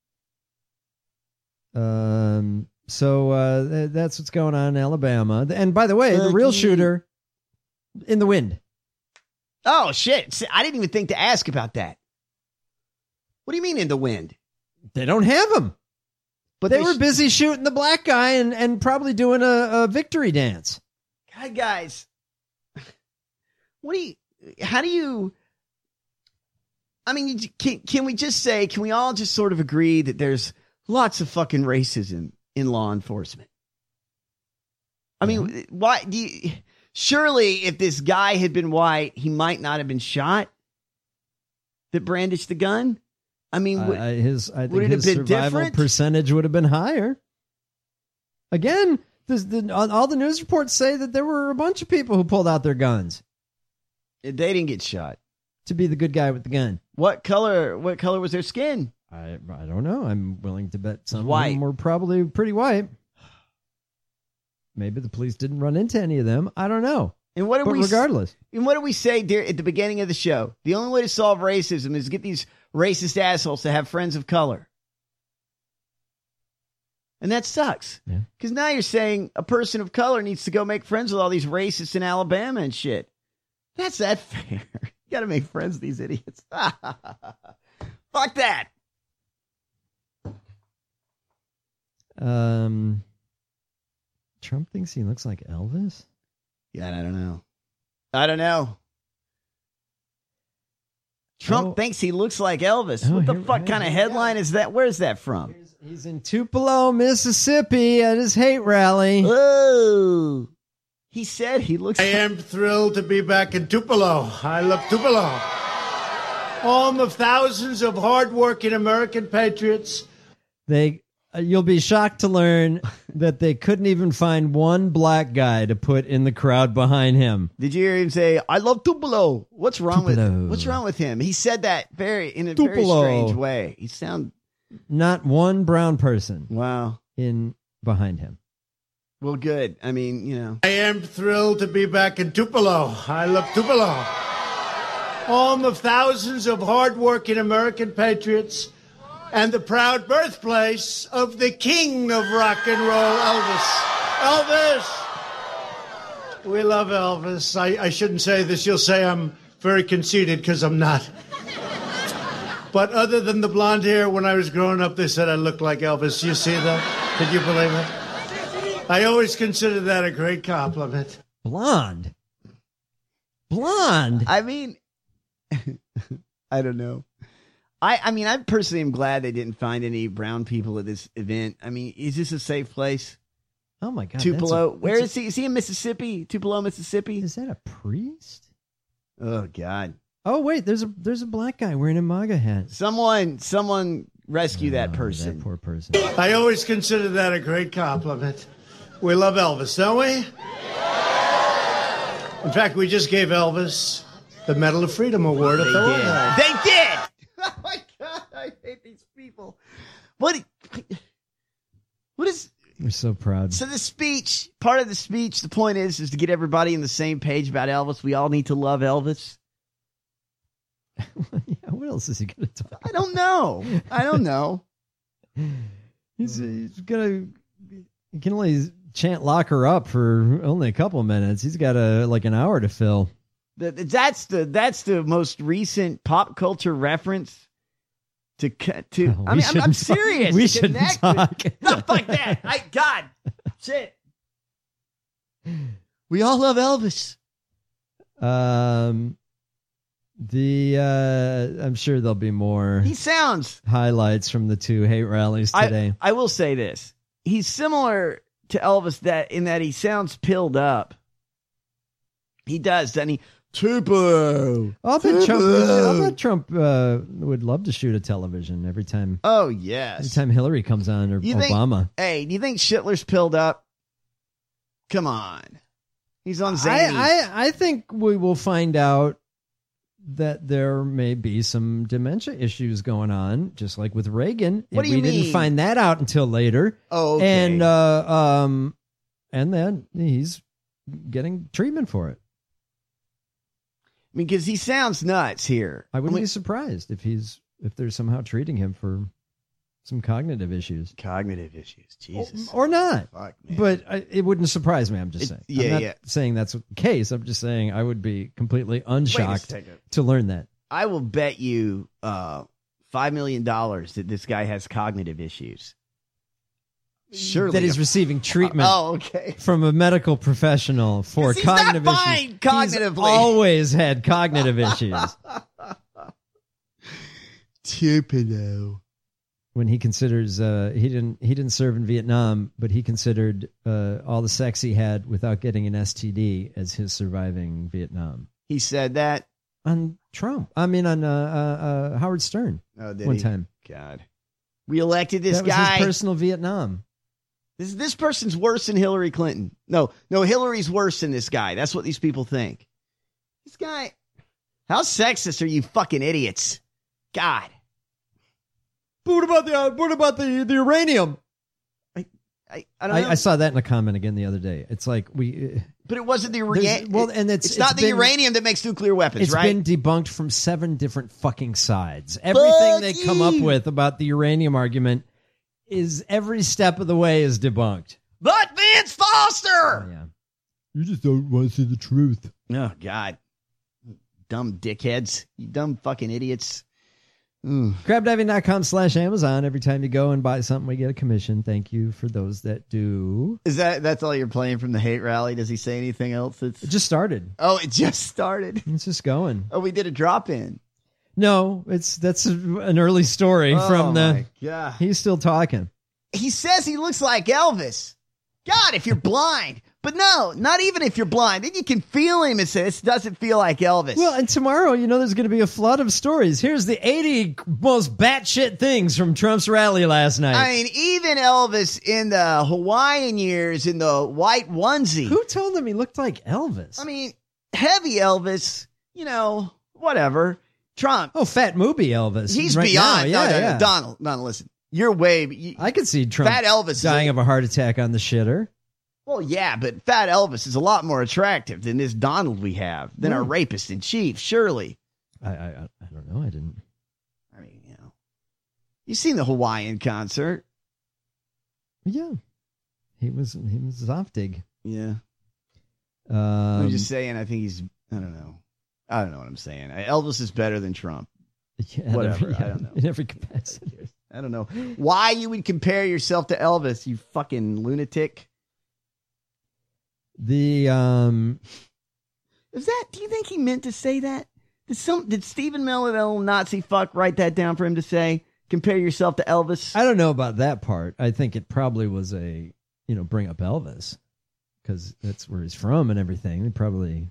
[SPEAKER 8] Um. So uh, th- that's what's going on in Alabama. And by the way, the real shooter in the wind.
[SPEAKER 10] Oh, shit. I didn't even think to ask about that. What do you mean in the wind?
[SPEAKER 8] They don't have him. But they, they were
[SPEAKER 10] sh-
[SPEAKER 8] busy shooting the black guy and, and probably doing a, a victory dance.
[SPEAKER 10] God, guys. What do you, how do you, I mean, can, can we just say, can we all just sort of agree that there's lots of fucking racism in law enforcement? I mean, mm-hmm. why do you, surely if this guy had been white, he might not have been shot that brandished the gun. I mean, would,
[SPEAKER 8] uh, his I think
[SPEAKER 10] would it
[SPEAKER 8] his
[SPEAKER 10] have been
[SPEAKER 8] survival
[SPEAKER 10] different?
[SPEAKER 8] Percentage would have been higher. Again, this, the, all the news reports say that there were a bunch of people who pulled out their guns.
[SPEAKER 10] They didn't get shot.
[SPEAKER 8] To be the good guy with the gun.
[SPEAKER 10] What color? What color was their skin?
[SPEAKER 8] I I don't know. I'm willing to bet some
[SPEAKER 10] white.
[SPEAKER 8] of them were probably pretty white. Maybe the police didn't run into any of them. I don't know.
[SPEAKER 10] And what do
[SPEAKER 8] But
[SPEAKER 10] we
[SPEAKER 8] regardless.
[SPEAKER 10] And what do we say dear, at the beginning of the show? The only way to solve racism is get these racist assholes to have friends of color. And that sucks. Because now you're saying a person of color needs to go make friends with all these racists in Alabama and shit. That's that fair. You got to make friends with these idiots. Fuck that.
[SPEAKER 8] Um, Trump thinks he looks like Elvis?
[SPEAKER 10] Yeah, I don't know. I don't know. Trump
[SPEAKER 8] Oh.
[SPEAKER 10] thinks he looks like Elvis.
[SPEAKER 8] Oh,
[SPEAKER 10] what the
[SPEAKER 8] here-
[SPEAKER 10] fuck
[SPEAKER 8] here-
[SPEAKER 10] kind of
[SPEAKER 8] here we
[SPEAKER 10] headline is that? Where's that from?
[SPEAKER 8] He's in Tupelo, Mississippi at his hate rally.
[SPEAKER 10] Oh, he said he looks.
[SPEAKER 12] I am thrilled to be back in Tupelo. I love Tupelo. Home of thousands of hardworking American patriots.
[SPEAKER 8] They, uh, you'll be shocked to learn that they couldn't even find one black guy to put in the crowd behind him.
[SPEAKER 10] Did you hear him say, "I love Tupelo"? What's wrong
[SPEAKER 8] Tupelo.
[SPEAKER 10] with What's wrong with him? He said that very in a
[SPEAKER 8] Tupelo.
[SPEAKER 10] very strange way. He sound
[SPEAKER 8] Not one brown person.
[SPEAKER 10] Wow.
[SPEAKER 8] In behind him.
[SPEAKER 10] Well, good. I mean, you know.
[SPEAKER 12] I am thrilled to be back in Tupelo. I love Tupelo. Home of thousands of hardworking American patriots and the proud birthplace of the king of rock and roll, Elvis. Elvis! We love Elvis. I, I shouldn't say this. You'll say I'm very conceited because I'm not. But other than the blonde hair, when I was growing up, they said I looked like Elvis. You see that? Could you believe it? I always considered that a great compliment.
[SPEAKER 8] Blonde? Blonde?
[SPEAKER 10] I mean, I don't know. I, I mean, I personally am glad they didn't find any brown people at this event. I mean, is this a safe place?
[SPEAKER 8] Oh, my God.
[SPEAKER 10] Tupelo.
[SPEAKER 8] that's a-
[SPEAKER 10] Where
[SPEAKER 8] that's
[SPEAKER 10] is he? Is he in Mississippi? Tupelo, Mississippi?
[SPEAKER 8] Is that a priest?
[SPEAKER 10] Oh, God.
[SPEAKER 8] Oh, wait, there's a there's a black guy wearing a MAGA hat.
[SPEAKER 10] Someone, someone rescue that person.
[SPEAKER 8] That poor person.
[SPEAKER 12] I always considered that a great compliment. We love Elvis, don't we? In fact, we just gave Elvis the Medal of Freedom Award at
[SPEAKER 10] They
[SPEAKER 12] the
[SPEAKER 10] did.
[SPEAKER 12] White House.
[SPEAKER 10] They did. Oh my God, I hate these people. What? What is?
[SPEAKER 8] We're so proud.
[SPEAKER 10] So the speech, part of the speech, the point is, is to get everybody on the same page about Elvis. We all need to love Elvis.
[SPEAKER 8] Yeah, what else is he going to talk?
[SPEAKER 10] I don't know. I don't know.
[SPEAKER 8] He's, he's gonna. He can only chant "lock her up" for only a couple of minutes. He's got a like an hour to fill.
[SPEAKER 10] That- That's the that's the most recent pop culture reference to co- to.
[SPEAKER 8] Oh,
[SPEAKER 10] I
[SPEAKER 8] we
[SPEAKER 10] mean, I'm, I'm
[SPEAKER 8] shouldn't talk-
[SPEAKER 10] serious.
[SPEAKER 8] we
[SPEAKER 10] to
[SPEAKER 8] shouldn't
[SPEAKER 10] connect
[SPEAKER 8] talk.
[SPEAKER 10] with- Not like that. I God, shit. We all love Elvis.
[SPEAKER 8] Um, the uh, I'm sure there'll be more
[SPEAKER 10] He sounds.
[SPEAKER 8] highlights from the two hate rallies today.
[SPEAKER 10] I, I will say this. He's similar to Elvis that in that he sounds pilled up. He does, doesn't he? Tupelo.
[SPEAKER 8] I'll bet Trump,
[SPEAKER 10] Tupelo.
[SPEAKER 8] I'll bet Trump uh, would love to shoot a television every time.
[SPEAKER 10] Oh, yes.
[SPEAKER 8] Every time Hillary comes on or
[SPEAKER 10] You think-
[SPEAKER 8] Obama.
[SPEAKER 10] Hey, do you think Schindler's pilled up? Come on. He's on Zany.
[SPEAKER 8] I, I, I think we will find out that there may be some dementia issues going on, just like with Reagan.
[SPEAKER 10] What do
[SPEAKER 8] we
[SPEAKER 10] you
[SPEAKER 8] didn't
[SPEAKER 10] mean?
[SPEAKER 8] find that out until later.
[SPEAKER 10] Oh, okay.
[SPEAKER 8] And uh, um, and then he's getting treatment for it.
[SPEAKER 10] Because he sounds nuts here.
[SPEAKER 8] I wouldn't
[SPEAKER 10] mean-
[SPEAKER 8] be surprised if he's if they're somehow treating him for some cognitive issues.
[SPEAKER 10] Cognitive issues, Jesus.
[SPEAKER 8] Or not.
[SPEAKER 10] Fuck, man.
[SPEAKER 8] But I, it wouldn't surprise me, I'm just
[SPEAKER 10] It-
[SPEAKER 8] saying.
[SPEAKER 10] yeah,
[SPEAKER 8] I'm not
[SPEAKER 10] yeah.
[SPEAKER 8] saying that's the case. I'm just saying I would be completely
[SPEAKER 10] Wait a
[SPEAKER 8] unshocked
[SPEAKER 10] second.
[SPEAKER 8] to learn that.
[SPEAKER 10] I will bet you uh, five million dollars that this guy has cognitive issues. Surely.
[SPEAKER 8] That he's receiving treatment
[SPEAKER 10] Oh, okay.
[SPEAKER 8] from a medical professional for
[SPEAKER 10] 'Cause he's not
[SPEAKER 8] cognitive
[SPEAKER 10] fine
[SPEAKER 8] issues.
[SPEAKER 10] cognitively.
[SPEAKER 8] He's always had cognitive issues.
[SPEAKER 10] Tupelo.
[SPEAKER 8] When he considers uh, he didn't he didn't serve in Vietnam, but he considered uh, all the sex he had without getting an S T D as his surviving Vietnam.
[SPEAKER 10] He said that
[SPEAKER 8] On Trump, I mean on uh, uh, uh, Howard Stern
[SPEAKER 10] Oh, did
[SPEAKER 8] one
[SPEAKER 10] he?
[SPEAKER 8] time.
[SPEAKER 10] God. We elected this
[SPEAKER 8] that was
[SPEAKER 10] guy.
[SPEAKER 8] his personal Vietnam.
[SPEAKER 10] This this person's worse than Hillary Clinton. No, no, Hillary's worse than this guy. That's what these people think. This guy, how sexist are you fucking idiots? God.
[SPEAKER 8] What about the uh, what about the the uranium?
[SPEAKER 10] I, I, I don't know.
[SPEAKER 8] I, I saw that in a comment again the other day. It's like we,
[SPEAKER 10] but it wasn't the
[SPEAKER 8] There's-
[SPEAKER 10] uranium.
[SPEAKER 8] well, and it's-
[SPEAKER 10] it's not
[SPEAKER 8] it's
[SPEAKER 10] the
[SPEAKER 8] been-
[SPEAKER 10] uranium that makes nuclear weapons,
[SPEAKER 8] it's
[SPEAKER 10] right?
[SPEAKER 8] been debunked from seven different fucking sides. Everything they come up
[SPEAKER 10] you.
[SPEAKER 8] with about the uranium argument is every step of the way is debunked.
[SPEAKER 10] But Vince Foster.
[SPEAKER 8] Yeah. You just don't want to see the truth.
[SPEAKER 10] Oh God, dumb dickheads! You dumb fucking idiots. Mm.
[SPEAKER 8] crabdiving.com slash Amazon. Every time you go and buy something, we get a commission. Thank you for those that do.
[SPEAKER 10] Is that that's all you're playing from the hate rally? Does he say anything else? It's
[SPEAKER 8] It just started.
[SPEAKER 10] oh, it just started.
[SPEAKER 8] It's just going.
[SPEAKER 10] Oh, we did a drop in.
[SPEAKER 8] No, it's that's a, an early story
[SPEAKER 10] Oh,
[SPEAKER 8] from the.
[SPEAKER 10] my God.
[SPEAKER 8] He's still talking.
[SPEAKER 10] He says he looks like Elvis. God, if you're blind. But no, not even if you're blind. Then you can feel him and say, this doesn't feel like Elvis.
[SPEAKER 8] Well, and tomorrow, you know, there's going to be a flood of stories. Here's the eighty most batshit things from Trump's rally last night.
[SPEAKER 10] I mean, even Elvis in the Hawaiian years in the white onesie.
[SPEAKER 8] Who told him he looked like Elvis?
[SPEAKER 10] I mean, heavy Elvis, you know, whatever. Trump.
[SPEAKER 8] Oh, Fat Movie Elvis.
[SPEAKER 10] He's
[SPEAKER 8] right
[SPEAKER 10] beyond.
[SPEAKER 8] now.
[SPEAKER 10] no,
[SPEAKER 8] Yeah,
[SPEAKER 10] no, no,
[SPEAKER 8] yeah.
[SPEAKER 10] Donald, Donald, listen. You're way. You,
[SPEAKER 8] I could see Trump
[SPEAKER 10] Fat Elvis is
[SPEAKER 8] dying
[SPEAKER 10] a-
[SPEAKER 8] of a heart attack on the shitter.
[SPEAKER 10] Well, yeah, but Fat Elvis is a lot more attractive than this Donald we have, than our
[SPEAKER 8] Hmm.
[SPEAKER 10] rapist in chief, surely.
[SPEAKER 8] I, I I don't know. I didn't.
[SPEAKER 10] I mean, you know. You've seen the Hawaiian concert.
[SPEAKER 8] Yeah, he was he was Zoftig.
[SPEAKER 10] Yeah.
[SPEAKER 8] Um,
[SPEAKER 10] I'm just saying, I think he's, I don't know. I don't know what I'm saying. Elvis is better than Trump.
[SPEAKER 8] yeah, in
[SPEAKER 10] Whatever.
[SPEAKER 8] every-
[SPEAKER 10] I don't know.
[SPEAKER 8] In every capacity.
[SPEAKER 10] I don't know why you would compare yourself to Elvis, you fucking lunatic.
[SPEAKER 8] The um,
[SPEAKER 10] Is that, do you think he meant to say that? Did some, did Stephen Miller, that little Nazi fuck, write that down for him to say? Compare yourself to Elvis?
[SPEAKER 8] I don't know about that part. I think it probably was a you know bring up Elvis because that's where he's from and everything. He probably.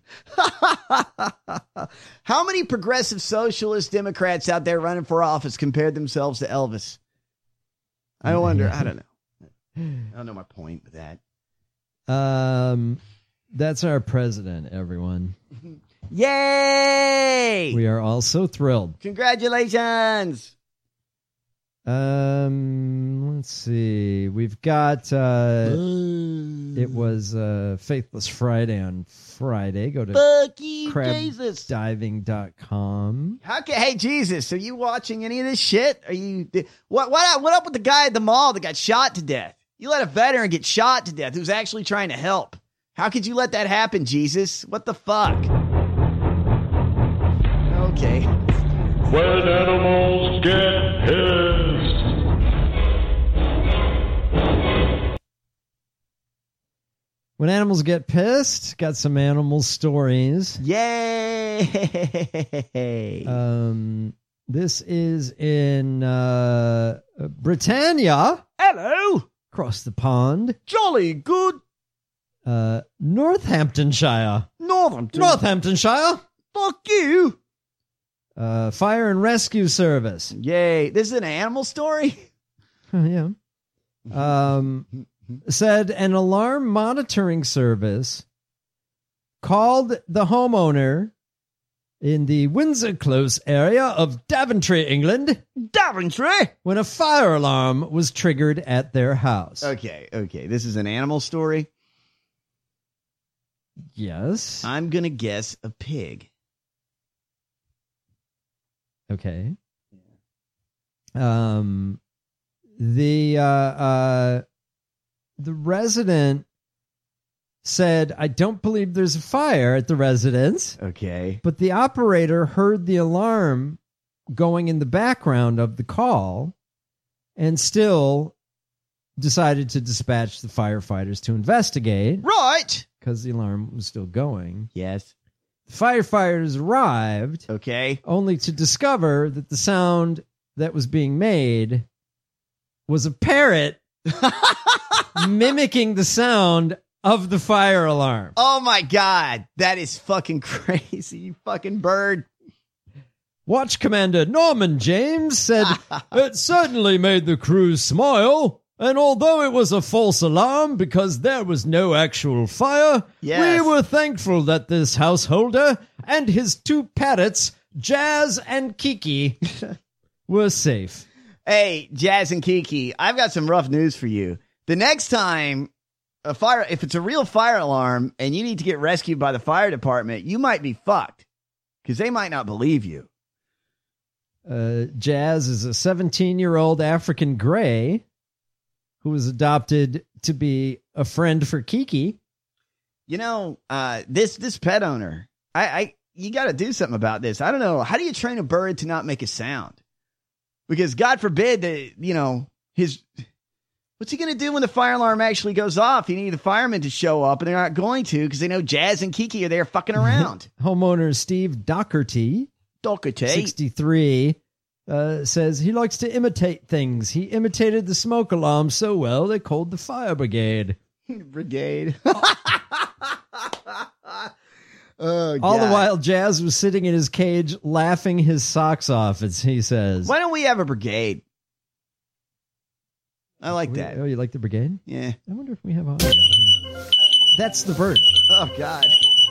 [SPEAKER 10] How many progressive socialist Democrats out there running for office compared themselves to Elvis? I wonder. I don't know. I don't know my point with that.
[SPEAKER 8] Um, that's our president, everyone.
[SPEAKER 10] Yay!
[SPEAKER 8] We are all so thrilled.
[SPEAKER 10] Congratulations!
[SPEAKER 8] Um, let's see. We've got uh it was uh Faithless Friday on Friday. Go to
[SPEAKER 10] Fuck you, Jesus.
[SPEAKER 8] crab diving dot com.
[SPEAKER 10] How can, hey, Jesus, are you watching any of this shit? Are you, what, what, what up with the guy at the mall that got shot to death? You let a veteran get shot to death who's actually trying to help. How could you let that happen, Jesus? What the fuck? Okay.
[SPEAKER 14] When animals get pissed.
[SPEAKER 8] When animals get pissed, got some animal stories.
[SPEAKER 10] Yay!
[SPEAKER 8] Um, this is in uh, Britannia.
[SPEAKER 10] Hello!
[SPEAKER 8] Across the pond.
[SPEAKER 10] Jolly good.
[SPEAKER 8] Uh, Northamptonshire.
[SPEAKER 10] Northampton.
[SPEAKER 8] Northamptonshire.
[SPEAKER 10] Fuck you.
[SPEAKER 8] Uh, Fire and Rescue Service.
[SPEAKER 10] Yay. This is an animal story?
[SPEAKER 8] Yeah. Um, said an alarm monitoring service called the homeowner in the Windsor Close area of Daventry, England.
[SPEAKER 10] Daventry?
[SPEAKER 8] When a fire alarm was triggered at their house.
[SPEAKER 10] Okay, okay. This is an animal story?
[SPEAKER 8] Yes.
[SPEAKER 10] I'm going to guess a pig.
[SPEAKER 8] Okay. Um, the uh, uh, the resident said, "I don't believe there's a fire at the residence."
[SPEAKER 10] Okay.
[SPEAKER 8] But the operator heard the alarm going in the background of the call, and still decided to dispatch the firefighters to investigate.
[SPEAKER 10] Right.
[SPEAKER 8] Because the alarm was still going.
[SPEAKER 10] Yes.
[SPEAKER 8] The firefighters arrived.
[SPEAKER 10] Okay.
[SPEAKER 8] Only to discover that the sound that was being made was a parrot mimicking the sound of the fire alarm.
[SPEAKER 10] Oh my God. That is fucking crazy. You fucking bird.
[SPEAKER 8] Watch Commander Norman James said, "It certainly made the crew smile. And although it was a false alarm because there was no actual fire,
[SPEAKER 10] Yes.
[SPEAKER 8] we were thankful that this householder and his two parrots, Jazz and Kiki, were safe."
[SPEAKER 10] Hey, Jazz and Kiki, I've got some rough news for you. The next time a fire, if it's a real fire alarm and you need to get rescued by the fire department, you might be fucked because they might not believe you.
[SPEAKER 8] Uh, Jazz is a seventeen-year-old African gray who was adopted to be a friend for Kiki.
[SPEAKER 10] You know, uh, this this pet owner, I, I you got to do something about this. I don't know. How do you train a bird to not make a sound? Because God forbid that, you know, his... What's he going to do when the fire alarm actually goes off? You need the firemen to show up, and they're not going to because they know Jazz and Kiki are there fucking around.
[SPEAKER 8] Homeowner Steve Doherty,
[SPEAKER 10] Doherty,
[SPEAKER 8] sixty-three, uh, says he likes to imitate things. He imitated the smoke alarm so well, they called the fire brigade.
[SPEAKER 10] Brigade. Oh,
[SPEAKER 8] all
[SPEAKER 10] God.
[SPEAKER 8] the while, Jazz was sitting in his cage laughing his socks off, as he says.
[SPEAKER 10] Why don't we have a brigade? I like
[SPEAKER 8] We-
[SPEAKER 10] that.
[SPEAKER 8] Oh, you like the brigade?
[SPEAKER 10] Yeah.
[SPEAKER 8] I wonder if we have audio. That's the bird.
[SPEAKER 10] Oh, God.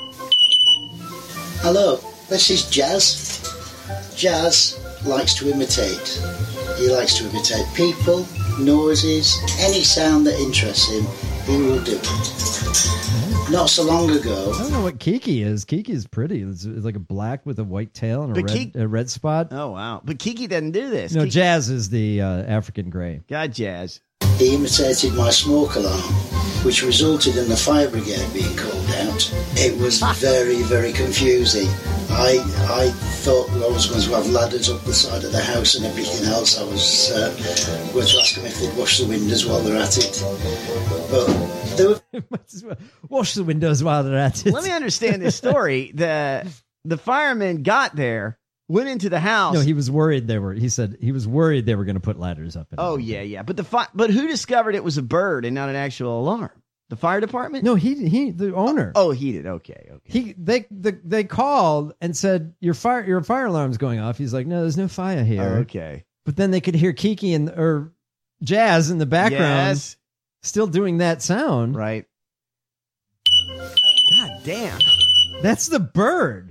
[SPEAKER 15] Hello, this is Jazz. Jazz likes to imitate. He likes to imitate people, noises, any sound that interests him, he will do it. Not so long ago.
[SPEAKER 8] I don't know what Kiki is. Kiki is pretty. It's, it's like a black with a white tail and a
[SPEAKER 10] But
[SPEAKER 8] red,
[SPEAKER 10] Kiki-
[SPEAKER 8] a red spot.
[SPEAKER 10] Oh, wow. But Kiki doesn't do this.
[SPEAKER 8] No,
[SPEAKER 10] Kiki-
[SPEAKER 8] Jazz is the uh, African gray.
[SPEAKER 10] God, Jazz.
[SPEAKER 15] He imitated my smoke alarm, which resulted in the fire brigade being called out. It was very, very confusing. I I thought I was going to have ladders up the side of the house and everything else. I was uh, going to ask them if they'd wash the windows while they're at it. But they were...
[SPEAKER 8] Wash the windows while they're at it.
[SPEAKER 10] Let me understand this story. The the firemen got there, went into the house.
[SPEAKER 8] No, he was worried they were. He said he was worried they were going to put ladders up. In
[SPEAKER 10] Oh, yeah, yeah. But the fi- but who discovered it was a bird and not an actual alarm? The fire department?
[SPEAKER 8] No, he he the owner.
[SPEAKER 10] Oh, he did. Okay, okay.
[SPEAKER 8] He they the, they called and said your fire your fire alarm's going off. He's like, no, there's no fire here.
[SPEAKER 10] Oh, okay.
[SPEAKER 8] But then they could hear Kiki and or Jazz in the background,
[SPEAKER 10] Yes.
[SPEAKER 8] still doing that sound.
[SPEAKER 10] Right. God damn.
[SPEAKER 8] That's the bird.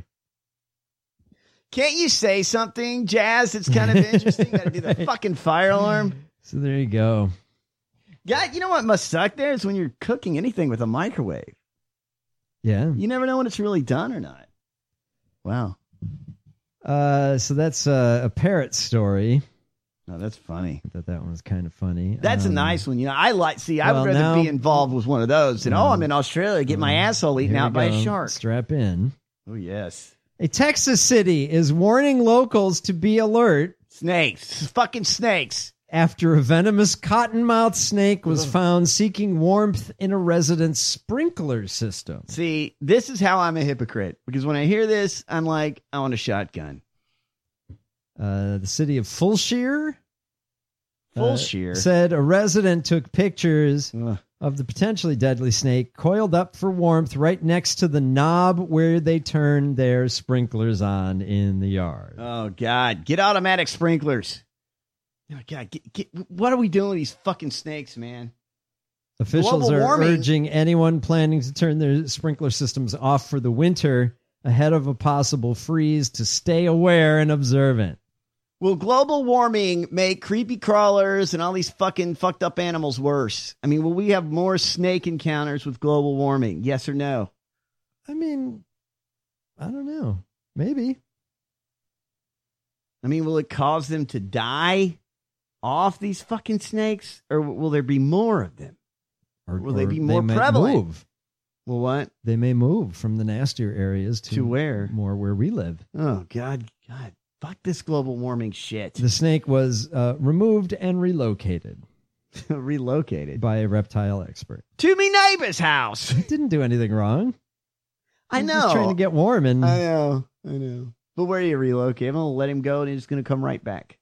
[SPEAKER 10] Can't you say something, Jazz? It's kind of interesting. Got to do the fucking fire alarm.
[SPEAKER 8] So there you go.
[SPEAKER 10] God, you know what must suck there is when you're cooking anything with a microwave.
[SPEAKER 8] Yeah.
[SPEAKER 10] You never know when it's really done or not. Wow.
[SPEAKER 8] Uh, so that's uh, a parrot story.
[SPEAKER 10] Oh, that's funny.
[SPEAKER 8] I thought that one was kind of funny.
[SPEAKER 10] That's
[SPEAKER 8] Um,
[SPEAKER 10] a nice one. You know, I like, see, I
[SPEAKER 8] well,
[SPEAKER 10] would rather
[SPEAKER 8] now-
[SPEAKER 10] be involved with one of those than, oh, I'm in Australia, get my asshole eaten
[SPEAKER 8] Here we
[SPEAKER 10] out by a
[SPEAKER 8] go.
[SPEAKER 10] shark.
[SPEAKER 8] Strap in.
[SPEAKER 10] Oh, yes.
[SPEAKER 8] A Texas city is warning locals to be alert.
[SPEAKER 10] Snakes. Fucking snakes.
[SPEAKER 8] After a venomous cottonmouth snake was found seeking warmth in a resident's sprinkler system.
[SPEAKER 10] See, this is how I'm a hypocrite. Because when I hear this, I'm like, I want a shotgun.
[SPEAKER 8] Uh, the city of Fulshire,
[SPEAKER 10] Fulshire?
[SPEAKER 8] uh, said a resident took pictures
[SPEAKER 10] Ugh.
[SPEAKER 8] of the potentially deadly snake coiled up for warmth right next to the knob where they turn their sprinklers on in the yard.
[SPEAKER 10] Oh, God. Get automatic sprinklers. Oh, God. Get, get, what are we doing with these fucking snakes, man?
[SPEAKER 8] Officials
[SPEAKER 10] Global
[SPEAKER 8] are
[SPEAKER 10] warming.
[SPEAKER 8] urging anyone planning to turn their sprinkler systems off for the winter ahead of a possible freeze to stay aware and observant.
[SPEAKER 10] Will global warming make creepy crawlers and all these fucking fucked up animals worse? I mean, will we have more snake encounters with global warming? Yes or no?
[SPEAKER 8] I mean, I don't know. Maybe.
[SPEAKER 10] I mean, will it cause them to die off these fucking snakes? Or will there be more of them?
[SPEAKER 8] Or
[SPEAKER 10] will they
[SPEAKER 8] or
[SPEAKER 10] be more
[SPEAKER 8] may
[SPEAKER 10] prevalent?
[SPEAKER 8] Move.
[SPEAKER 10] Well, what?
[SPEAKER 8] They may move from the nastier areas to,
[SPEAKER 10] To where?
[SPEAKER 8] More where we live.
[SPEAKER 10] Oh, God. God. Fuck this global warming shit.
[SPEAKER 8] The snake was uh, removed and relocated
[SPEAKER 10] Relocated.
[SPEAKER 8] by a reptile expert.
[SPEAKER 10] To me neighbor's house.
[SPEAKER 8] It didn't do anything wrong.
[SPEAKER 10] I
[SPEAKER 8] He's
[SPEAKER 10] know.
[SPEAKER 8] just trying to get warm and
[SPEAKER 10] I know. I know. But where do you relocate? I'm going to let him go and he's going to come right back.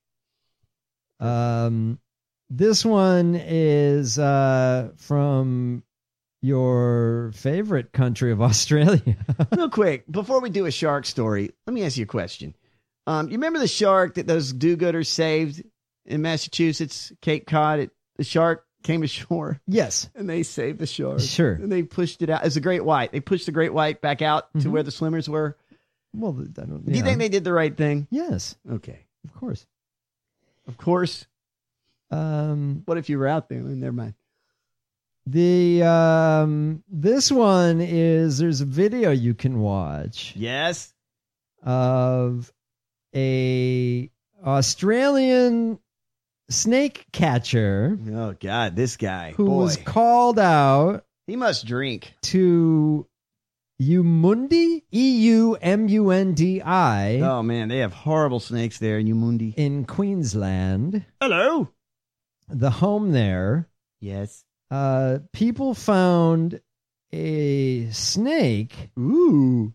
[SPEAKER 8] Um, this one is uh, from your favorite country of Australia.
[SPEAKER 10] Real quick, before we do a shark story, let me ask you a question. Um, you remember the shark that those do-gooders saved in Massachusetts, Cape Cod? It, the shark came ashore.
[SPEAKER 8] Yes.
[SPEAKER 10] And they saved the shark.
[SPEAKER 8] Sure.
[SPEAKER 10] And they pushed it out. It's a great white. They pushed the great white back out to
[SPEAKER 8] Mhm.
[SPEAKER 10] where the swimmers were.
[SPEAKER 8] Well, I don't.
[SPEAKER 10] Do you
[SPEAKER 8] yeah.
[SPEAKER 10] think they did the right thing?
[SPEAKER 8] Yes,
[SPEAKER 10] Okay.
[SPEAKER 8] of course.
[SPEAKER 10] Of course.
[SPEAKER 8] Um,
[SPEAKER 10] What if you were out there? Never mind.
[SPEAKER 8] The um, this one is there's a video you can watch.
[SPEAKER 10] Yes.
[SPEAKER 8] Of a Australian snake catcher.
[SPEAKER 10] Oh God, this guy
[SPEAKER 8] who
[SPEAKER 10] Boy.
[SPEAKER 8] was called out.
[SPEAKER 10] He must drink
[SPEAKER 8] to Eumundi, E U M U N D I.
[SPEAKER 10] Oh man, they have horrible snakes there in Eumundi,
[SPEAKER 8] in Queensland.
[SPEAKER 10] Hello,
[SPEAKER 8] the home there.
[SPEAKER 10] Yes.
[SPEAKER 8] Uh, people found a snake.
[SPEAKER 10] Ooh.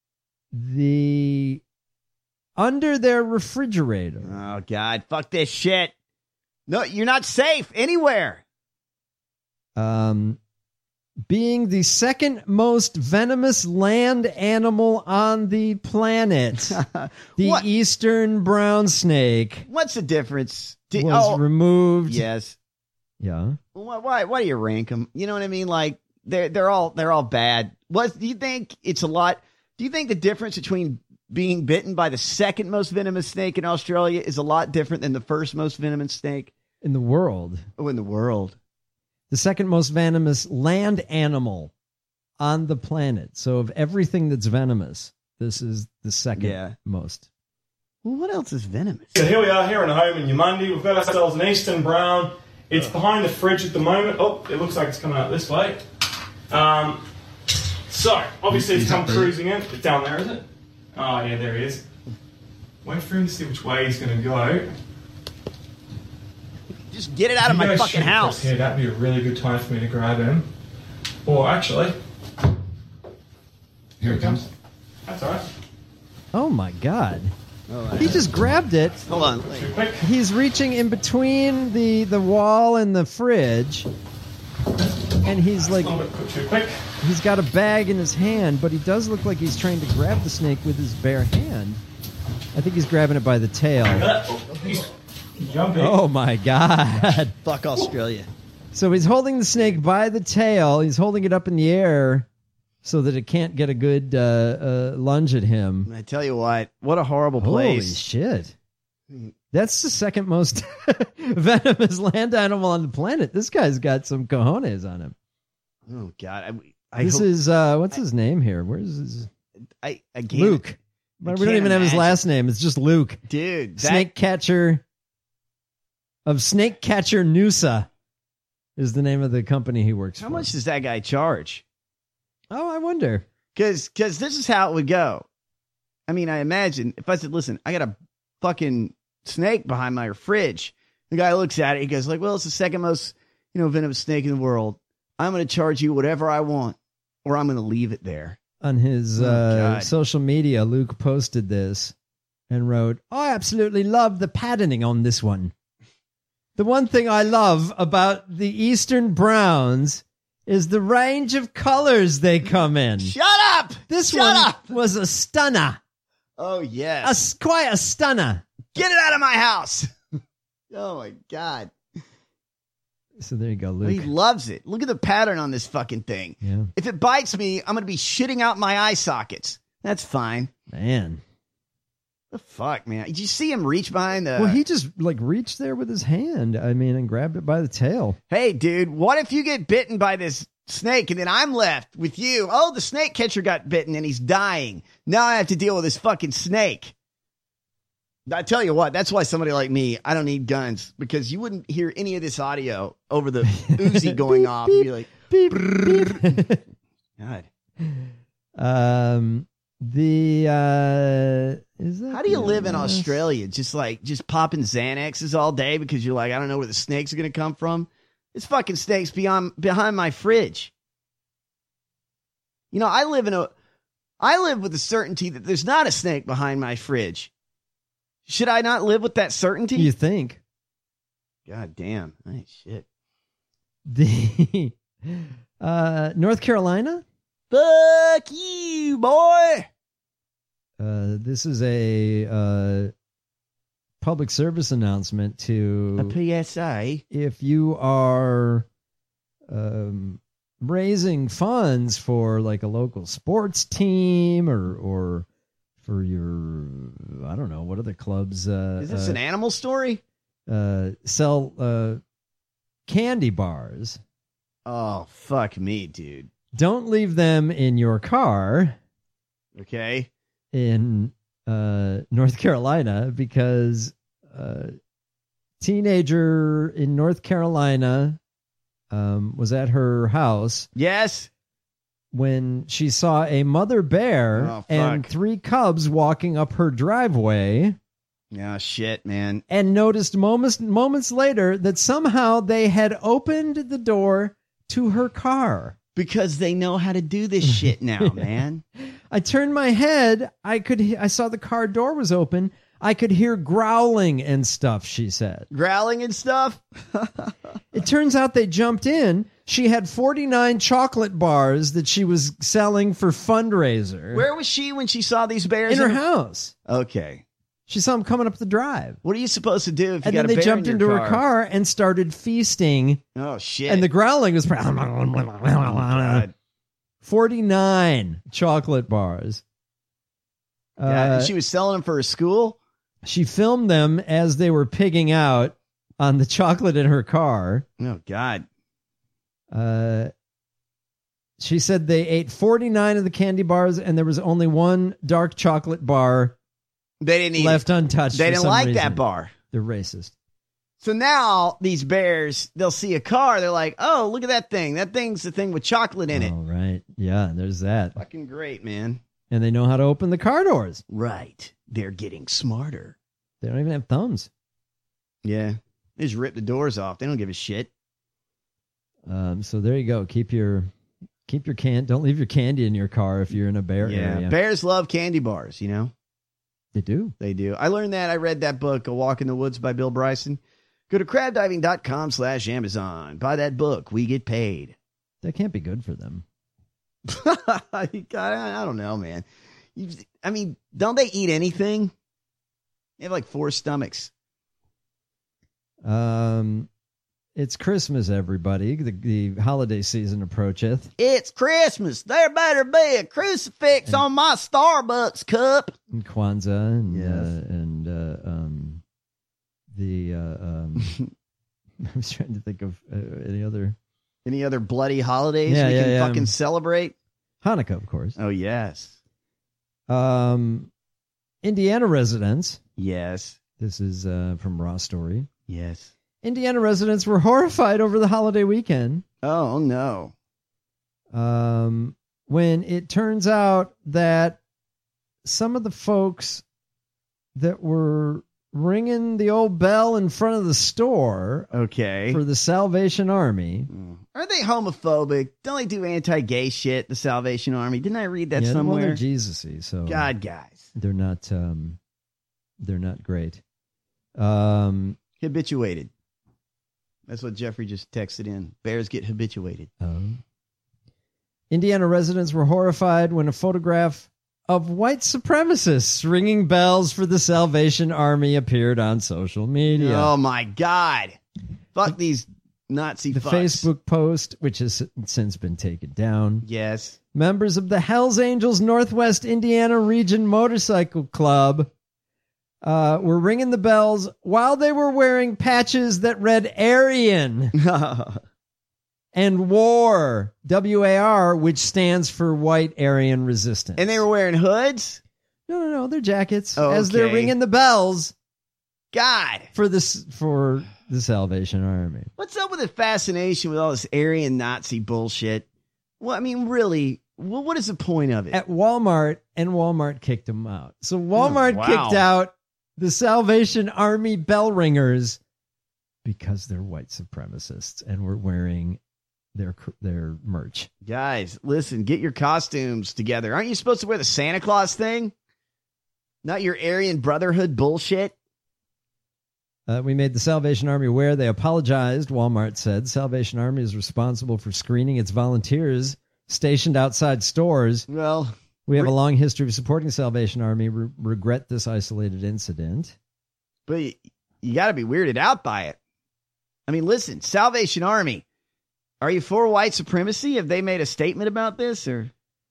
[SPEAKER 8] The under their refrigerator.
[SPEAKER 10] Oh God, fuck this shit. No, you're not safe anywhere.
[SPEAKER 8] Um, being the second most venomous land animal on the planet, the
[SPEAKER 10] What?
[SPEAKER 8] eastern brown snake.
[SPEAKER 10] What's the difference? Did,
[SPEAKER 8] was
[SPEAKER 10] oh,
[SPEAKER 8] removed.
[SPEAKER 10] Yes.
[SPEAKER 8] Yeah.
[SPEAKER 10] Why, why? Why do you rank them? You know what I mean? Like they're they're all they're all bad. What do you think? It's a lot. Do you think the difference between being bitten by the second most venomous snake in Australia is a lot different than the first most venomous snake
[SPEAKER 8] in the world?
[SPEAKER 10] Oh, in the world.
[SPEAKER 8] The second most venomous land animal on the planet. So of everything that's venomous, this is the second
[SPEAKER 10] Yeah.
[SPEAKER 8] most.
[SPEAKER 10] Well, what else is venomous?
[SPEAKER 16] So here we are here in a home in Eumundi. We've got ourselves an Eastern Brown. It's behind the fridge at the moment. Oh, it looks like it's coming out this way. Um, so, obviously it's come cruising in. It's down there, is it? Oh, yeah, there he is. Wait for him to see which way he's going to go.
[SPEAKER 10] Just get it out of
[SPEAKER 16] If you
[SPEAKER 10] my
[SPEAKER 16] go
[SPEAKER 10] fucking
[SPEAKER 16] shoot across
[SPEAKER 10] house.
[SPEAKER 16] Here, that'd be a really good time for me to grab him. Or actually, here he comes. That's all right.
[SPEAKER 8] Oh my God.
[SPEAKER 10] Oh,
[SPEAKER 8] He just grabbed it.
[SPEAKER 10] Hold on.
[SPEAKER 16] Too quick.
[SPEAKER 8] He's reaching in between the, the wall and the fridge. And he's like,
[SPEAKER 16] Too quick.
[SPEAKER 8] he's got a bag in his hand, but he does look like he's trying to grab the snake with his bare hand. I think he's grabbing it by the tail.
[SPEAKER 16] He's jumping.
[SPEAKER 8] Oh my God.
[SPEAKER 10] Fuck Australia.
[SPEAKER 8] So he's holding the snake by the tail. He's holding it up in the air so that it can't get a good uh, uh, lunge at him.
[SPEAKER 10] I tell you what, what a horrible
[SPEAKER 8] Holy
[SPEAKER 10] place.
[SPEAKER 8] shit. That's the second most venomous land animal on the planet. This guy's got some cojones on him.
[SPEAKER 10] Oh God. I, I
[SPEAKER 8] This
[SPEAKER 10] hope,
[SPEAKER 8] is, uh, what's his name here? Where's his?
[SPEAKER 10] I, I can't,
[SPEAKER 8] Luke. But we don't even have his last name. It's just Luke.
[SPEAKER 10] Dude. That,
[SPEAKER 8] Snake catcher of Snake Catcher Noosa is the name of the company he works
[SPEAKER 10] How
[SPEAKER 8] for.
[SPEAKER 10] much does that guy charge?
[SPEAKER 8] Oh, I wonder.
[SPEAKER 10] Because because this is how it would go. I mean, I imagine if I said, listen, I got a fucking snake behind my fridge. The guy looks at it. He goes like, well, it's the second most, you know, venomous snake in the world. I'm going to charge you whatever I want, or I'm going to leave it there.
[SPEAKER 8] On his
[SPEAKER 10] Oh,
[SPEAKER 8] uh,
[SPEAKER 10] God.
[SPEAKER 8] social media, Luke posted this and wrote, I absolutely love the patterning on this one. The one thing I love about the Eastern Browns is the range of colors they come in.
[SPEAKER 10] Shut up!
[SPEAKER 8] This
[SPEAKER 10] Shut
[SPEAKER 8] one
[SPEAKER 10] up!
[SPEAKER 8] was a stunner.
[SPEAKER 10] Oh,
[SPEAKER 8] A,
[SPEAKER 10] yes.
[SPEAKER 8] s- quite a stunner.
[SPEAKER 10] Get it out of my house. Oh, my God.
[SPEAKER 8] So there you go,
[SPEAKER 10] He
[SPEAKER 8] Luke.
[SPEAKER 10] loves it. Look at the pattern on this fucking thing.
[SPEAKER 8] Yeah.
[SPEAKER 10] If it bites me, I'm going to be shitting out my eye sockets. That's fine.
[SPEAKER 8] Man.
[SPEAKER 10] The fuck, man? Did you see him reach behind the...
[SPEAKER 8] Well, he just like reached there with his hand, I mean, and grabbed it by the tail.
[SPEAKER 10] Hey, dude, what if you get bitten by this snake and then I'm left with you? Oh, the snake catcher got bitten and he's dying. Now I have to deal with this fucking snake. I tell you what, that's why somebody like me, I don't need guns, because you wouldn't hear any of this audio over the Uzi going off. You'd be like,
[SPEAKER 8] Beep, beep.
[SPEAKER 10] God.
[SPEAKER 8] Um, the, uh, is that
[SPEAKER 10] How do you
[SPEAKER 8] the
[SPEAKER 10] live in
[SPEAKER 8] last-
[SPEAKER 10] Australia? Just like, just popping Xanaxes all day because you're like, I don't know where the snakes are going to come from. It's fucking snakes beyond, behind my fridge. You know, I live in a, I live with the certainty that there's not a snake behind my fridge. Should I not live with that certainty?
[SPEAKER 8] You think?
[SPEAKER 10] God damn. Hey, shit.
[SPEAKER 8] The, uh, North Carolina?
[SPEAKER 10] Fuck you, boy.
[SPEAKER 8] Uh, this is a, uh, public service announcement to
[SPEAKER 10] A P S A.
[SPEAKER 8] if you are um, raising funds for like a local sports team or or for your, I don't know, what other clubs uh,
[SPEAKER 10] Is this
[SPEAKER 8] uh,
[SPEAKER 10] an animal story?
[SPEAKER 8] uh, sell uh, candy bars.
[SPEAKER 10] Oh, fuck me, dude.
[SPEAKER 8] Don't leave them in your car.
[SPEAKER 10] Okay.
[SPEAKER 8] In uh, North Carolina, because uh, teenager in North Carolina um, was at her house.
[SPEAKER 10] Yes.
[SPEAKER 8] When she saw a mother bear
[SPEAKER 10] Oh,
[SPEAKER 8] and
[SPEAKER 10] fuck.
[SPEAKER 8] three cubs walking up her driveway.
[SPEAKER 10] Yeah, shit, man.
[SPEAKER 8] And noticed moments moments later that somehow they had opened the door to her car.
[SPEAKER 10] Because they know how to do this shit now, man.
[SPEAKER 8] I turned my head. I could. he- I saw the car door was open. I could hear growling and stuff, she said.
[SPEAKER 10] Growling and stuff?
[SPEAKER 8] It turns out they jumped in. She had forty-nine chocolate bars that she was selling for fundraiser.
[SPEAKER 10] Where was she when she saw these bears?
[SPEAKER 8] In her house.
[SPEAKER 10] Okay.
[SPEAKER 8] She saw them coming up the drive.
[SPEAKER 10] What are you supposed to do if you
[SPEAKER 8] And
[SPEAKER 10] got
[SPEAKER 8] then
[SPEAKER 10] a
[SPEAKER 8] they
[SPEAKER 10] bear
[SPEAKER 8] jumped
[SPEAKER 10] in
[SPEAKER 8] into
[SPEAKER 10] your
[SPEAKER 8] her car and started feasting.
[SPEAKER 10] Oh, shit.
[SPEAKER 8] And the growling was
[SPEAKER 10] God.
[SPEAKER 8] forty-nine chocolate bars.
[SPEAKER 10] God, and
[SPEAKER 8] Uh,
[SPEAKER 10] she was selling them for her school?
[SPEAKER 8] She filmed them as they were pigging out on the chocolate in her car.
[SPEAKER 10] Oh, God.
[SPEAKER 8] Uh, she said they ate forty-nine of the candy bars and there was only one dark chocolate bar
[SPEAKER 10] They didn't eat
[SPEAKER 8] left
[SPEAKER 10] it.
[SPEAKER 8] untouched.
[SPEAKER 10] They
[SPEAKER 8] for
[SPEAKER 10] didn't
[SPEAKER 8] some
[SPEAKER 10] like
[SPEAKER 8] reason.
[SPEAKER 10] that bar.
[SPEAKER 8] They're racist.
[SPEAKER 10] So now these bears, they'll see a car. They're like, oh, look at that thing. That thing's the thing with chocolate in it.
[SPEAKER 8] Oh, right. Yeah, there's that.
[SPEAKER 10] Fucking great, man.
[SPEAKER 8] And they know how to open the car doors.
[SPEAKER 10] Right. They're getting smarter.
[SPEAKER 8] They don't even have thumbs.
[SPEAKER 10] Yeah. They just rip the doors off. They don't give a shit.
[SPEAKER 8] Um, so there you go. Keep your keep your can. Don't leave your candy in your car if you're in a bear
[SPEAKER 10] Yeah.
[SPEAKER 8] area.
[SPEAKER 10] Bears love candy bars, you know?
[SPEAKER 8] They do.
[SPEAKER 10] They do. I learned that. I read that book, A Walk in the Woods by Bill Bryson. Go to crabdiving.com slash Amazon. Buy that book. We get paid.
[SPEAKER 8] That can't be good for them.
[SPEAKER 10] I I don't know, man. You, I mean, don't they eat anything? They have like four stomachs.
[SPEAKER 8] Um, it's Christmas, everybody. The, the holiday season approacheth.
[SPEAKER 10] It's Christmas. There better be a crucifix on my Starbucks cup.
[SPEAKER 8] And Kwanzaa and
[SPEAKER 10] Yes.
[SPEAKER 8] uh, and uh, um, the uh, um, I was trying to think of uh, any other
[SPEAKER 10] Any other bloody holidays
[SPEAKER 8] Yeah,
[SPEAKER 10] we
[SPEAKER 8] yeah,
[SPEAKER 10] can
[SPEAKER 8] yeah.
[SPEAKER 10] fucking celebrate?
[SPEAKER 8] Hanukkah, of course.
[SPEAKER 10] Oh, yes.
[SPEAKER 8] Um, Indiana residents.
[SPEAKER 10] Yes.
[SPEAKER 8] This is uh, from Raw Story.
[SPEAKER 10] Yes.
[SPEAKER 8] Indiana residents were horrified over the holiday weekend.
[SPEAKER 10] Oh, no.
[SPEAKER 8] Um, when it turns out that some of the folks that were ringing the old bell in front of the store
[SPEAKER 10] Okay.
[SPEAKER 8] for the Salvation Army.
[SPEAKER 10] Are they homophobic? Don't they do anti-gay shit, the Salvation Army? Didn't I read that
[SPEAKER 8] Yeah, well,
[SPEAKER 10] somewhere?
[SPEAKER 8] they're Jesus-y, so
[SPEAKER 10] God, guys.
[SPEAKER 8] they're not um, they're not great. Um,
[SPEAKER 10] Habituated. That's what Jeffrey just texted in. Bears get habituated.
[SPEAKER 8] Um, Indiana residents were horrified when a photograph of white supremacists ringing bells for the Salvation Army appeared on social media.
[SPEAKER 10] Oh, my God. Fuck these Nazi
[SPEAKER 8] The
[SPEAKER 10] fucks.
[SPEAKER 8] Facebook post, which has since been taken down.
[SPEAKER 10] Yes.
[SPEAKER 8] Members of the Hells Angels Northwest Indiana Region Motorcycle Club uh, were ringing the bells while they were wearing patches that read Aryan and war, W A R, which stands for White Aryan Resistance.
[SPEAKER 10] And they were wearing hoods?
[SPEAKER 8] No, no, no. They're jackets
[SPEAKER 10] Oh,
[SPEAKER 8] as they're
[SPEAKER 10] okay.
[SPEAKER 8] ringing the bells
[SPEAKER 10] God.
[SPEAKER 8] for this for the Salvation Army.
[SPEAKER 10] What's up with the fascination with all this Aryan Nazi bullshit? Well, I mean, really, well, what is the point of it?
[SPEAKER 8] At Walmart, and Walmart kicked them out. So Walmart
[SPEAKER 10] Oh, wow.
[SPEAKER 8] kicked out the Salvation Army bell ringers because they're white supremacists and were wearing their their merch.
[SPEAKER 10] Guys, listen, get your costumes together. Aren't you supposed to wear the Santa Claus thing? Not your Aryan Brotherhood bullshit?
[SPEAKER 8] Uh, we made the Salvation Army aware. They apologized, Walmart said. Salvation Army is responsible for screening its volunteers stationed outside stores.
[SPEAKER 10] Well,
[SPEAKER 8] we have a long history of supporting the Salvation Army. Re- regret this isolated incident.
[SPEAKER 10] But you, you got to be weirded out by it. I mean, listen, Salvation Army, are you for white supremacy? Have they made a statement about this? Or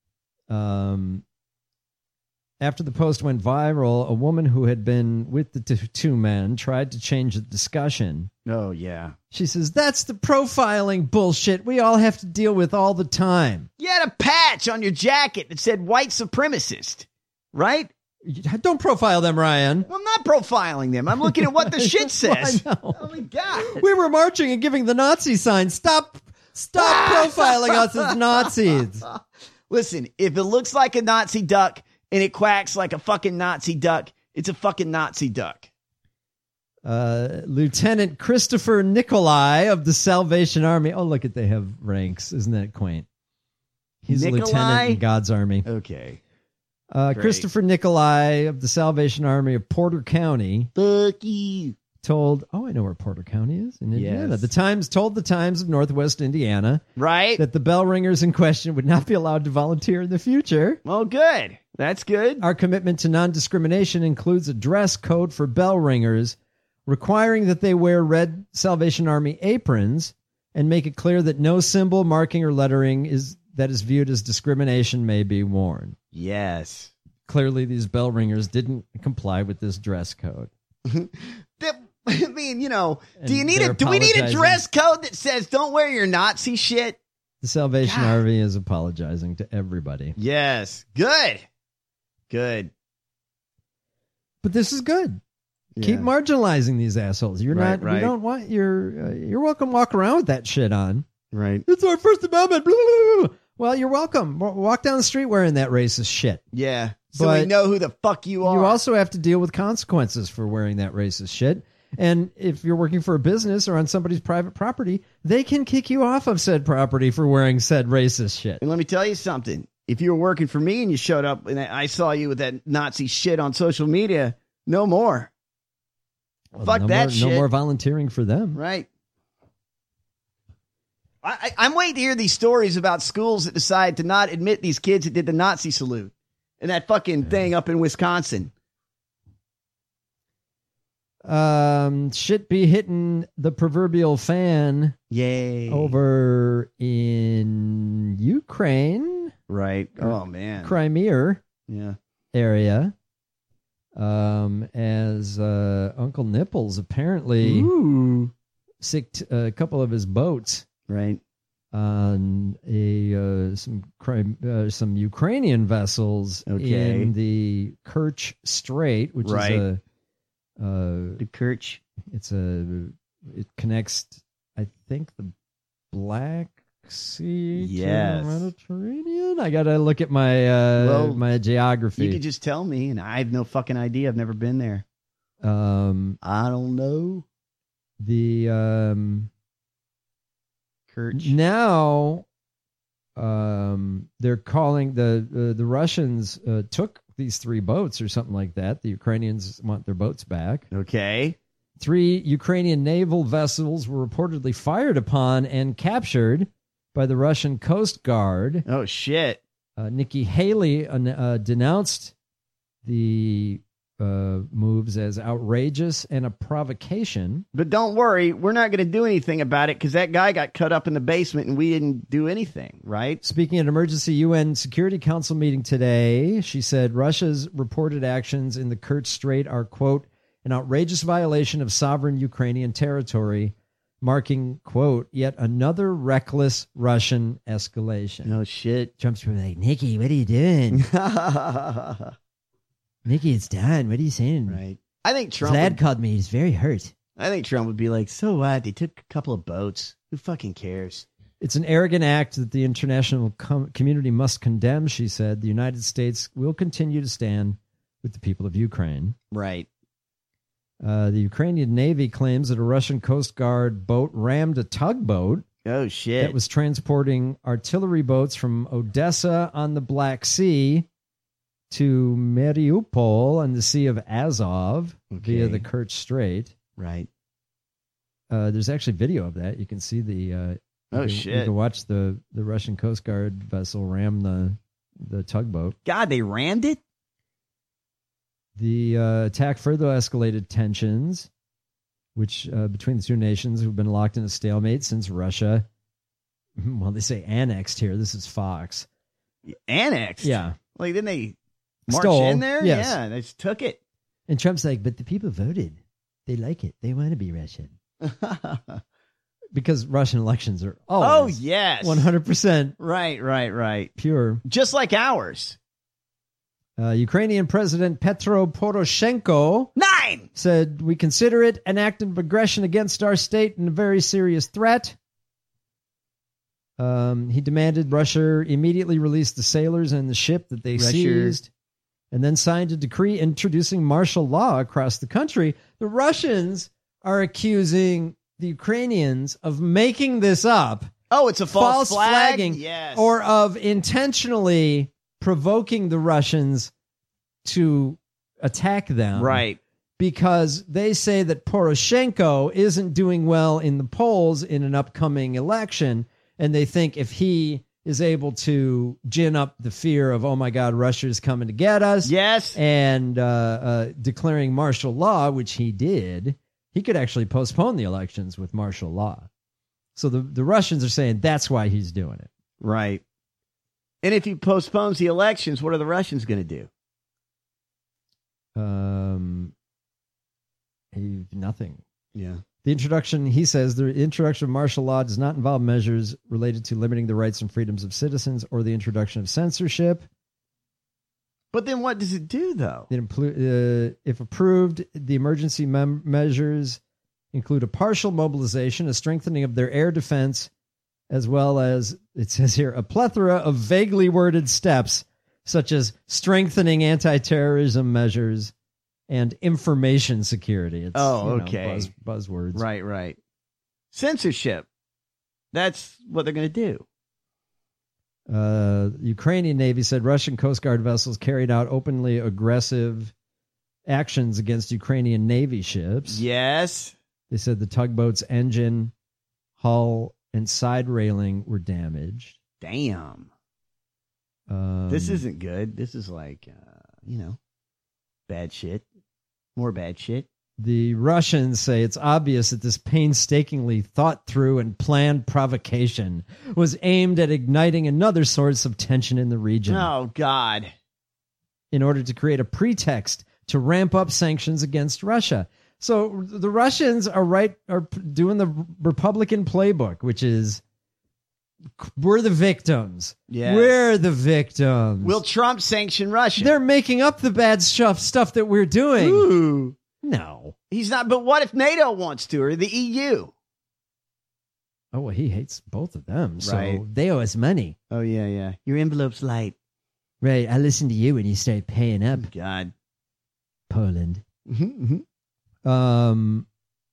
[SPEAKER 8] Um, after the post went viral, a woman who had been with the t- two men tried to change the discussion.
[SPEAKER 10] Oh, yeah.
[SPEAKER 8] She says, that's the profiling bullshit we all have to deal with all the time.
[SPEAKER 10] You had a patch on your jacket that said white supremacist, right?
[SPEAKER 8] Don't profile them, Ryan.
[SPEAKER 10] Well, I'm not profiling them. I'm looking at what the shit says.
[SPEAKER 8] I know.
[SPEAKER 10] Oh, my God.
[SPEAKER 8] We were marching and giving the Nazi sign. Stop, stop profiling us as Nazis.
[SPEAKER 10] Listen, if it looks like a Nazi duck and it quacks like a fucking Nazi duck, it's a fucking Nazi duck.
[SPEAKER 8] Uh, Lieutenant Christopher Nikolai of the Salvation Army. Oh, look at, they have ranks. Isn't that quaint? He's
[SPEAKER 10] Nikolai?
[SPEAKER 8] a lieutenant in God's army.
[SPEAKER 10] Okay.
[SPEAKER 8] Uh,
[SPEAKER 10] Great.
[SPEAKER 8] Christopher Nikolai of the Salvation Army of Porter County.
[SPEAKER 10] Fuck you.
[SPEAKER 8] Told, oh, I know where Porter County is in Indiana.
[SPEAKER 10] Yes.
[SPEAKER 8] The Times told the Times of Northwest Indiana,
[SPEAKER 10] right,
[SPEAKER 8] that the bell ringers in question would not be allowed to volunteer in the future.
[SPEAKER 10] Well, good. That's good.
[SPEAKER 8] Our commitment to non-discrimination includes a dress code for bell ringers, requiring that they wear red Salvation Army aprons and make it clear that no symbol, marking, or lettering is that is viewed as discrimination may be worn.
[SPEAKER 10] Yes.
[SPEAKER 8] Clearly, these bell ringers didn't comply with this dress code.
[SPEAKER 10] That, I mean, you know,
[SPEAKER 8] And
[SPEAKER 10] do you need
[SPEAKER 8] they're
[SPEAKER 10] a do we need a
[SPEAKER 8] apologizing.
[SPEAKER 10] dress code that says don't wear your Nazi shit?
[SPEAKER 8] The Salvation Army is apologizing to everybody.
[SPEAKER 10] Yes. Good. Good.
[SPEAKER 8] But this is good.
[SPEAKER 10] Yeah.
[SPEAKER 8] Keep marginalizing these assholes. You're
[SPEAKER 10] Right,
[SPEAKER 8] not.
[SPEAKER 10] right.
[SPEAKER 8] We don't want your. Uh, you're welcome. To walk around with that shit on.
[SPEAKER 10] Right.
[SPEAKER 8] It's our First Amendment. Blah, blah, blah, blah. Well, you're welcome. W- Walk down the street wearing that racist shit.
[SPEAKER 10] Yeah. So
[SPEAKER 8] But
[SPEAKER 10] we know who the fuck you are.
[SPEAKER 8] You also have to deal with consequences for wearing that racist shit. And if you're working for a business or on somebody's private property, they can kick you off of said property for wearing said racist shit.
[SPEAKER 10] And let me tell you something. If you were working for me and you showed up and I saw you with that Nazi shit on social media, no more.
[SPEAKER 8] Well,
[SPEAKER 10] Fuck
[SPEAKER 8] no
[SPEAKER 10] that
[SPEAKER 8] more,
[SPEAKER 10] shit.
[SPEAKER 8] No more volunteering for them.
[SPEAKER 10] Right. I, I, I'm waiting to hear these stories about schools that decide to not admit these kids that did the Nazi salute and that fucking thing up in Wisconsin.
[SPEAKER 8] Um, shit be hitting the proverbial fan.
[SPEAKER 10] Yay.
[SPEAKER 8] Over in Ukraine.
[SPEAKER 10] Right. Oh, man.
[SPEAKER 8] Crimea.
[SPEAKER 10] Yeah.
[SPEAKER 8] Area. Um, as uh, Uncle Nipples apparently
[SPEAKER 10] Ooh.
[SPEAKER 8] sicked a couple of his boats.
[SPEAKER 10] Right.
[SPEAKER 8] On a uh, some crime, uh, some Ukrainian vessels
[SPEAKER 10] Okay.
[SPEAKER 8] in the Kerch Strait, which
[SPEAKER 10] Right.
[SPEAKER 8] is a uh,
[SPEAKER 10] the Kerch.
[SPEAKER 8] It's a it connects, I think, the Black Sea
[SPEAKER 10] Yes.
[SPEAKER 8] to the Mediterranean. I gotta look at my uh,
[SPEAKER 10] Well,
[SPEAKER 8] my geography.
[SPEAKER 10] You could just tell me, and I have no fucking idea. I've never been there.
[SPEAKER 8] Um,
[SPEAKER 10] I don't know.
[SPEAKER 8] The um,
[SPEAKER 10] Kerch.
[SPEAKER 8] now, um, they're calling the uh, the Russians uh, took these three boats or something like that. The Ukrainians want their boats back.
[SPEAKER 10] Okay.
[SPEAKER 8] Three Ukrainian naval vessels were reportedly fired upon and captured by the Russian Coast Guard.
[SPEAKER 10] Oh, shit.
[SPEAKER 8] Uh, Nikki Haley uh, uh, denounced the uh, moves as outrageous and a provocation.
[SPEAKER 10] But don't worry, we're not going to do anything about it because that guy got cut up in the basement and we didn't do anything, right?
[SPEAKER 8] Speaking at an emergency U N Security Council meeting today, she said Russia's reported actions in the Kerch Strait are, quote, an outrageous violation of sovereign Ukrainian territory, marking, quote, yet another reckless Russian escalation.
[SPEAKER 10] Oh, shit.
[SPEAKER 8] Trump's probably like, Nikki, what are you doing? Nikki, it's done. What are you saying?
[SPEAKER 10] Right. I think Trump.
[SPEAKER 8] Vlad
[SPEAKER 10] would-
[SPEAKER 8] called me. He's very hurt.
[SPEAKER 10] I think Trump would be like, so what? They took a couple of boats. Who fucking cares?
[SPEAKER 8] It's an arrogant act that the international com- community must condemn, she said. The United States will continue to stand with the people of Ukraine.
[SPEAKER 10] Right.
[SPEAKER 8] Uh, the Ukrainian Navy claims that a Russian Coast Guard boat rammed a tugboat.
[SPEAKER 10] Oh, shit.
[SPEAKER 8] That was transporting artillery boats from Odessa on the Black Sea to Mariupol on the Sea of Azov via
[SPEAKER 10] Okay.
[SPEAKER 8] the Kerch Strait.
[SPEAKER 10] Right.
[SPEAKER 8] Uh, there's actually video of that. You can see the. Uh,
[SPEAKER 10] Oh,
[SPEAKER 8] you can,
[SPEAKER 10] shit.
[SPEAKER 8] You can watch the, the Russian Coast Guard vessel ram the the tugboat.
[SPEAKER 10] God, they rammed it?
[SPEAKER 8] The uh, attack further escalated tensions, which uh, between the two nations who've been locked in a stalemate since Russia. Well, they say annexed here. This is Fox.
[SPEAKER 10] Annexed?
[SPEAKER 8] Yeah.
[SPEAKER 10] Like, didn't they march
[SPEAKER 8] Stole,
[SPEAKER 10] in there?
[SPEAKER 8] yes.
[SPEAKER 10] Yeah, they just took it.
[SPEAKER 8] And Trump's like, but the people voted. They like it. They want to be Russian. Because Russian elections are
[SPEAKER 10] Oh,
[SPEAKER 8] always
[SPEAKER 10] yes.
[SPEAKER 8] one hundred percent
[SPEAKER 10] Right, right, right.
[SPEAKER 8] pure.
[SPEAKER 10] Just like ours.
[SPEAKER 8] Uh, Ukrainian President Petro Poroshenko
[SPEAKER 10] Nine!
[SPEAKER 8] said, we consider it an act of aggression against our state and a very serious threat. Um, he demanded Russia immediately release the sailors and the ship that they
[SPEAKER 10] Russia.
[SPEAKER 8] seized, and then signed a decree introducing martial law across the country. The Russians are accusing the Ukrainians of making this up.
[SPEAKER 10] Oh, it's a false, flag?
[SPEAKER 8] flagging,
[SPEAKER 10] Yes.
[SPEAKER 8] or of intentionally provoking the Russians to attack them.
[SPEAKER 10] Right.
[SPEAKER 8] Because they say that Poroshenko isn't doing well in the polls in an upcoming election, and they think if he is able to gin up the fear of, oh my God, Russia's coming to get us.
[SPEAKER 10] Yes.
[SPEAKER 8] And uh, uh, declaring martial law, which he did, he could actually postpone the elections with martial law. So the, the Russians are saying that's why he's doing it.
[SPEAKER 10] Right. And if he postpones the elections, what are the Russians going to do?
[SPEAKER 8] Um, he, nothing.
[SPEAKER 10] Yeah.
[SPEAKER 8] The introduction, he says, the introduction of martial law does not involve measures related to limiting the rights and freedoms of citizens or the introduction of censorship.
[SPEAKER 10] But then what does it do, though?
[SPEAKER 8] It impl- uh, if approved, the emergency mem- measures include a partial mobilization, a strengthening of their air defense, as well as, it says here, a plethora of vaguely worded steps, such as strengthening anti-terrorism measures and information security. It's,
[SPEAKER 10] Oh,
[SPEAKER 8] you know,
[SPEAKER 10] okay.
[SPEAKER 8] buzz, buzzwords.
[SPEAKER 10] Right, right. Censorship. That's what they're going to do.
[SPEAKER 8] Uh, Ukrainian Navy said Russian Coast Guard vessels carried out openly aggressive actions against Ukrainian Navy ships.
[SPEAKER 10] Yes.
[SPEAKER 8] They said the tugboat's engine, hull, and side railing were damaged.
[SPEAKER 10] Damn.
[SPEAKER 8] Um,
[SPEAKER 10] This isn't good. This is like, uh, you know, bad shit. More bad shit.
[SPEAKER 8] The Russians say it's obvious that this painstakingly thought through and planned provocation was aimed at igniting another source of tension in the region.
[SPEAKER 10] Oh, God.
[SPEAKER 8] In order to create a pretext to ramp up sanctions against Russia. So the Russians are right are doing the Republican playbook, which is we're the victims.
[SPEAKER 10] Yes.
[SPEAKER 8] We're the victims.
[SPEAKER 10] Will Trump sanction Russia?
[SPEAKER 8] They're making up the bad stuff stuff that we're doing.
[SPEAKER 10] Ooh.
[SPEAKER 8] No.
[SPEAKER 10] He's not, but what if NATO wants to, or the E U?
[SPEAKER 8] Oh, well, he hates both of them, so
[SPEAKER 10] Right.
[SPEAKER 8] they owe us money.
[SPEAKER 10] Oh, yeah, yeah. Your envelope's light.
[SPEAKER 8] Right, I listened to you when you started paying up.
[SPEAKER 10] God.
[SPEAKER 8] Poland.
[SPEAKER 10] Mm-hmm.
[SPEAKER 8] Um,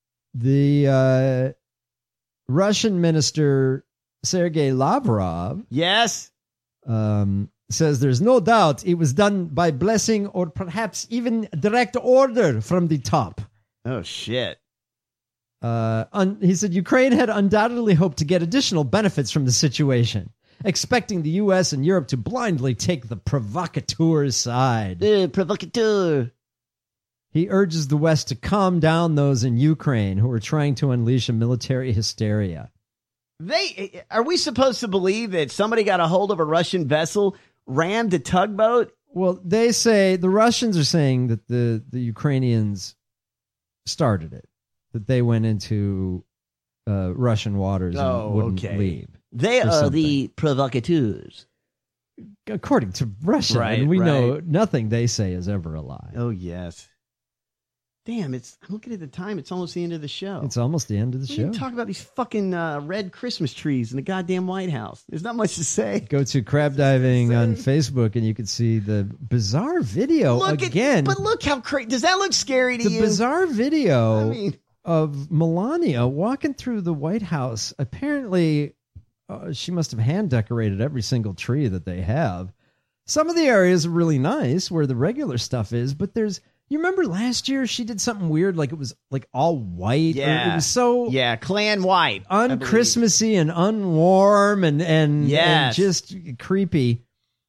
[SPEAKER 8] the uh, Russian minister, Sergei Lavrov,
[SPEAKER 10] Yes.
[SPEAKER 8] um, says there's no doubt it was done by blessing or perhaps even direct order from the top.
[SPEAKER 10] Oh, shit.
[SPEAKER 8] Uh, un- he said Ukraine had undoubtedly hoped to get additional benefits from the situation, expecting the U S and Europe to blindly take the provocateur's side.
[SPEAKER 10] Uh, provocateur.
[SPEAKER 8] He urges the West to calm down those in Ukraine who are trying to unleash a military hysteria.
[SPEAKER 10] They are we supposed to believe that somebody got a hold of a Russian vessel, rammed a tugboat?
[SPEAKER 8] Well, they say the Russians are saying that the, the Ukrainians started it, that they went into uh, Russian waters and
[SPEAKER 10] Oh,
[SPEAKER 8] wouldn't
[SPEAKER 10] okay.
[SPEAKER 8] leave.
[SPEAKER 10] They
[SPEAKER 8] or
[SPEAKER 10] are
[SPEAKER 8] something.
[SPEAKER 10] the provocateurs.
[SPEAKER 8] According to Russia,
[SPEAKER 10] Right,
[SPEAKER 8] and we know
[SPEAKER 10] right.
[SPEAKER 8] nothing they say is ever a lie.
[SPEAKER 10] Oh, yes. Damn, it's. I'm looking at the time. It's almost the end of the show.
[SPEAKER 8] It's almost the end of the
[SPEAKER 10] we
[SPEAKER 8] show.
[SPEAKER 10] didn't talk about these fucking uh, red Christmas trees in the goddamn White House. There's not much to say.
[SPEAKER 8] Go to Crab Diving on Facebook and you can see the bizarre video
[SPEAKER 10] Look
[SPEAKER 8] again.
[SPEAKER 10] at, but look how crazy. Does that look scary to
[SPEAKER 8] the
[SPEAKER 10] you?
[SPEAKER 8] bizarre video
[SPEAKER 10] I mean-
[SPEAKER 8] of Melania walking through the White House. Apparently, uh, she must have hand decorated every single tree that they have. Some of the areas are really nice where the regular stuff is, but there's. You remember last year she did something weird, like it was like all white. or
[SPEAKER 10] Yeah.
[SPEAKER 8] it was so
[SPEAKER 10] Yeah, Clan White. I believe.
[SPEAKER 8] unchristmassy and unwarm and and, and
[SPEAKER 10] Yes.
[SPEAKER 8] just creepy.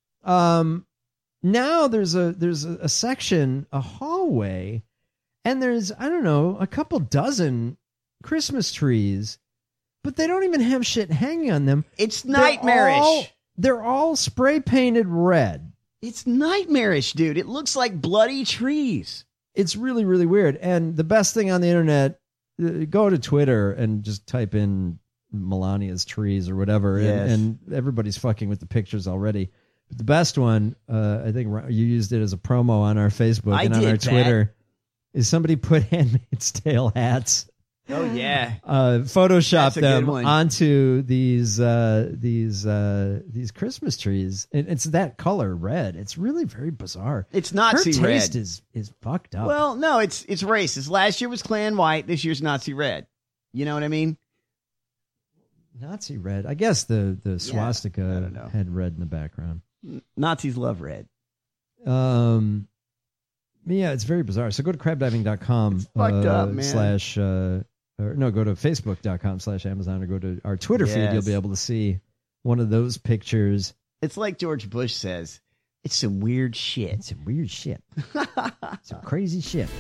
[SPEAKER 8] Um, now there's a there's a, a section, a hallway, and there's I don't know a couple dozen Christmas trees, but they don't even have shit hanging on them.
[SPEAKER 10] It's
[SPEAKER 8] They're
[SPEAKER 10] nightmarish.
[SPEAKER 8] all- They're all spray painted red.
[SPEAKER 10] It's nightmarish, dude. It looks like bloody trees.
[SPEAKER 8] It's really, really weird. And the best thing on the internet uh, go to Twitter and just type in Melania's trees or whatever,
[SPEAKER 10] Yes.
[SPEAKER 8] and, and everybody's fucking with the pictures already. But the best one, uh, I think you used it as a promo on our Facebook
[SPEAKER 10] I
[SPEAKER 8] and on
[SPEAKER 10] did,
[SPEAKER 8] our
[SPEAKER 10] Pat.
[SPEAKER 8] Twitter, is somebody put Handmaid's Tale hats.
[SPEAKER 10] Oh yeah,
[SPEAKER 8] uh, Photoshop
[SPEAKER 10] That's a good
[SPEAKER 8] them
[SPEAKER 10] one.
[SPEAKER 8] onto these uh, these uh, these Christmas trees. And it's that color red. It's really very bizarre.
[SPEAKER 10] It's Nazi
[SPEAKER 8] Her taste
[SPEAKER 10] red.
[SPEAKER 8] is is fucked up.
[SPEAKER 10] Well, no, it's it's racist. Last year was Klan white. This year's Nazi red. You know what I mean?
[SPEAKER 8] Nazi red. I guess the the swastika
[SPEAKER 10] know.
[SPEAKER 8] had red in the background.
[SPEAKER 10] Nazis love red.
[SPEAKER 8] Um, yeah, it's very bizarre. So go to crab diving dot com
[SPEAKER 10] fucked
[SPEAKER 8] uh,
[SPEAKER 10] up, man.
[SPEAKER 8] slash uh, or no, go to facebook dot com slash Amazon or go to our Twitter feed.
[SPEAKER 10] Yes.
[SPEAKER 8] You'll be able to see one of those pictures.
[SPEAKER 10] It's like George Bush says. It's some weird shit.
[SPEAKER 8] It's some weird shit. Some crazy shit.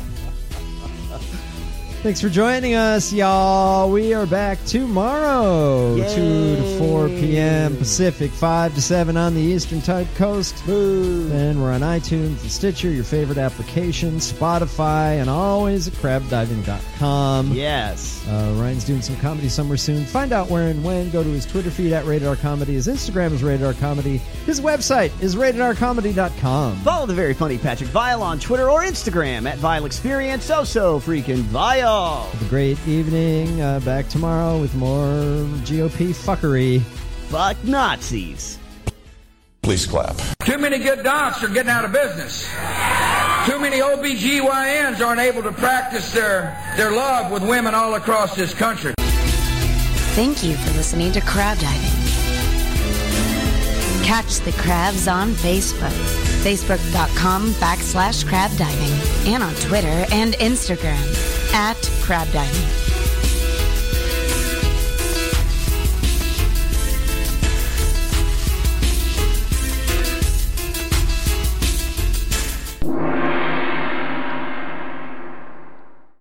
[SPEAKER 8] Thanks for joining us, y'all. We are back tomorrow,
[SPEAKER 10] Yay.
[SPEAKER 8] two to four p.m. Pacific, five to seven on the Eastern Tide Coast. And we're on iTunes and Stitcher, your favorite application, Spotify, and always at crab diving dot com.
[SPEAKER 10] Yes.
[SPEAKER 8] Uh, Ryan's doing some comedy somewhere soon. Find out where and when. Go to his Twitter feed at Rated R Comedy. His Instagram is Rated R Comedy. His website is rated r comedy dot com.
[SPEAKER 10] Follow the very funny Patrick Vile on Twitter or Instagram at Vile Experience. So so freaking Vile.
[SPEAKER 8] Have a great evening. Uh, back tomorrow with more G O P fuckery.
[SPEAKER 10] Fuck Nazis.
[SPEAKER 17] Please clap.
[SPEAKER 18] Too many good docs are getting out of business. Too many O B G Y Ns aren't able to practice their, their love with women all across this country.
[SPEAKER 7] Thank you for listening to Crab Diving. Catch the crabs on Facebook. Facebook.com backslash crab diving. And on Twitter and Instagram at crab diving.